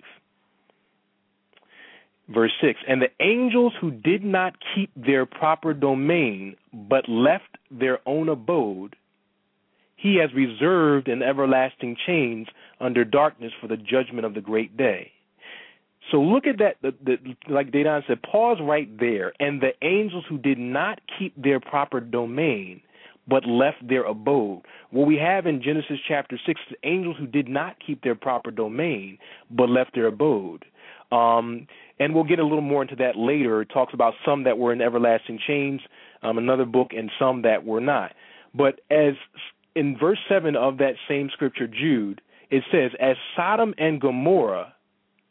Verse 6, "And the angels who did not keep their proper domain, but left their own abode, he has reserved in everlasting chains under darkness for the judgment of the great day." So look at that, like Dedan said, pause right there. And the angels who did not keep their proper domain, but left their abode. What we have in Genesis chapter 6 is angels who did not keep their proper domain, but left their abode. And we'll get a little more into that later. It talks about some that were in everlasting chains, another book, and some that were not. But as in verse 7 of that same scripture, Jude, it says, "As Sodom and Gomorrah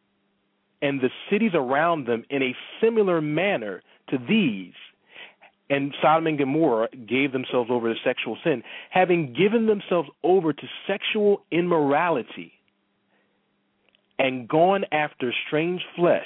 and the cities around them in a similar manner to these, and Sodom and Gomorrah gave themselves over to sexual sin, having given themselves over to sexual immorality and gone after strange flesh,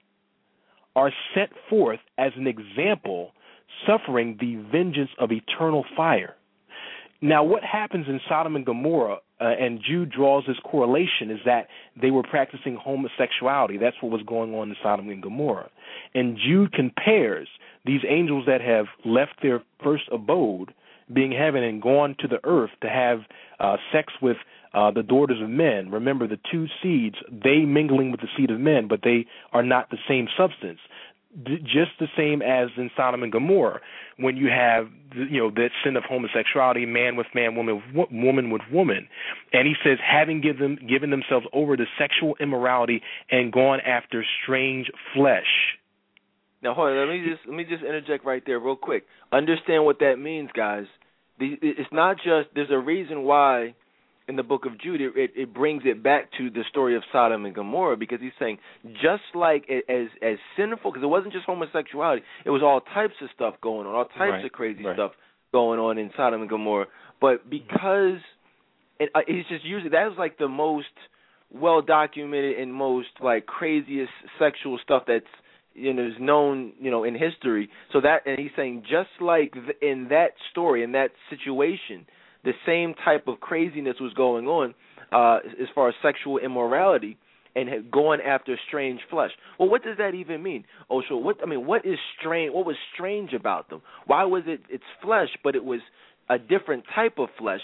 are set forth as an example, suffering the vengeance of eternal fire. Now, what happens in Sodom and Gomorrah, and Jude draws this correlation, is that they were practicing homosexuality. That's what was going on in Sodom and Gomorrah. And Jude compares these angels that have left their first abode, being heaven, and gone to the earth to have sex with the daughters of men. Remember, the two seeds, they mingling with the seed of men, but they are not the same substance. Just the same as in Sodom and Gomorrah, when you have that sin of homosexuality, man with man, woman with woman, and he says, having given themselves over to sexual immorality and gone after strange flesh. Now, hold on, let me just interject right there real quick. Understand what that means, guys. It's not just, there's a reason why in the book of Jude it brings it back to the story of Sodom and Gomorrah, because he's saying just like as sinful, because it wasn't just homosexuality, it was all types of stuff going on, all types of crazy stuff going on in Sodom and Gomorrah. But because it's just usually, that was like the most well documented and most like craziest sexual stuff that's is known in history. So that, and he's saying just like in that story, in that situation, the same type of craziness was going on as far as sexual immorality and going after strange flesh. Well, what does that even mean? So what is strange? What was strange about them? Why was it's flesh, but it was a different type of flesh?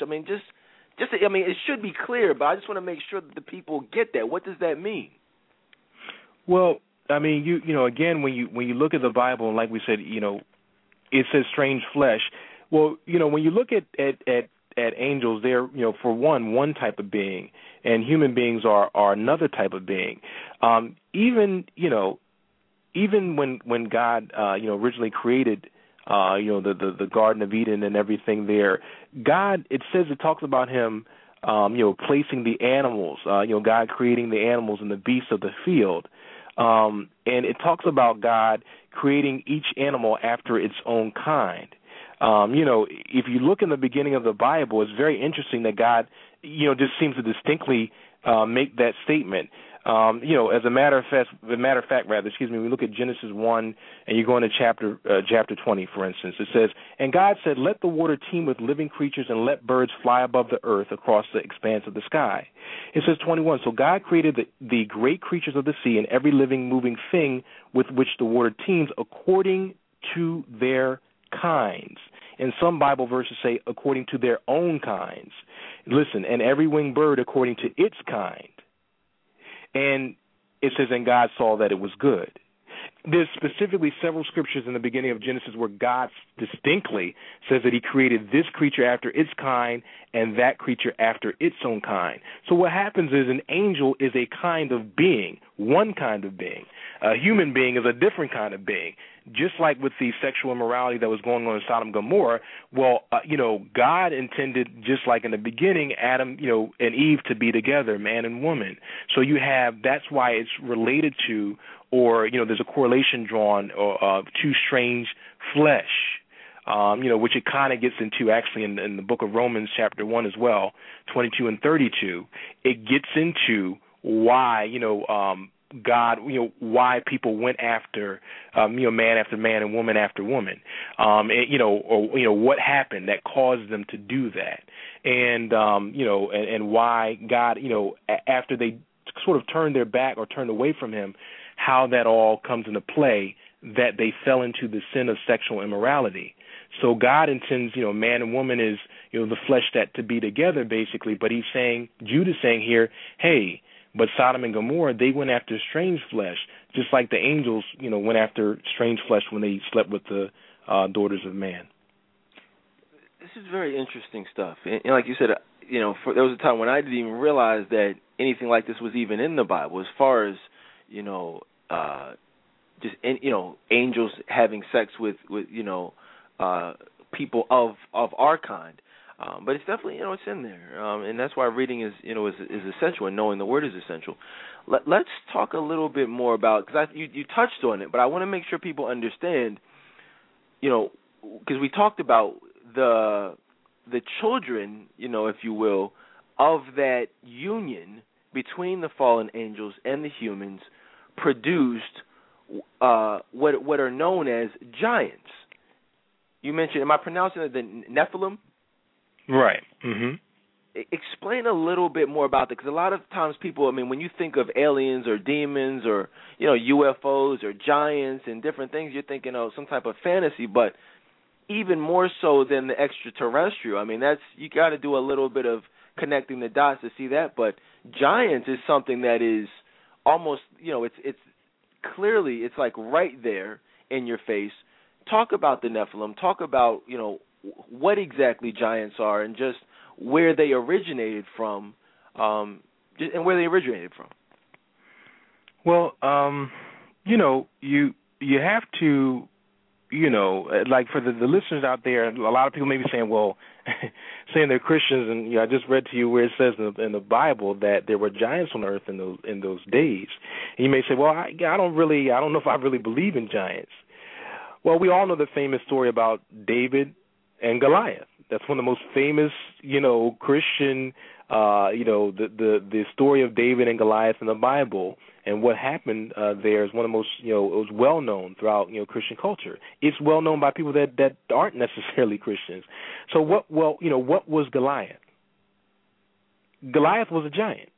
It should be clear, but I just want to make sure that the people get that. What does that mean? Well, again, when you look at the Bible, and like we said, it says strange flesh. Well, when you look at angels, they're for one type of being, and human beings are another type of being. Even when God originally created the Garden of Eden and everything there, God, it talks about him placing the animals, God creating the animals and the beasts of the field. And it talks about God creating each animal after its own kind. If you look in the beginning of the Bible, it's very interesting that God, just seems to distinctly make that statement. As a matter of fact, we look at Genesis 1, and you go into chapter 20, for instance. It says, "And God said, let the water teem with living creatures, and let birds fly above the earth across the expanse of the sky." It says 21, "So God created the great creatures of the sea and every living, moving thing with which the water teems according to their kinds." And some Bible verses say according to their own kinds. Listen, and every winged bird according to its kind. And it says, and God saw that it was good. There's specifically several scriptures in the beginning of Genesis where God distinctly says that he created this creature after its kind and that creature after its own kind. So what happens is an angel is a kind of being, one kind of being. A human being is a different kind of being. Just like with the sexual immorality that was going on in Sodom and Gomorrah, God intended, just like in the beginning, Adam, and Eve to be together, man and woman. So that's why it's related to, or, there's a correlation drawn to strange flesh, which it kind of gets into actually in the book of Romans chapter 1 as well, 22 and 32. It gets into why, God, why people went after, man after man and woman after woman, what happened that caused them to do that, and why God, after they sort of turned their back or turned away from him, how that all comes into play, that they fell into the sin of sexual immorality. So God intends, man and woman is, the flesh that to be together, basically, but he's saying, Jude is saying here, hey, but Sodom and Gomorrah, they went after strange flesh, just like the angels, went after strange flesh when they slept with the daughters of man. This is very interesting stuff. And like you said, there was a time when I didn't even realize that anything like this was even in the Bible, as far as, angels having sex with people of our kind. But it's definitely, it's in there, and that's why reading is essential, and knowing the Word is essential. Let's talk a little bit more about, because you touched on it, but I want to make sure people understand, because we talked about the children, if you will, of that union between the fallen angels and the humans produced what are known as giants. You mentioned, am I pronouncing it the Nephilim? Right. Mm-hmm. Explain a little bit more about that, because a lot of times people, when you think of aliens or demons or UFOs or giants and different things, you're thinking of some type of fantasy. But even more so than the extraterrestrial, that's, you got to do a little bit of connecting the dots to see that. But giants is something that is almost, it's clearly, it's like right there in your face. Talk about the Nephilim. Talk about what exactly giants are and just where they originated from, Well, you have to, like for the listeners out there, a lot of people may be saying, well, saying they're Christians, and I just read to you where it says in the Bible that there were giants on earth in those days. And you may say, well, I don't know if I really believe in giants. Well, we all know the famous story about David and Goliath. That's one of the most famous, Christian, the story of David and Goliath in the Bible, and what happened there is one of the most, it was well known throughout, Christian culture. It's well known by people that aren't necessarily Christians. So what was Goliath? Goliath was a giant.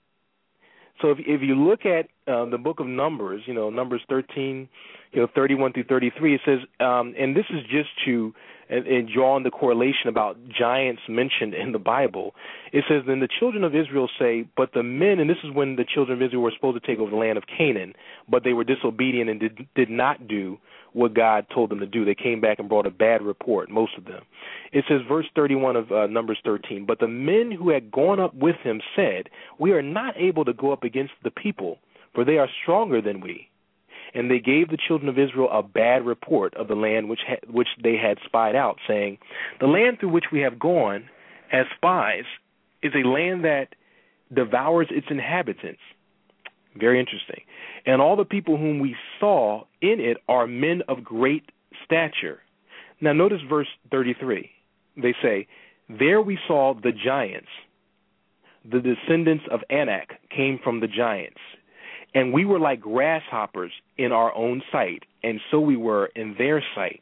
So if you look at the book of Numbers, Numbers 13, 31 through 33, it says, and this is just to and drawing the correlation about giants mentioned in the Bible. It says, then the children of Israel say, but the men, and this is when the children of Israel were supposed to take over the land of Canaan, but they were disobedient and did not do what God told them to do. They came back and brought a bad report, most of them. It says, verse 31 of Numbers 13, but the men who had gone up with him said, we are not able to go up against the people, for they are stronger than we. And they gave the children of Israel a bad report of the land which they had spied out, saying, the land through which we have gone as spies is a land that devours its inhabitants. Very interesting. And all the people whom we saw in it are men of great stature. Now notice verse 33. They say, there we saw the giants. The descendants of Anak came from the giants. And we were like grasshoppers in our own sight, and so we were in their sight.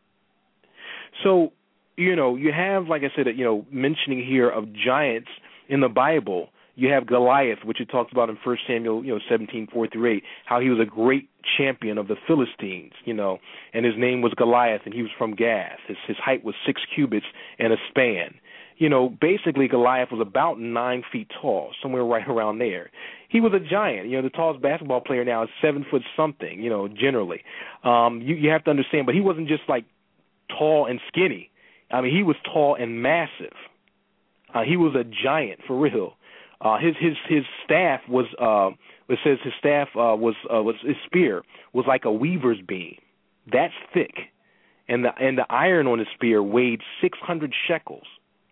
So, you have, like I said, mentioning here of giants in the Bible. You have Goliath, which it talks about in 1 Samuel, 17:4-8, how he was a great champion of the Philistines, and his name was Goliath, and he was from Gath. His height was 6 cubits and a span. Basically Goliath was about 9 feet tall, somewhere right around there. He was a giant. The tallest basketball player now is 7 foot something, generally. You have to understand, but he wasn't just like tall and skinny. He was tall and massive. He was a giant for real. His staff was, it says his staff was his spear was like a weaver's beam. That's thick. And the iron on his spear weighed 600 shekels.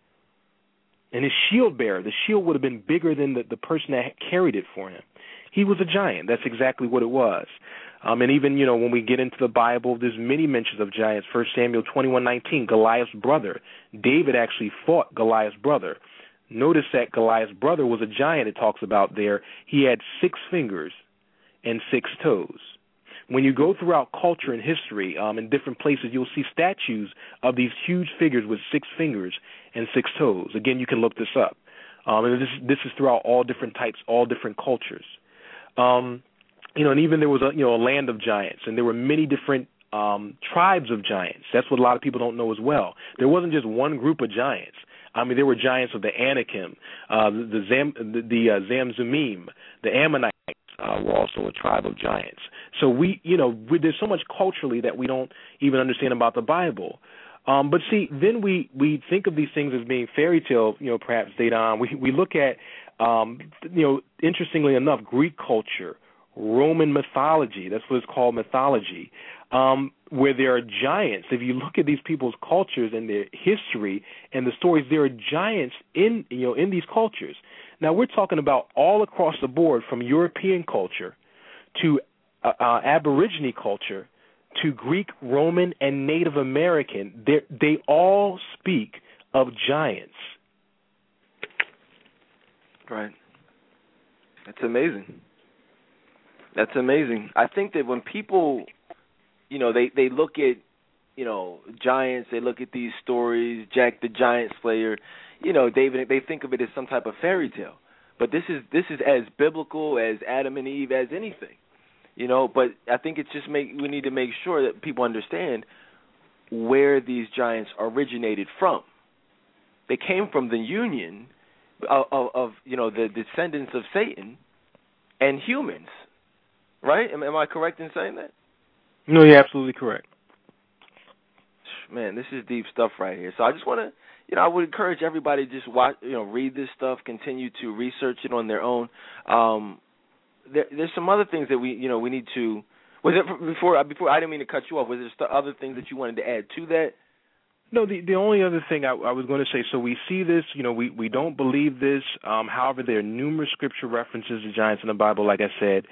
And his shield bearer, the shield would have been bigger than the person that carried it for him. He was a giant. That's exactly what it was. And even, when we get into the Bible, there's many mentions of giants. 1 Samuel 21:19, Goliath's brother. David actually fought Goliath's brother. Notice that Goliath's brother was a giant it talks about there. He had 6 fingers and 6 toes. When you go throughout culture and history, in different places, you'll see statues of these huge figures with 6 fingers and 6 toes. Again, you can look this up. And this is throughout all different types, all different cultures. And even there was a land of giants, and there were many different tribes of giants. That's what a lot of people don't know as well. There wasn't just one group of giants. There were giants of the Anakim, the Zamzumim, the Ammonites. Were also a tribe of giants. So there's so much culturally that we don't even understand about the Bible. But see, then we think of these things as being fairy tale, perhaps, Dedan. We look at, interestingly enough, Greek culture, Roman mythology, that's what it's called, mythology, where there are giants. If you look at these people's cultures and their history and the stories, there are giants in these cultures. Now, we're talking about all across the board, from European culture to Aborigine culture to Greek, Roman, and Native American, they all speak of giants. Right. That's amazing. That's amazing. I think that when people, they look at, giants, they look at these stories, Jack the Giant Slayer, David, they think of it as some type of fairy tale. But this is as biblical as Adam and Eve as anything. But I think it's just we need to make sure that people understand where these giants originated from. They came from the union of the descendants of Satan and humans, right? Am I correct in saying that? No, you're absolutely correct. Man, this is deep stuff right here. So I just want to, I would encourage everybody to just watch, read this stuff, continue to research it on their own. There's some other things that we need to. Was it before? I didn't mean to cut you off. Was there other things that you wanted to add to that? No, the only other thing I was going to say, so we see this, we don't believe this. However, there are numerous scripture references to giants in the Bible, like I said.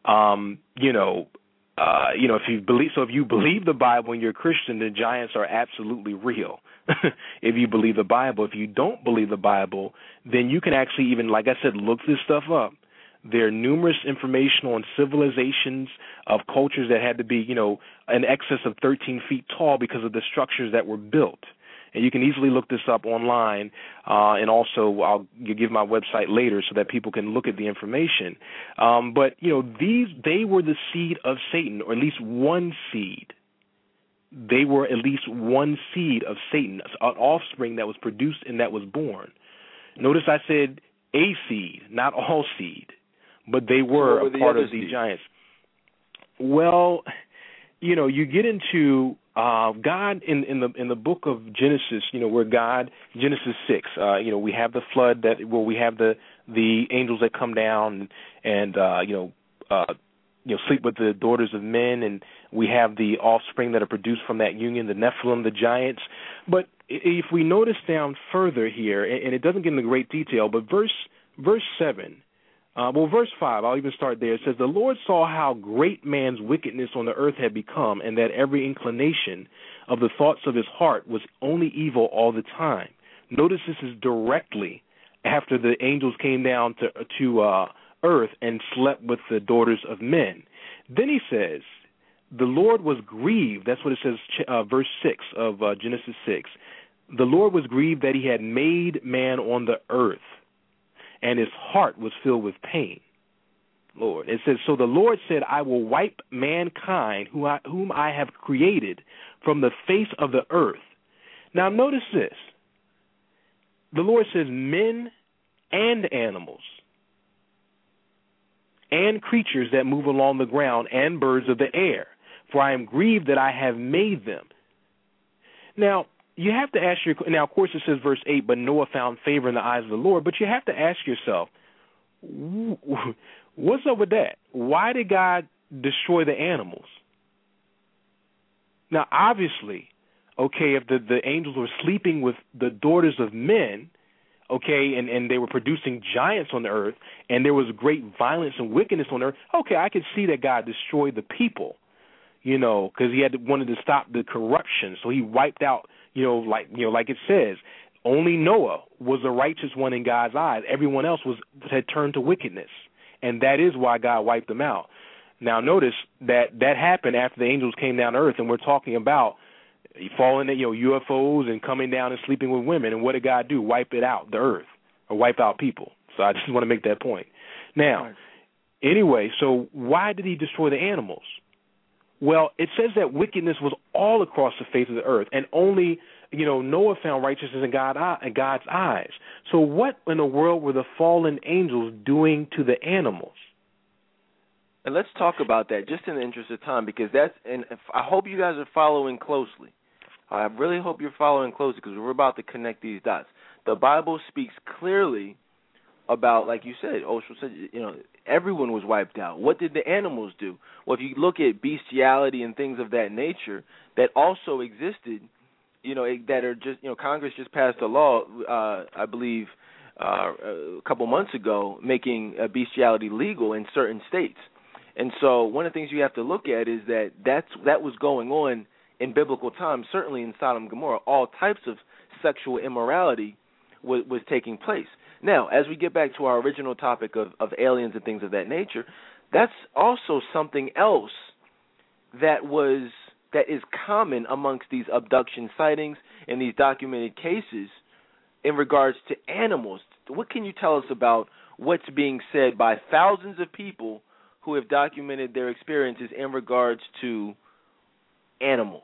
If you believe the Bible and you're a Christian, the giants are absolutely real. If you believe the Bible. If you don't believe the Bible, then you can actually even, like I said, look this stuff up. There are numerous information on civilizations of cultures that had to be, in excess of 13 feet tall because of the structures that were built. And you can easily look this up online, and also I'll give my website later so that people can look at the information. But they were the seed of Satan, or at least one seed. They were at least one seed of Satan, an offspring that was produced and that was born. Notice I said a seed, not all seed. But they were a part of these giants. Well, you get into God in the book of Genesis, where Genesis 6, we have the flood where we have the angels that come down and sleep with the daughters of men, and we have the offspring that are produced from that union, the Nephilim, the giants. But if we notice down further here, and it doesn't get into great detail, but verse 7. Verse 5, I'll even start there. It says, the Lord saw how great man's wickedness on the earth had become, and that every inclination of the thoughts of his heart was only evil all the time. Notice this is directly after the angels came down to earth and slept with the daughters of men. Then he says, the Lord was grieved. That's what it says, verse 6 of Genesis 6. The Lord was grieved that he had made man on the earth, and his heart was filled with pain. Lord, it says, so the Lord said, I will wipe mankind, whom I have created, from the face of the earth. Now notice this. The Lord says men and animals, and creatures that move along the ground, and birds of the air, for I am grieved that I have made them. Now, you have to ask now, of course, it says verse 8, but Noah found favor in the eyes of the Lord. But you have to ask yourself, what's up with that? Why did God destroy the animals? Now, obviously, if the angels were sleeping with the daughters of men, and they were producing giants on the earth, and there was great violence and wickedness on earth, I could see that God destroyed the people, because he wanted to stop the corruption. So he wiped out, like it says, only Noah was a righteous one in God's eyes. Everyone else had turned to wickedness, and that is why God wiped them out. Now, notice that happened after the angels came down to earth, and we're talking about falling, UFOs and coming down and sleeping with women. And what did God do? Wipe it out, the earth, or wipe out people. So I just want to make that point. Now, anyway, so why did he destroy the animals? Well, it says that wickedness was all across the face of the earth, and only, Noah found righteousness in God's eyes. So what in the world were the fallen angels doing to the animals? And let's talk about that just in the interest of time, because I hope you guys are following closely. I really hope you're following closely, because we're about to connect these dots. The Bible speaks clearly about, like you said, Oshel said, everyone was wiped out. What did the animals do? Well, if you look at bestiality and things of that nature that also existed, that are just, Congress just passed a law, I believe, a couple months ago, making bestiality legal in certain states. And so one of the things you have to look at is that that was going on in biblical times. Certainly in Sodom and Gomorrah, all types of sexual immorality was taking place. Now, as we get back to our original topic of aliens and things of that nature, that's also something else that is common amongst these abduction sightings and these documented cases in regards to animals. What can you tell us about what's being said by thousands of people who have documented their experiences in regards to animals?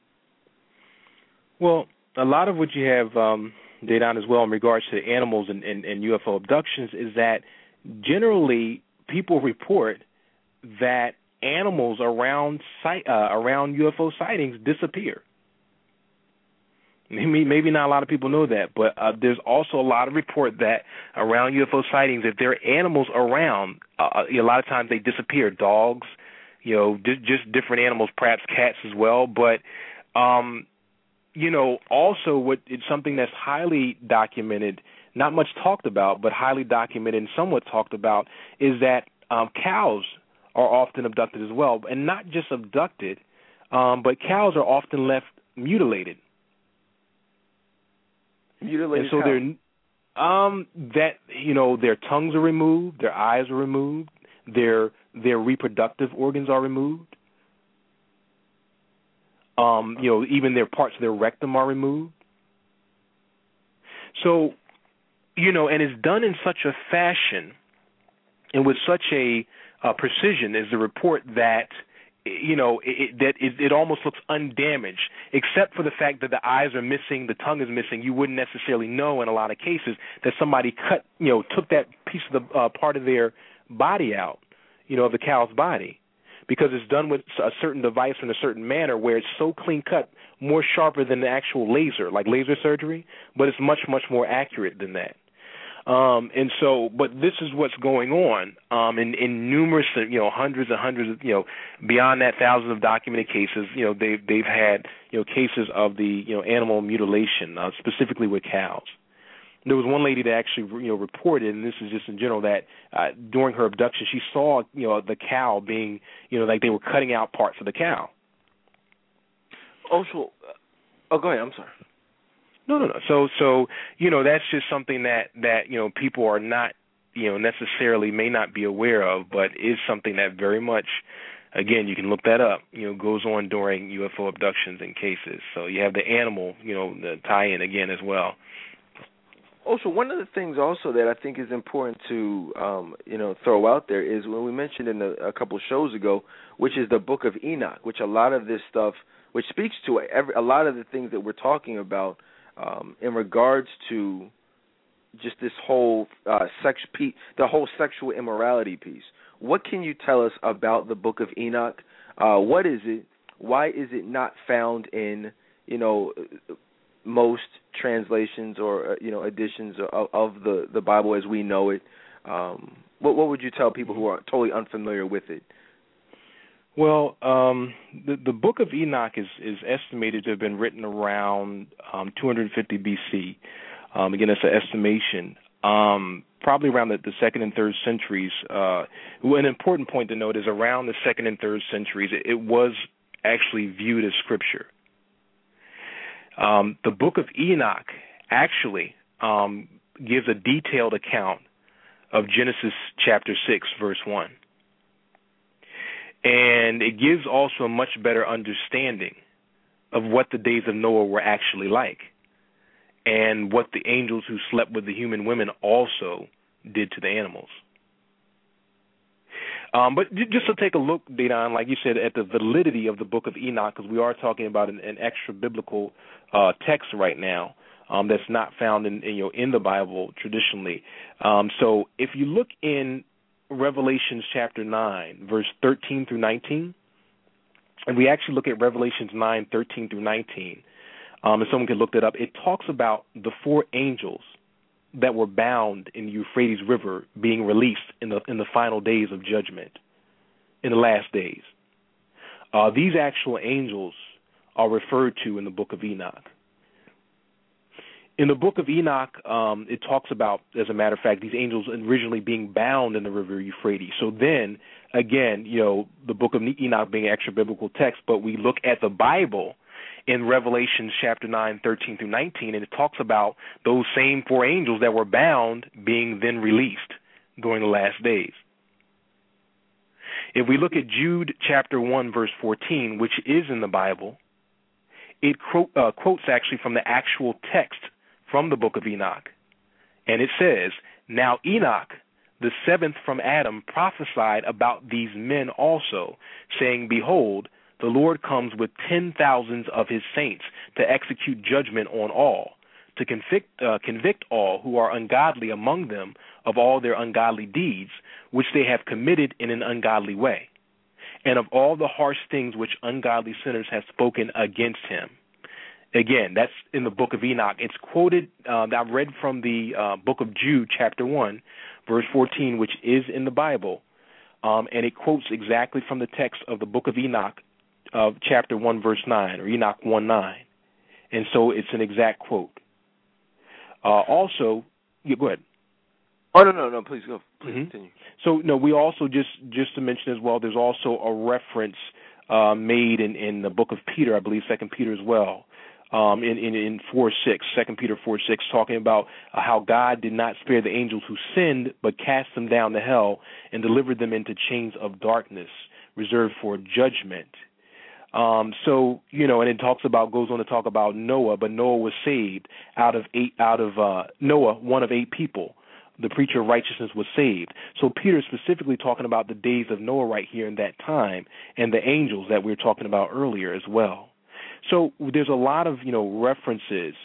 Well, a lot of what you have, Dedan, as well in regards to animals and UFO abductions is that generally people report that animals around UFO sightings disappear. Maybe not a lot of people know that, but there's also a lot of report that around UFO sightings, if there are animals around, a lot of times they disappear. Dogs, just different animals, perhaps cats as well. But also it's something that's highly documented, not much talked about, but highly documented and somewhat talked about, is that cows are often abducted as well, and not just abducted, but cows are often left mutilated. Mutilated and so their tongues are removed, their eyes are removed, their reproductive organs are removed. Even their parts of their rectum are removed. So, and it's done in such a fashion and with such a precision as the report that it almost looks undamaged, except for the fact that the eyes are missing, the tongue is missing. You wouldn't necessarily know in a lot of cases that somebody took that piece of the part of their body out, of the cow's body, because it's done with a certain device in a certain manner where it's so clean cut, more sharper than the actual laser, like laser surgery, but it's much, much more accurate than that. But this is what's going on in numerous, hundreds and hundreds of, beyond that, thousands of documented cases. They've had, cases of the, animal mutilation, specifically with cows. There was one lady that actually, reported, and this is just in general, that during her abduction, she saw, the cow being, like they were cutting out parts of the cow. Oh, go ahead. I'm sorry. No. So that's just something that people are not, necessarily may not be aware of, but is something that very much, again, you can look that up, goes on during UFO abductions and cases. So you have the animal, the tie-in again as well. Also, one of the things also that I think is important to, throw out there is when we mentioned in a couple of shows ago, which is the Book of Enoch, which a lot of this stuff, which speaks to a lot of the things that we're talking about in regards to just this whole the whole sexual immorality piece. What can you tell us about the Book of Enoch? What is it? Why is it not found in, most translations or editions of the Bible as we know it? What would you tell people who are totally unfamiliar with it? Well, the Book of Enoch is estimated to have been written around 250 BC. Again, it's an estimation. Probably around the second and third centuries. An important point to note is around the second and third centuries, it was actually viewed as scripture. The Book of Enoch actually gives a detailed account of Genesis chapter 6, verse 1. And it gives also a much better understanding of what the days of Noah were actually like and what the angels who slept with the human women also did to the animals. But just to take a look, Dedan, like you said, at the validity of the Book of Enoch, because we are talking about an extra biblical text right now that's not found in the Bible traditionally. So if you look in Revelations chapter 9, verse 13 through 19, and we actually look at Revelations 9, 13 through 19, if someone could look that up, it talks about the four angels that were bound in the Euphrates River being released in the final days of judgment, in the last days. These actual angels are referred to in the Book of Enoch. In the book of Enoch, it talks about, as a matter of fact, these angels originally being bound in the river Euphrates. So then, again, the book of Enoch being an extra biblical text, but we look at the Bible in Revelation chapter 9, 13 through 19, and it talks about those same four angels that were bound being then released during the last days. If we look at Jude chapter 1, verse 14, which is in the Bible, it quotes actually from the actual text from the book of Enoch. And it says, "Now Enoch, the seventh from Adam, prophesied about these men also, saying, Behold, the Lord comes with 10,000s of his saints to execute judgment on all, to convict all who are ungodly among them of all their ungodly deeds, which they have committed in an ungodly way, and of all the harsh things which ungodly sinners have spoken against him." Again, that's in the book of Enoch. It's quoted, I read from the book of Jude, chapter 1, verse 14, which is in the Bible, and it quotes exactly from the text of the book of Enoch, of chapter 1, verse 9, or Enoch 1:9. And so it's an exact quote. Also, go ahead. Oh, no, please go. Please continue. So, no, we also, just to mention as well, there's also a reference made in the book of Peter, I believe 2 Peter as well, in 4:6, 2 Peter 4:6, talking about how God did not spare the angels who sinned, but cast them down to hell and delivered them into chains of darkness, reserved for judgment. So, and it goes on to talk about Noah, but Noah was saved out of Noah, one of 8 people. The preacher of righteousness was saved. So Peter is specifically talking about the days of Noah right here in that time, and the angels that we were talking about earlier as well. So there's a lot of, references,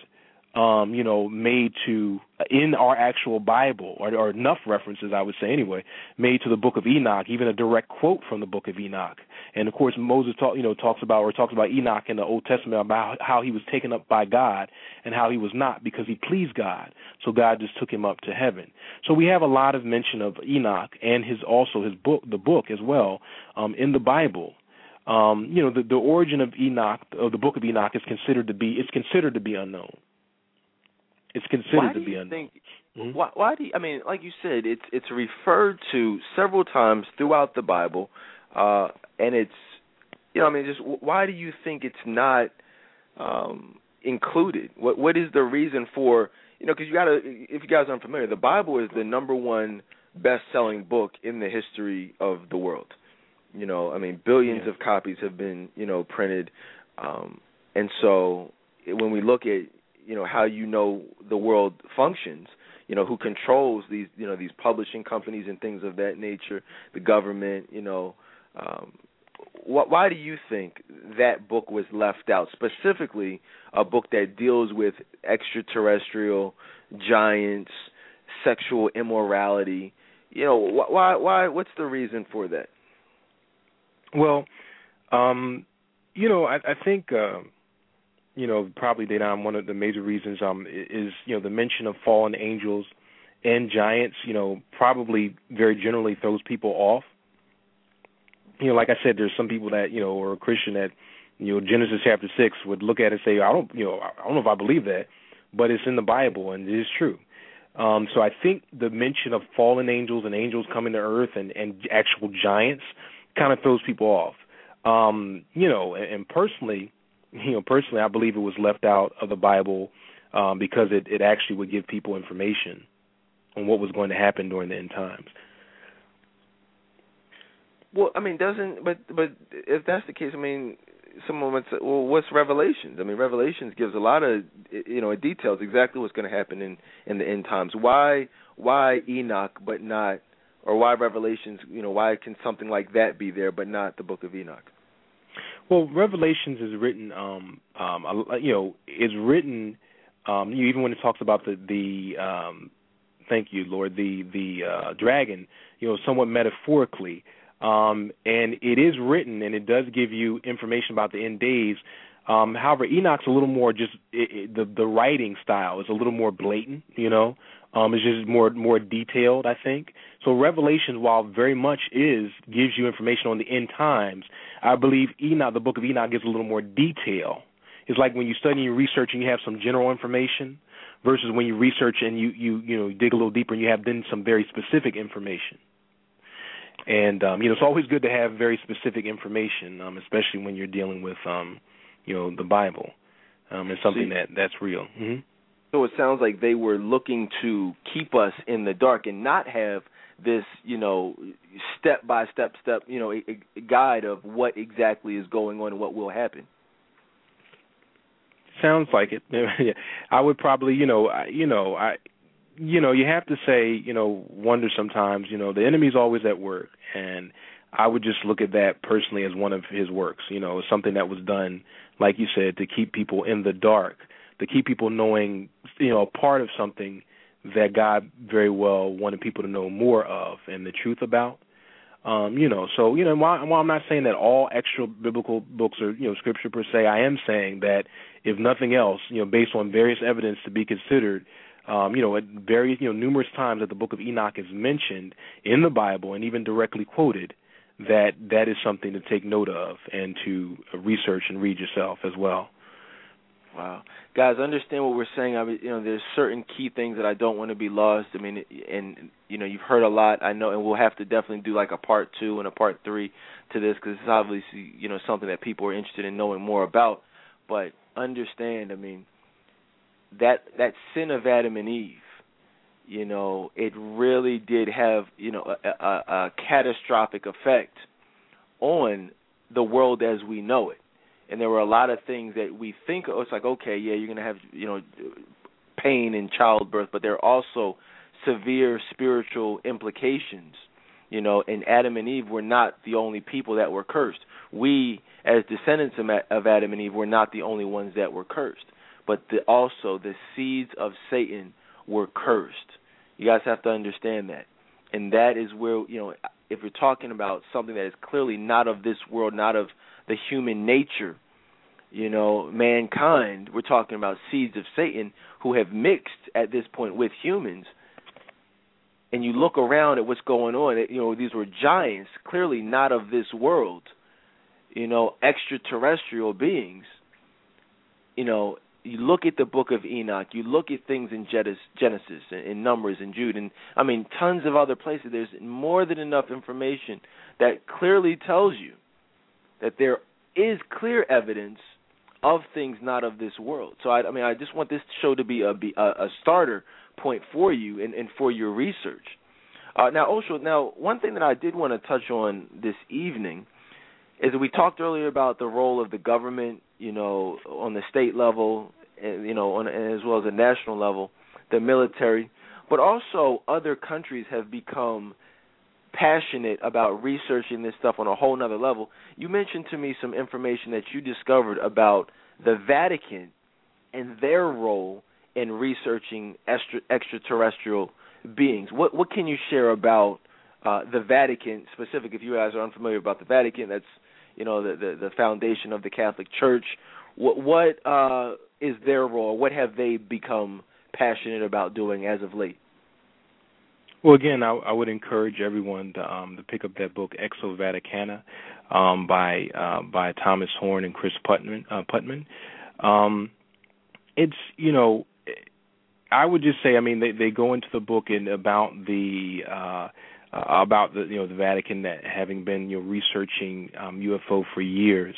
made to, in our actual Bible, or enough references, I would say anyway, made to the book of Enoch, even a direct quote from the book of Enoch. And of course, Moses talks about Enoch in the Old Testament, about how he was taken up by God and how he was not, because he pleased God. So God just took him up to heaven. So we have a lot of mention of Enoch and his book, the book as well, in the Bible. The origin of Enoch, of the book of Enoch, is considered to be unknown. It's considered to be unknown. Why do you, like you said, it's referred to several times throughout the Bible, and it's, just why do you think it's not included? What is the reason for, because if you guys aren't familiar, the Bible is the number one best-selling book in the history of the world. Billions of copies have been, printed, and so when we look at, how the world functions, who controls these, these publishing companies and things of that nature, the government, why do you think that book was left out, specifically a book that deals with extraterrestrial giants, sexual immorality? Why? What's the reason for that? Well, I think, probably, Dedan, one of the major reasons is, the mention of fallen angels and giants, probably very generally throws people off. Like I said, there's some people that, are a Christian that, Genesis chapter 6 would look at it and say, I don't know if I believe that, but it's in the Bible and it is true. So I think the mention of fallen angels and angels coming to earth and actual giants kind of throws people off. And personally, I believe it was left out of the Bible because it actually would give people information on what was going to happen during the end times. Well, but if that's the case, someone would say, well, what's Revelations? Revelations gives a lot of, it details exactly what's going to happen in the end times. Why Enoch but not, or why Revelations, why can something like that be there but not the book of Enoch? Well, Revelations is written, even when it talks about the thank you, Lord, the dragon, somewhat metaphorically. And it is written, and it does give you information about the end days. However, Enoch's a little more just the writing style is a little more blatant. It's just more detailed, I think. So Revelation, while very much gives you information on the end times, I believe Enoch, the book of Enoch, gives a little more detail. It's like when you study and research and you have some general information, versus when you research and you dig a little deeper and you have then some very specific information. And it's always good to have very specific information, especially when you're dealing with the Bible. It's something that's real. Mm-hmm. So it sounds like they were looking to keep us in the dark and not have this, step-by-step, a guide of what exactly is going on and what will happen. Sounds like it. I would probably, you have to say, wonder sometimes, the enemy's always at work, and I would just look at that personally as one of his works, something that was done, like you said, to keep people in the dark, to keep people knowing, a part of something that God very well wanted people to know more of and the truth about. So, while I'm not saying that all extra biblical books are, scripture per se, I am saying that if nothing else, based on various evidence to be considered, at various, numerous times that the book of Enoch is mentioned in the Bible and even directly quoted, that is something to take note of and to research and read yourself as well. Wow. Guys, understand what we're saying. There's certain key things that I don't want to be lost. You've heard a lot, I know, and we'll have to definitely do like a part 2 and a part 3 to this because it's obviously, something that people are interested in knowing more about. But understand, that sin of Adam and Eve, it really did have, a catastrophic effect on the world as we know it. And there were a lot of things that we think, it's like, okay, yeah, you're going to have, pain in childbirth, but there are also severe spiritual implications, and Adam and Eve were not the only people that were cursed. We, as descendants of Adam and Eve, were not the only ones that were cursed, but also the seeds of Satan were cursed. You guys have to understand that. And that is where, if you're talking about something that is clearly not of this world, not of the human nature, mankind, we're talking about seeds of Satan who have mixed at this point with humans. And you look around at what's going on, these were giants, clearly not of this world, extraterrestrial beings. You look at the book of Enoch, you look at things in Genesis and Numbers and Jude, and tons of other places. There's more than enough information that clearly tells you that there is clear evidence of things not of this world. So I just want this show to be a starter point for you and for your research. Now, Osho, one thing that I did want to touch on this evening is that we talked earlier about the role of the government, on the state level, and, as well as the national level, the military, but also other countries have become passionate about researching this stuff on a whole nother level. You mentioned to me some information that you discovered about the Vatican and their role in researching extraterrestrial beings. What can you share about the Vatican specific? If you guys are unfamiliar about the Vatican, that's the foundation of the Catholic Church. What is their role? What have they become passionate about doing as of late? Well, again, I would encourage everyone to pick up that book, Exo Vaticana, by Thomas Horn and Chris Putman. It's I would just say, they go into the book and about the the Vatican that having been researching UFO for years,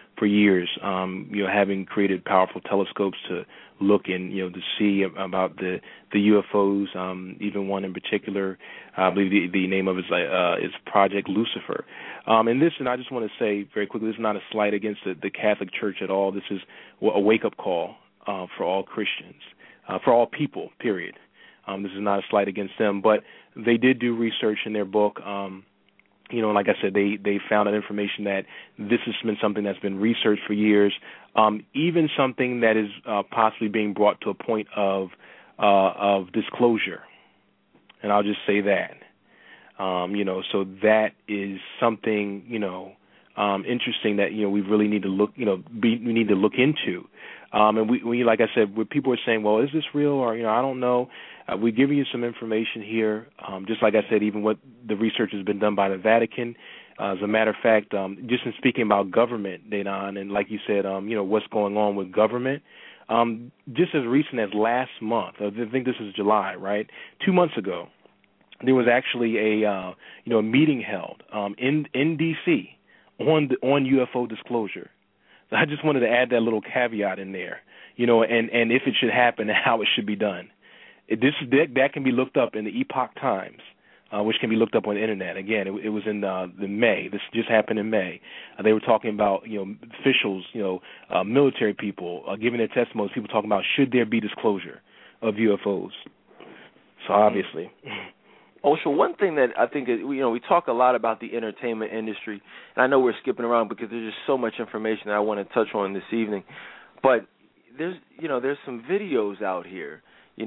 having created powerful telescopes to look and to see about the UFOs. Even one in particular, I believe the name of it is Project Lucifer. And I just want to say very quickly, this is not a slight against the Catholic Church at all. This is a wake-up call for all Christians, for all people. Period. This is not a slight against them, but they did do research in their book. Like I said, they found out information that this has been something that's been researched for years, even something that is possibly being brought to a point of disclosure. And I'll just say that. So that is something, interesting that, we really need to look, we need to look into. And we, like I said, when people are saying, well, is this real? Or, I don't know. We're giving you some information here. Just like I said, even what the research has been done by the Vatican. As a matter of fact, just in speaking about government, Dedan, and like you said, what's going on with government, Just as recent as last month, I think this is July, right? 2 months ago, there was actually a meeting held in D.C. on UFO disclosure. So I just wanted to add that little caveat in there, and if it should happen, how it should be done. That can be looked up in the Epoch Times, which can be looked up on the internet. Again, it was in the May. This just happened in May. They were talking about officials, military people giving their testimonies. People talking about should there be disclosure of UFOs. So obviously. Also, one thing that I think is, we talk a lot about the entertainment industry, and I know we're skipping around because there's just so much information that I want to touch on this evening. But there's some videos out here.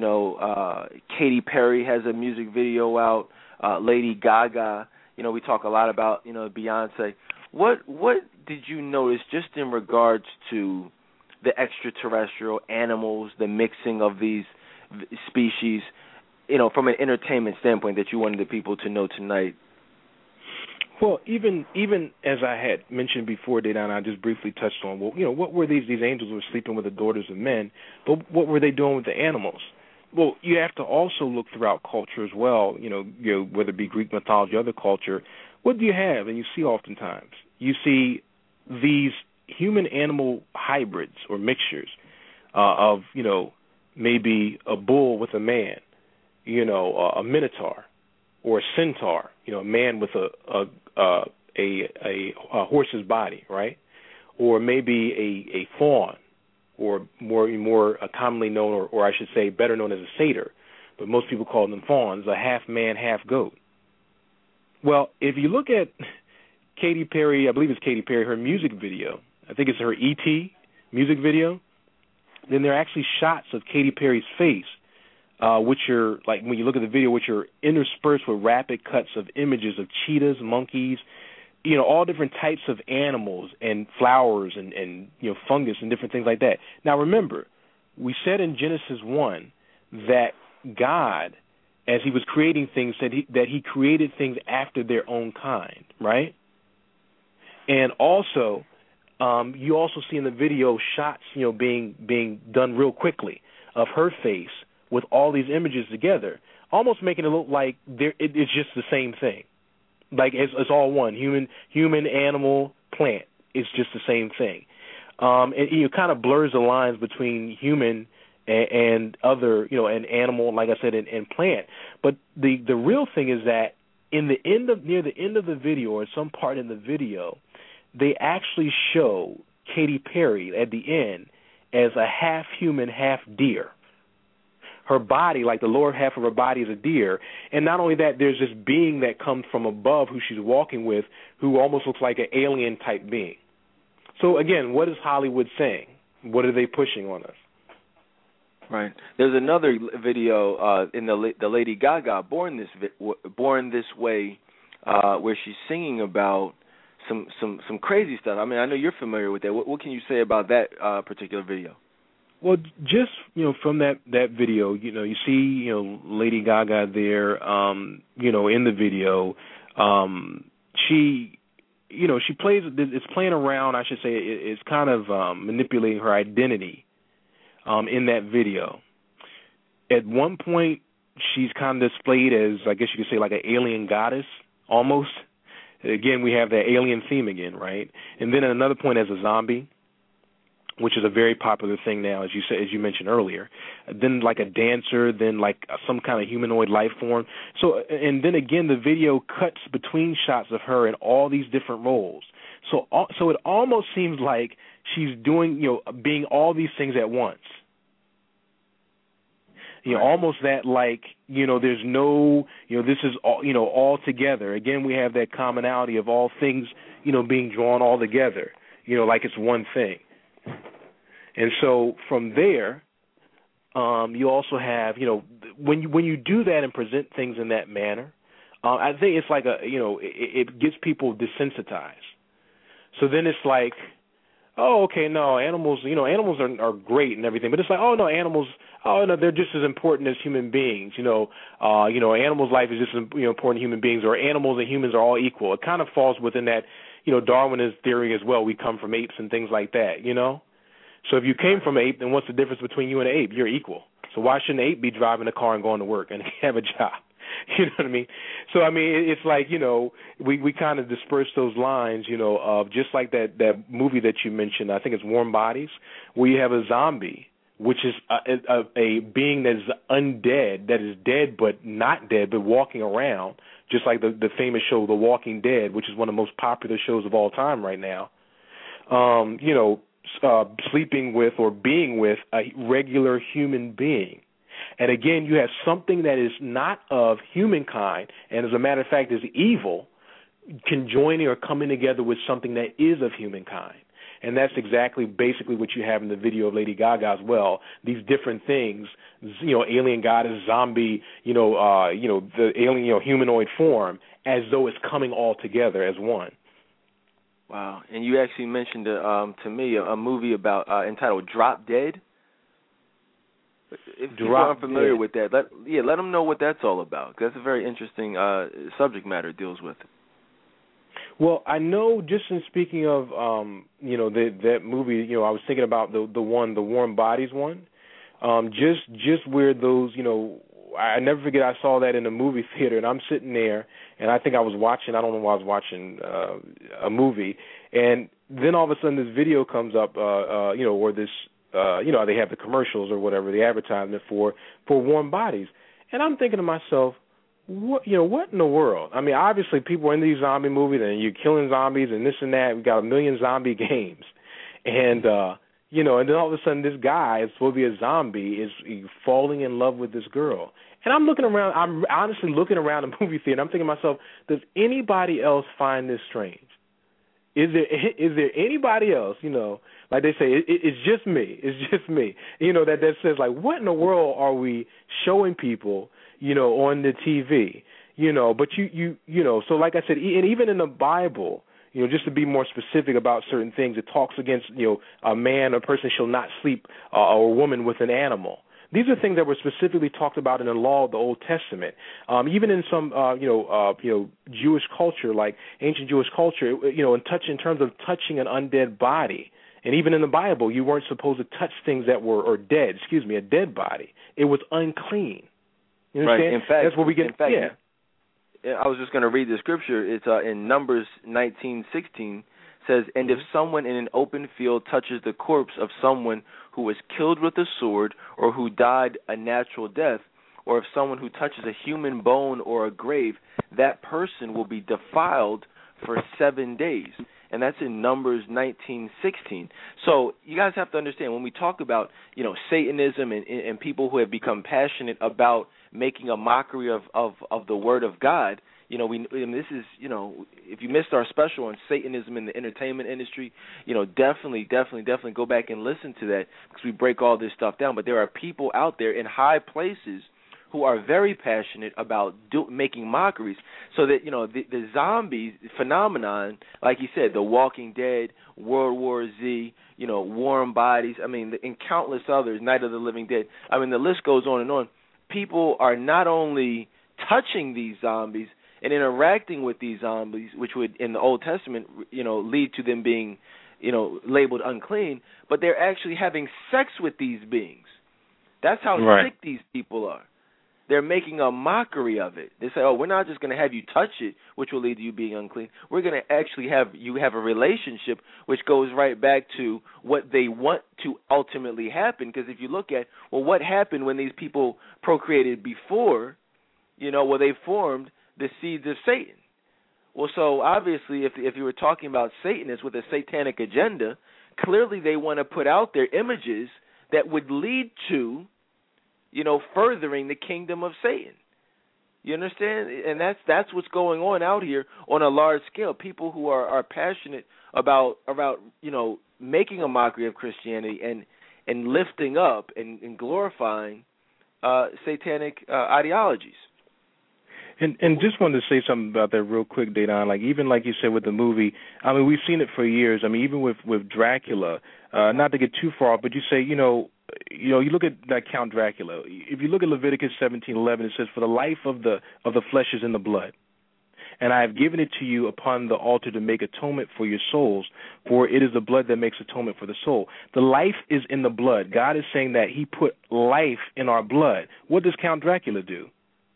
Katy Perry has a music video out. Lady Gaga. We talk a lot about Beyonce. What did you notice just in regards to the extraterrestrial animals, the mixing of these species? From an entertainment standpoint, that you wanted the people to know tonight? Well, even as I had mentioned before, Dedan, I just briefly touched on, what were these angels were sleeping with the daughters of men, but what were they doing with the animals? Well, you have to also look throughout culture as well, whether it be Greek mythology or other culture. What do you have? And you see oftentimes, you see these human-animal hybrids or mixtures of, maybe a bull with a man, a minotaur or a centaur, a man with a horse's body, right? Or maybe a fawn, or more commonly known, or I should say better known as a satyr, but most people call them fawns, a half man, half goat. Well, if you look at Katy Perry, I believe it's Katy Perry, her music video, I think it's her E.T. music video, then there are actually shots of Katy Perry's face, which are, like when you look at the video, which are interspersed with rapid cuts of images of cheetahs, monkeys, all different types of animals and flowers and fungus and different things like that. Now remember, we said in Genesis 1 that God, as he was creating things, said that he created things after their own kind, right? And also, you also see in the video shots, being done real quickly of her face with all these images together, almost making it look like it's just the same thing. Like it's all one, human, animal, plant. It's just the same thing. And it kind of blurs the lines between human and other, and animal, like I said, and plant. But the real thing is that near the end of the video, or some part in the video, they actually show Katy Perry at the end as a half human, half deer. Her body, like the lower half of her body, is a deer. And not only that, there's this being that comes from above who she's walking with, who almost looks like an alien-type being. So, again, what is Hollywood saying? What are they pushing on us? Right. There's another video in the Lady Gaga, Born This Way, where she's singing about some crazy stuff. I mean, I know you're familiar with that. What can you say about that particular video? Well, just from that video, you see Lady Gaga there, in the video. She plays. It's playing around. I should say it's kind of manipulating her identity in that video. At one point, she's kind of displayed as, I guess you could say, like an alien goddess almost. Again, we have that alien theme again, right? And then at another point, as a zombie, which is a very popular thing now, as you mentioned earlier. Then like a dancer, then like some kind of humanoid life form. So, and then again, the video cuts between shots of her in all these different roles. So it almost seems like she's doing, being all these things at once. Almost that like, there's no, this is all, all together. Again, we have that commonality of all things, being drawn all together, like it's one thing. And so from there, you also have, when you do that and present things in that manner, I think it's like it gets people desensitized. So then it's like, oh, okay, no, animals, animals are great and everything, but it's like, oh no, animals, oh no, they're just as important as human beings. Animals' life is just as important as human beings, or animals and humans are all equal. It kind of falls within that, Darwinist theory as well. We come from apes and things like that, So if you came from an ape, then what's the difference between you and an ape? You're equal. So why shouldn't an ape be driving a car and going to work and have a job? You know what I mean? So, I mean, it's like, you know, we kind of disperse those lines, you know, of just like that movie that you mentioned, I think it's Warm Bodies, where you have a zombie, which is a being that is undead, that is dead but not dead, but walking around, just like the famous show The Walking Dead, which is one of the most popular shows of all time right now. You know, sleeping with or being with a regular human being. And again, you have something that is not of humankind, and as a matter of fact is evil, conjoining or coming together with something that is of humankind. And that's exactly basically what you have in the video of Lady Gaga as well. These different things, you know, alien goddess, zombie, the alien, humanoid form, as though it's coming all together as one. Wow. And you actually mentioned to me a movie about entitled Drop Dead. If people aren't familiar with that, let them know what that's all about. 'Cause that's a very interesting subject matter it deals with. Well, I know just in speaking of, that movie, I was thinking about the Warm Bodies one. Just where those, I never forget I saw that in a movie theater, and I'm sitting there, and I think I was watching, I don't know why I was watching a movie, and then all of a sudden this video comes up, or this, they have the commercials or whatever, the advertisement for Warm Bodies. And I'm thinking to myself, what in the world? I mean, obviously people are in these zombie movies and you're killing zombies and this and that. We've got a million zombie games. And, and then all of a sudden this guy is supposed to be a zombie is falling in love with this girl. And I'm honestly looking around the movie theater and I'm thinking to myself, does anybody else find this strange? Is there anybody else, like they say, it's just me. It's just me. That says, like, what in the world are we showing people, on the TV? But so like I said, and even in the Bible, just to be more specific about certain things, it talks against, a man or person shall not sleep or a woman with an animal. These are things that were specifically talked about in the law of the Old Testament. Even in some, Jewish culture, like ancient Jewish culture, in terms of touching an undead body. And even in the Bible, you weren't supposed to touch things that were a dead body. It was unclean. You understand? Right. In fact, that's where we get. I was just going to read the scripture. It's in Numbers 19:16. Says, and if someone in an open field touches the corpse of someone who was killed with a sword or who died a natural death, or if someone who touches a human bone or a grave, that person will be defiled for 7 days. And that's in Numbers 19:16. So you guys have to understand, when we talk about, Satanism and people who have become passionate about making a mockery of the Word of God, this is, if you missed our special on Satanism in the entertainment industry, definitely go back and listen to that because we break all this stuff down. But there are people out there in high places who are very passionate about making mockeries, so that the zombie phenomenon, like you said, The Walking Dead, World War Z, Warm Bodies, and countless others, Night of the Living Dead. The list goes on and on. People are not only touching these zombies and interacting with these zombies, which would, in the Old Testament, lead to them being, labeled unclean, but they're actually having sex with these beings. That's how sick these people are. They're making a mockery of it. They say, we're not just going to have you touch it, which will lead to you being unclean. We're going to actually have you have a relationship, which goes right back to what they want to ultimately happen. Because if you look at, what happened when these people procreated before, they formed the seeds of Satan. Well, so obviously if you were talking about Satanists with a satanic agenda, clearly they want to put out their images that would lead to, furthering the kingdom of Satan. You understand? And that's what's going on out here on a large scale. People who are passionate about making a mockery of Christianity and lifting up and glorifying satanic ideologies. And just wanted to say something about that real quick, Dedan. Like, even like you said with the movie, we've seen it for years. Even with Dracula, not to get too far off, but you say, you look at that Count Dracula. If you look at Leviticus 17:11, it says, "For the life of the flesh is in the blood." and I have given it to you upon the altar to make atonement for your souls, for it is the blood that makes atonement for the soul. The life is in the blood. God is saying that he put life in our blood. What does Count Dracula do?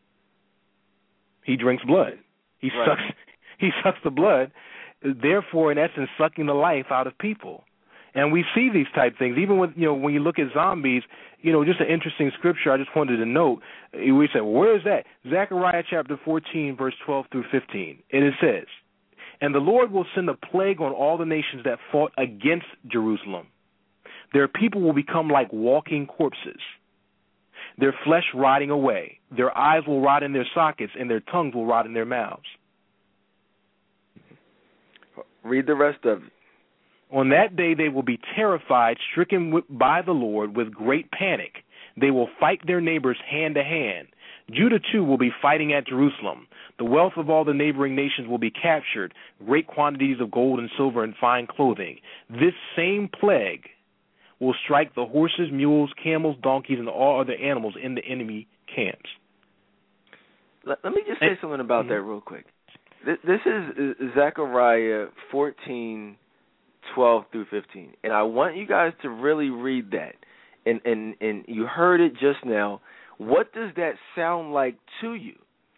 He drinks blood. He sucks the blood, therefore, in essence, sucking the life out of people. And we see these type things, even with, when you look at zombies, just an interesting scripture I just wanted to note. We said, well, where is that? Zechariah chapter 14, verse 12 through 15. And it says, and the Lord will send a plague on all the nations that fought against Jerusalem. Their people will become like walking corpses, their flesh rotting away. Their eyes will rot in their sockets, and their tongues will rot in their mouths. Read the rest of it. On that day they will be terrified, stricken by the Lord with great panic. They will fight their neighbors hand to hand. Judah, too, will be fighting at Jerusalem. The wealth of all the neighboring nations will be captured, great quantities of gold and silver and fine clothing. This same plague will strike the horses, mules, camels, donkeys, and all other animals in the enemy camps. Let me just say something about that real quick. This is Zechariah 14, 12 through 15. And I want you guys to really read that. And you heard it just now. What does that sound like to you?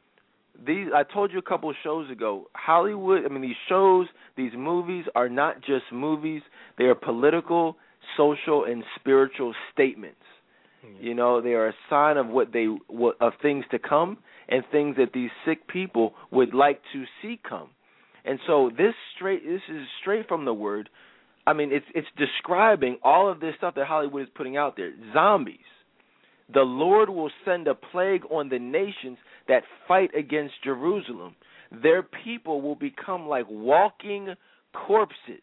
I told you a couple of shows ago, Hollywood, these shows, these movies are not just movies. They are political, social, and spiritual statements. They are a sign of of things to come and things that these sick people would like to see come. And so this is straight from the word. It's describing all of this stuff that Hollywood is putting out there. Zombies. The Lord will send a plague on the nations that fight against Jerusalem. Their people will become like walking corpses.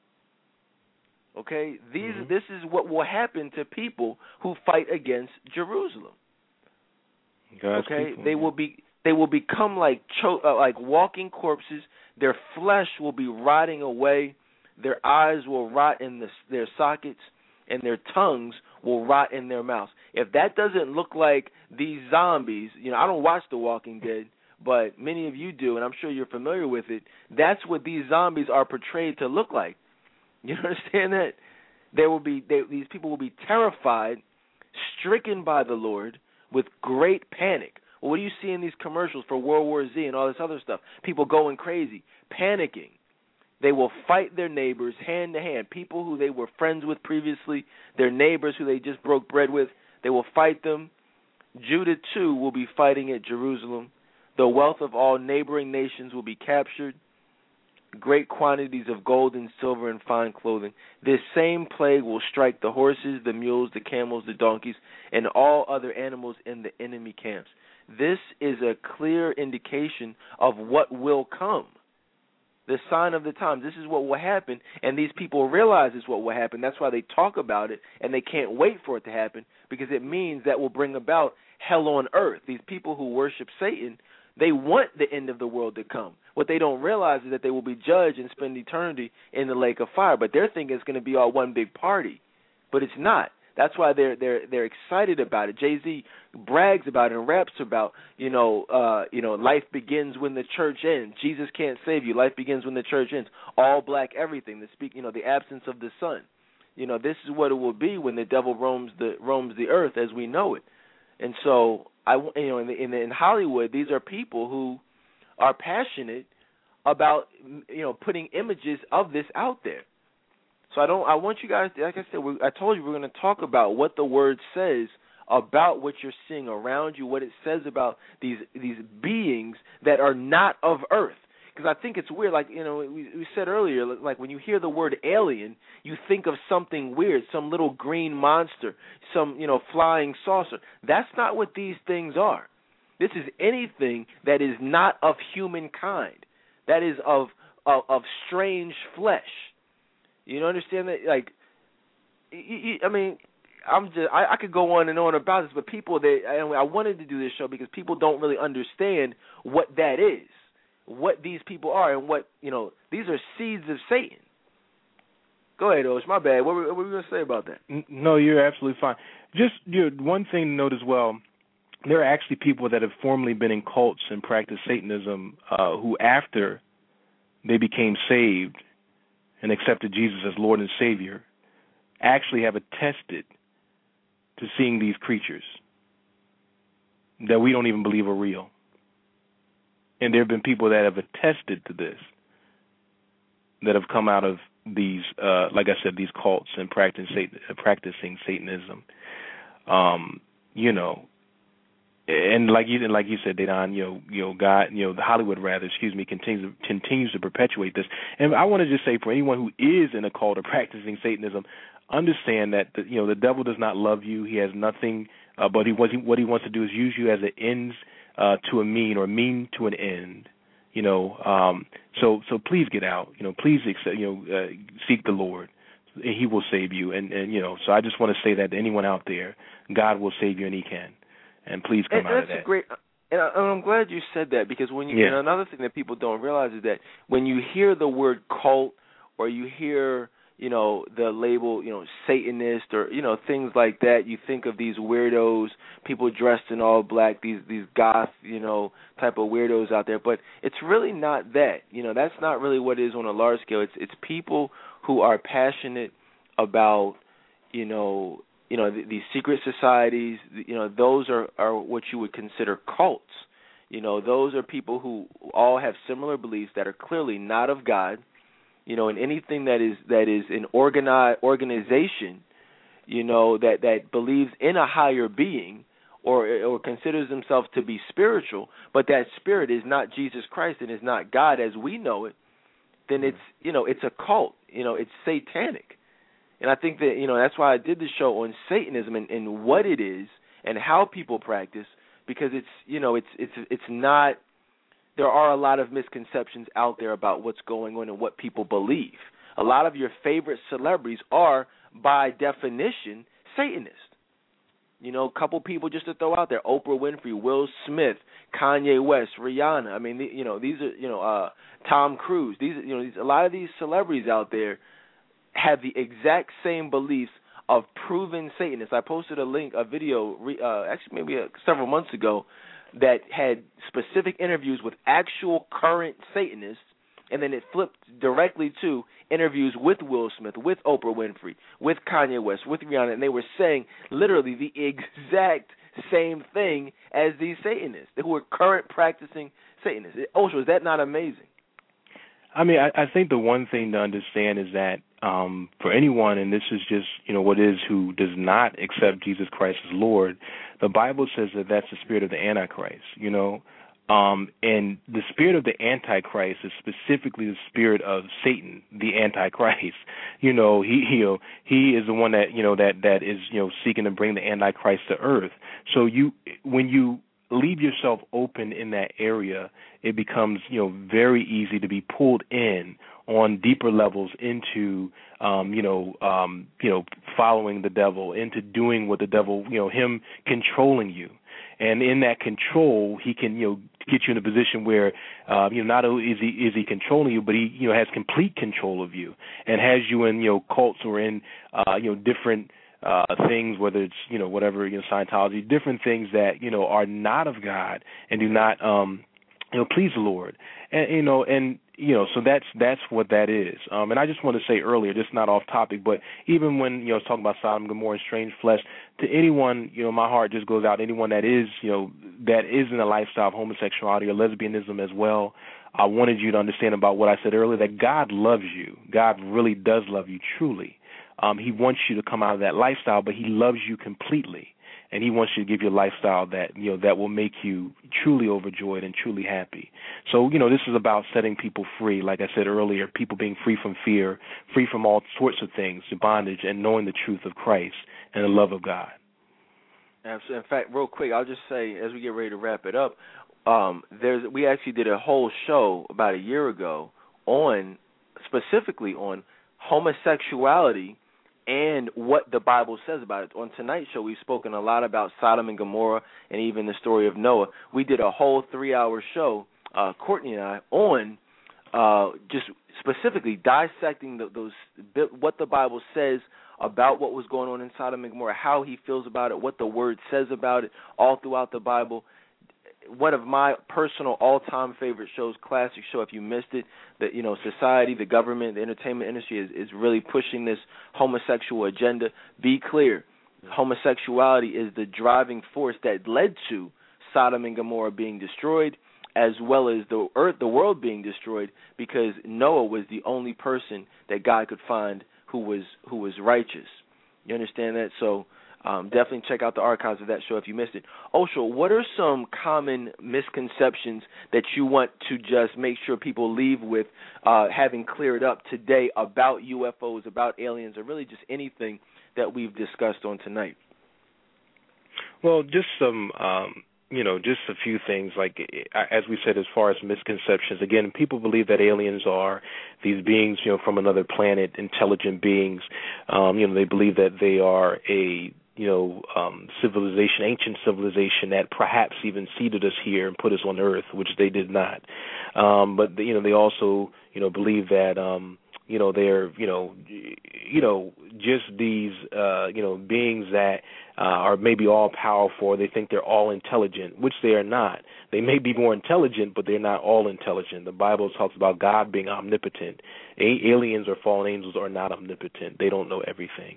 Okay? This is what will happen to people who fight against Jerusalem. God's okay? People, They will become like walking corpses. Their flesh will be rotting away. Their eyes will rot in their sockets, and their tongues will rot in their mouths. If that doesn't look like these zombies, I don't watch The Walking Dead, but many of you do, and I'm sure you're familiar with it. That's what these zombies are portrayed to look like. You understand that? These people will be terrified, stricken by the Lord with great panic. Well, what do you see in these commercials for World War Z and all this other stuff? People going crazy, panicking. They will fight their neighbors hand to hand, people who they were friends with previously, their neighbors who they just broke bread with. They will fight them. Judah, too, will be fighting at Jerusalem. The wealth of all neighboring nations will be captured. Great quantities of gold and silver and fine clothing. This same plague will strike the horses, the mules, the camels, the donkeys, and all other animals in the enemy camps. This is a clear indication of what will come. The sign of the times. This is what will happen, and these people realize this is what will happen. That's why they talk about it, and they can't wait for it to happen, because it means that will bring about hell on earth. These people who worship Satan, they want the end of the world to come. What they don't realize is that they will be judged and spend eternity in the lake of fire, but they're thinking it's going to be all one big party, but it's not. That's why they're excited about it. Jay-Z brags about it and raps about, life begins when the church ends. Jesus can't save you. Life begins when the church ends. All black everything. The absence of the sun. This is what it will be when the devil roams the earth as we know it. And so in Hollywood, these are people who are passionate about putting images of this out there. So I want you guys to, like I said, I told you we're going to talk about what the word says about what you're seeing around you, what it says about these beings that are not of earth. Because I think it's weird, we said earlier, like when you hear the word alien, you think of something weird, some little green monster, some flying saucer. That's not what these things are. This is anything that is not of humankind, that is of strange flesh. You understand that? I could go on and on about this, but I wanted to do this show because people don't really understand what that is, what these people are, and what, these are seeds of Satan. Go ahead, Osh. My bad. What were we going to say about that? No, you're absolutely fine. Just one thing to note as well, there are actually people that have formerly been in cults and practiced Satanism who, after they became saved and accepted Jesus as Lord and Savior, actually have attested to seeing these creatures that we don't even believe are real. And there have been people that have attested to this, that have come out of these, like I said, these cults and practicing Satanism. And like you said, Dedan, God, Hollywood continues to perpetuate this. And I want to just say, for anyone who is in a cult or practicing Satanism, understand that the devil does not love you. He has nothing, but what he wants to do is use you as an ends to a mean, or mean to an end. So please get out. Please accept, seek the Lord. He will save you. And so I just want to say that to anyone out there, God will save you, and He can. And please come out of that. That's great. And I'm glad you said that, because when you, another thing that people don't realize is that when you hear the word cult, or you hear the label, Satanist, or things like that, you think of these weirdos, people dressed in all black, these goth, type of weirdos out there. But it's really not that. That's not really what it is on a large scale. It's people who are passionate about these secret societies. Those are what you would consider cults. Those are people who all have similar beliefs that are clearly not of God. And anything that is an organization, that believes in a higher being, or considers themselves to be spiritual, but that spirit is not Jesus Christ and is not God as we know it, then it's a cult. It's satanic. And I think that that's why I did the show on Satanism and what it is and how people practice, because it's not. There are a lot of misconceptions out there about what's going on and what people believe. A lot of your favorite celebrities are, by definition, Satanists. A couple people just to throw out there: Oprah Winfrey, Will Smith, Kanye West, Rihanna. I mean, these are Tom Cruise. A lot of these celebrities out there have the exact same beliefs of proven Satanists. I posted a video, actually maybe several months ago, that had specific interviews with actual current Satanists, and then it flipped directly to interviews with Will Smith, with Oprah Winfrey, with Kanye West, with Rihanna, and they were saying literally the exact same thing as these Satanists who are current practicing Satanists. Oshel, is that not amazing? I mean, I think the one thing to understand is that for anyone, and this is just, what is, who does not accept Jesus Christ as Lord, the Bible says that that's the spirit of the Antichrist, and the spirit of the Antichrist is specifically the spirit of Satan, the Antichrist. He is the one that is, seeking to bring the Antichrist to earth. So when you leave yourself open in that area, it becomes, very easy to be pulled in on deeper levels into, following the devil, into doing what the devil, him controlling you. And in that control, he can, get you in a position where, not only is he controlling you, but he, has complete control of you and has you in, cults or in, different things, whether it's, whatever, Scientology, different things that, are not of God and do not, please the Lord. And, so that's what that is. And I just want to say earlier, just not off topic, but even when, I was talking about Sodom and Gomorrah and strange flesh, to anyone, my heart just goes out to anyone that is, that is in a lifestyle of homosexuality or lesbianism as well. I wanted you to understand about what I said earlier, that God loves you. God really does love you truly. He wants you to come out of that lifestyle, but He loves you completely. And He wants you to give you a lifestyle that, that will make you truly overjoyed and truly happy. So, this is about setting people free. Like I said earlier, people being free from fear, free from all sorts of things, bondage, and knowing the truth of Christ and the love of God. Absolutely. In fact, real quick, I'll just say, as we get ready to wrap it up, we actually did a whole show about a year ago specifically on homosexuality and what the Bible says about it. On tonight's show, we've spoken a lot about Sodom and Gomorrah and even the story of Noah. We did a whole 3-hour show, Courtney and I, on just specifically dissecting what the Bible says about what was going on in Sodom and Gomorrah, how he feels about it, what the Word says about it, all throughout the Bible. One of my personal all-time favorite shows, classic show. If you missed it, society, the government, the entertainment industry is really pushing this homosexual agenda. Be clear, homosexuality is the driving force that led to Sodom and Gomorrah being destroyed, as well as the world being destroyed, because Noah was the only person that God could find who was righteous. You understand that? So definitely check out the archives of that show if you missed it. Osho, what are some common misconceptions that you want to just make sure people leave with having cleared up today about UFOs, about aliens, or really just anything that we've discussed on tonight? Well, just some, just a few things. Like, as we said, as far as misconceptions, again, people believe that aliens are these beings, from another planet, intelligent beings. They believe that they are a civilization, ancient civilization that perhaps even seeded us here and put us on Earth, which they did not. But they also, believe that, they're, just these, beings that are maybe all powerful. They think they're all intelligent, which they are not. They may be more intelligent, but they're not all intelligent. The Bible talks about God being omnipotent. Aliens or fallen angels are not omnipotent. They don't know everything.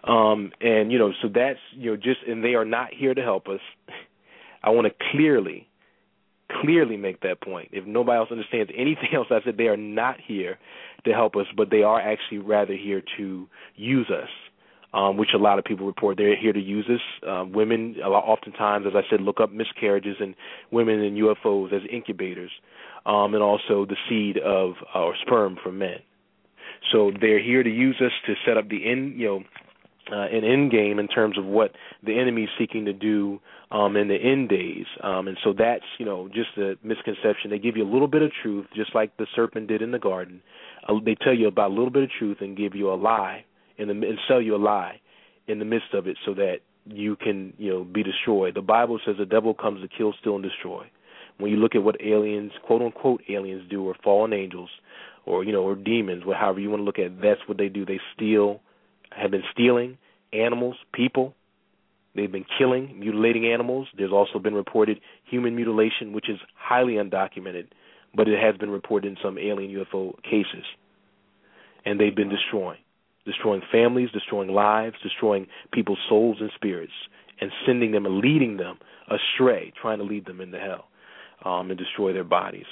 So that's, and they are not here to help us. I want to clearly make that point. If nobody else understands anything else I said, they are not here to help us, but they are actually rather here to use us, which a lot of people report. They're here to use us. Women, oftentimes, as I said, look up miscarriages and women in UFOs as incubators, and also the seed of or sperm from men. So they're here to use us to set up the an end game in terms of what the enemy is seeking to do in the end days. And so that's, just a misconception. They give you a little bit of truth, just like the serpent did in the garden. They tell you about a little bit of truth and give you a lie and sell you a lie in the midst of it so that you can, be destroyed. The Bible says the devil comes to kill, steal, and destroy. When you look at what aliens, quote-unquote aliens do, or fallen angels, or, or demons, however you want to look at it, that's what they do. They have been stealing animals, people. They've been killing, mutilating animals. There's also been reported human mutilation, which is highly undocumented, but it has been reported in some alien UFO cases. And they've been destroying families, destroying lives, destroying people's souls and spirits, and sending them and leading them astray, trying to lead them into hell. And destroy their bodies.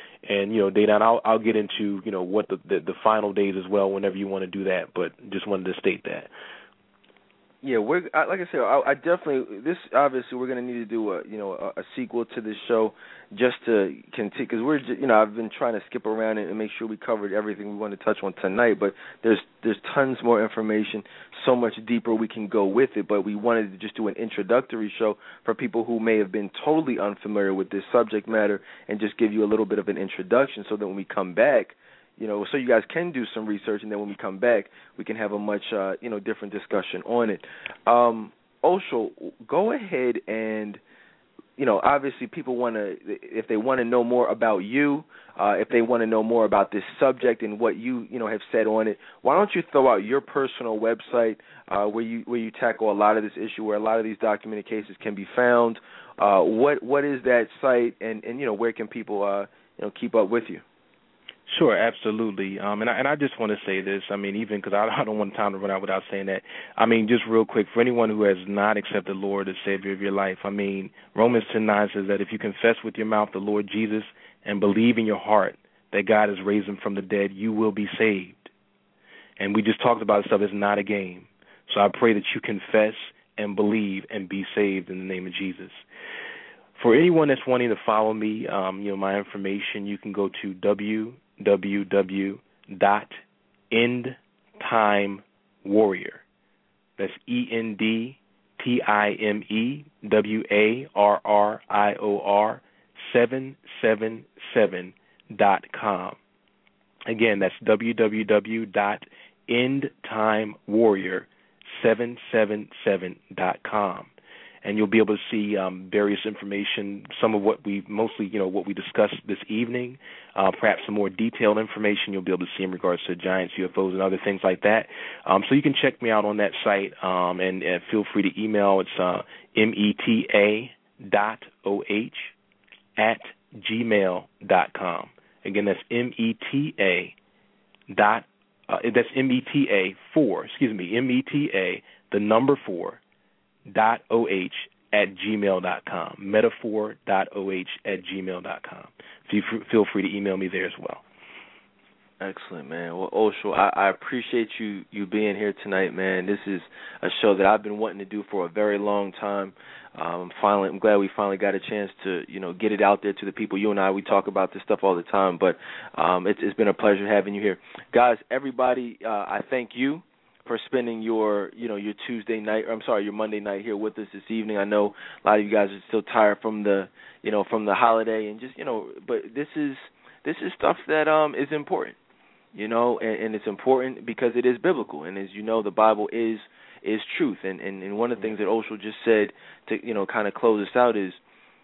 Dana, I'll get into, what the final days as well whenever you want to do that, but just wanted to state that. Yeah, like I said, I definitely, obviously we're going to need to do a sequel to this show just to continue, because I've been trying to skip around and make sure we covered everything we want to touch on tonight, but there's tons more information, so much deeper we can go with it, but we wanted to just do an introductory show for people who may have been totally unfamiliar with this subject matter and just give you a little bit of an introduction so that when we come back, so you guys can do some research, and then when we come back, we can have a much, different discussion on it. Osho, go ahead and, obviously people if they want to know more about you, if they want to know more about this subject and what you, have said on it, why don't you throw out your personal website where you tackle a lot of this issue, where a lot of these documented cases can be found? What is that site, and where can people, keep up with you? Sure, absolutely. And I just want to say this, even because I don't want time to run out without saying that. Just real quick, for anyone who has not accepted the Lord as Savior of your life, Romans 10:9 says that if you confess with your mouth the Lord Jesus and believe in your heart that God has raised him from the dead, you will be saved. And we just talked about stuff. It's not a game. So I pray that you confess and believe and be saved in the name of Jesus. For anyone that's wanting to follow me, my information, you can go to www.endtimewarrior. That's ENDTIMEWARRIOR 777.com. Again, that's www.endtimewarrior777.com. And you'll be able to see various information, some of what we discussed this evening, perhaps some more detailed information you'll be able to see in regards to giants, UFOs, and other things like that. So you can check me out on that site, and feel free to email. It's meta.oh@gmail.com. Again, that's meta. That's META, the number 4, .oh@gmail.com. metaphor.oh@gmail.com. So you feel free to email me there as well. Excellent, man. Well, Oshul, I appreciate you being here tonight, man. This is a show that I've been wanting to do for a very long time. I'm glad we finally got a chance to, get it out there to the people. You and I, we talk about this stuff all the time, but it's been a pleasure having you here, guys. Everybody, I thank you for spending your your Monday night here with us this evening. I know a lot of you guys are still tired from the holiday, and just but this is stuff that is important. And it's important because it is biblical. And as you know, the Bible is truth. And one of the things that Oshul just said to, kind of close us out is,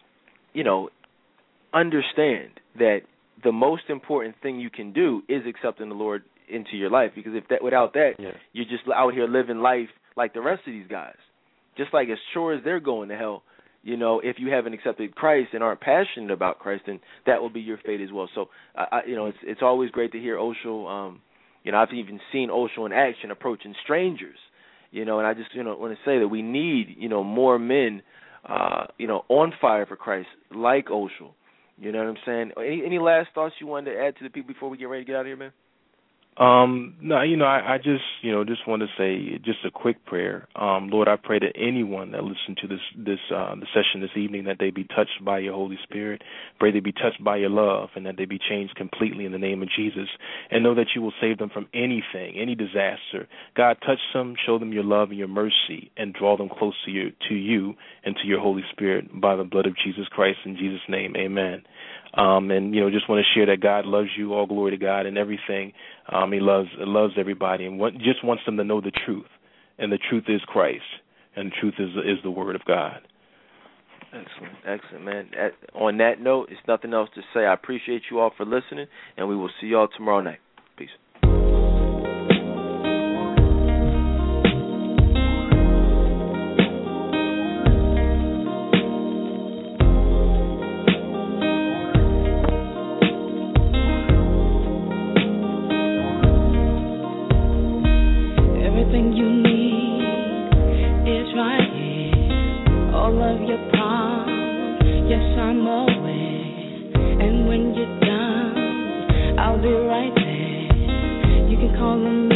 understand that the most important thing you can do is accepting the Lord into your life. Because without that, you're just out here living life like the rest of these guys. Just like as sure as they're going to hell, if you haven't accepted Christ and aren't passionate about Christ, then that will be your fate as well. So, it's always great to hear Oshul. I've even seen Oshul in action approaching strangers, and I just, want to say that we need, more men, on fire for Christ like Oshul. You know what I'm saying? Any last thoughts you wanted to add to the people before we get ready to get out of here, man? No, I just want to say just a quick prayer. Lord, I pray that anyone that listened to the session this evening, that they be touched by your Holy Spirit. Pray they be touched by your love, and that they be changed completely in the name of Jesus, and know that you will save them from anything, any disaster. God, touch them, show them your love and your mercy, and draw them close to you and to your Holy Spirit by the blood of Jesus Christ. In Jesus' name, amen. And just want to share that God loves you. All glory to God and everything. He loves everybody, and just wants them to know the truth. And the truth is Christ, and the truth is the Word of God. Excellent, man. On that note, it's nothing else to say. I appreciate you all for listening, and we will see you all tomorrow night. Peace. I'll be right there. You can call on me.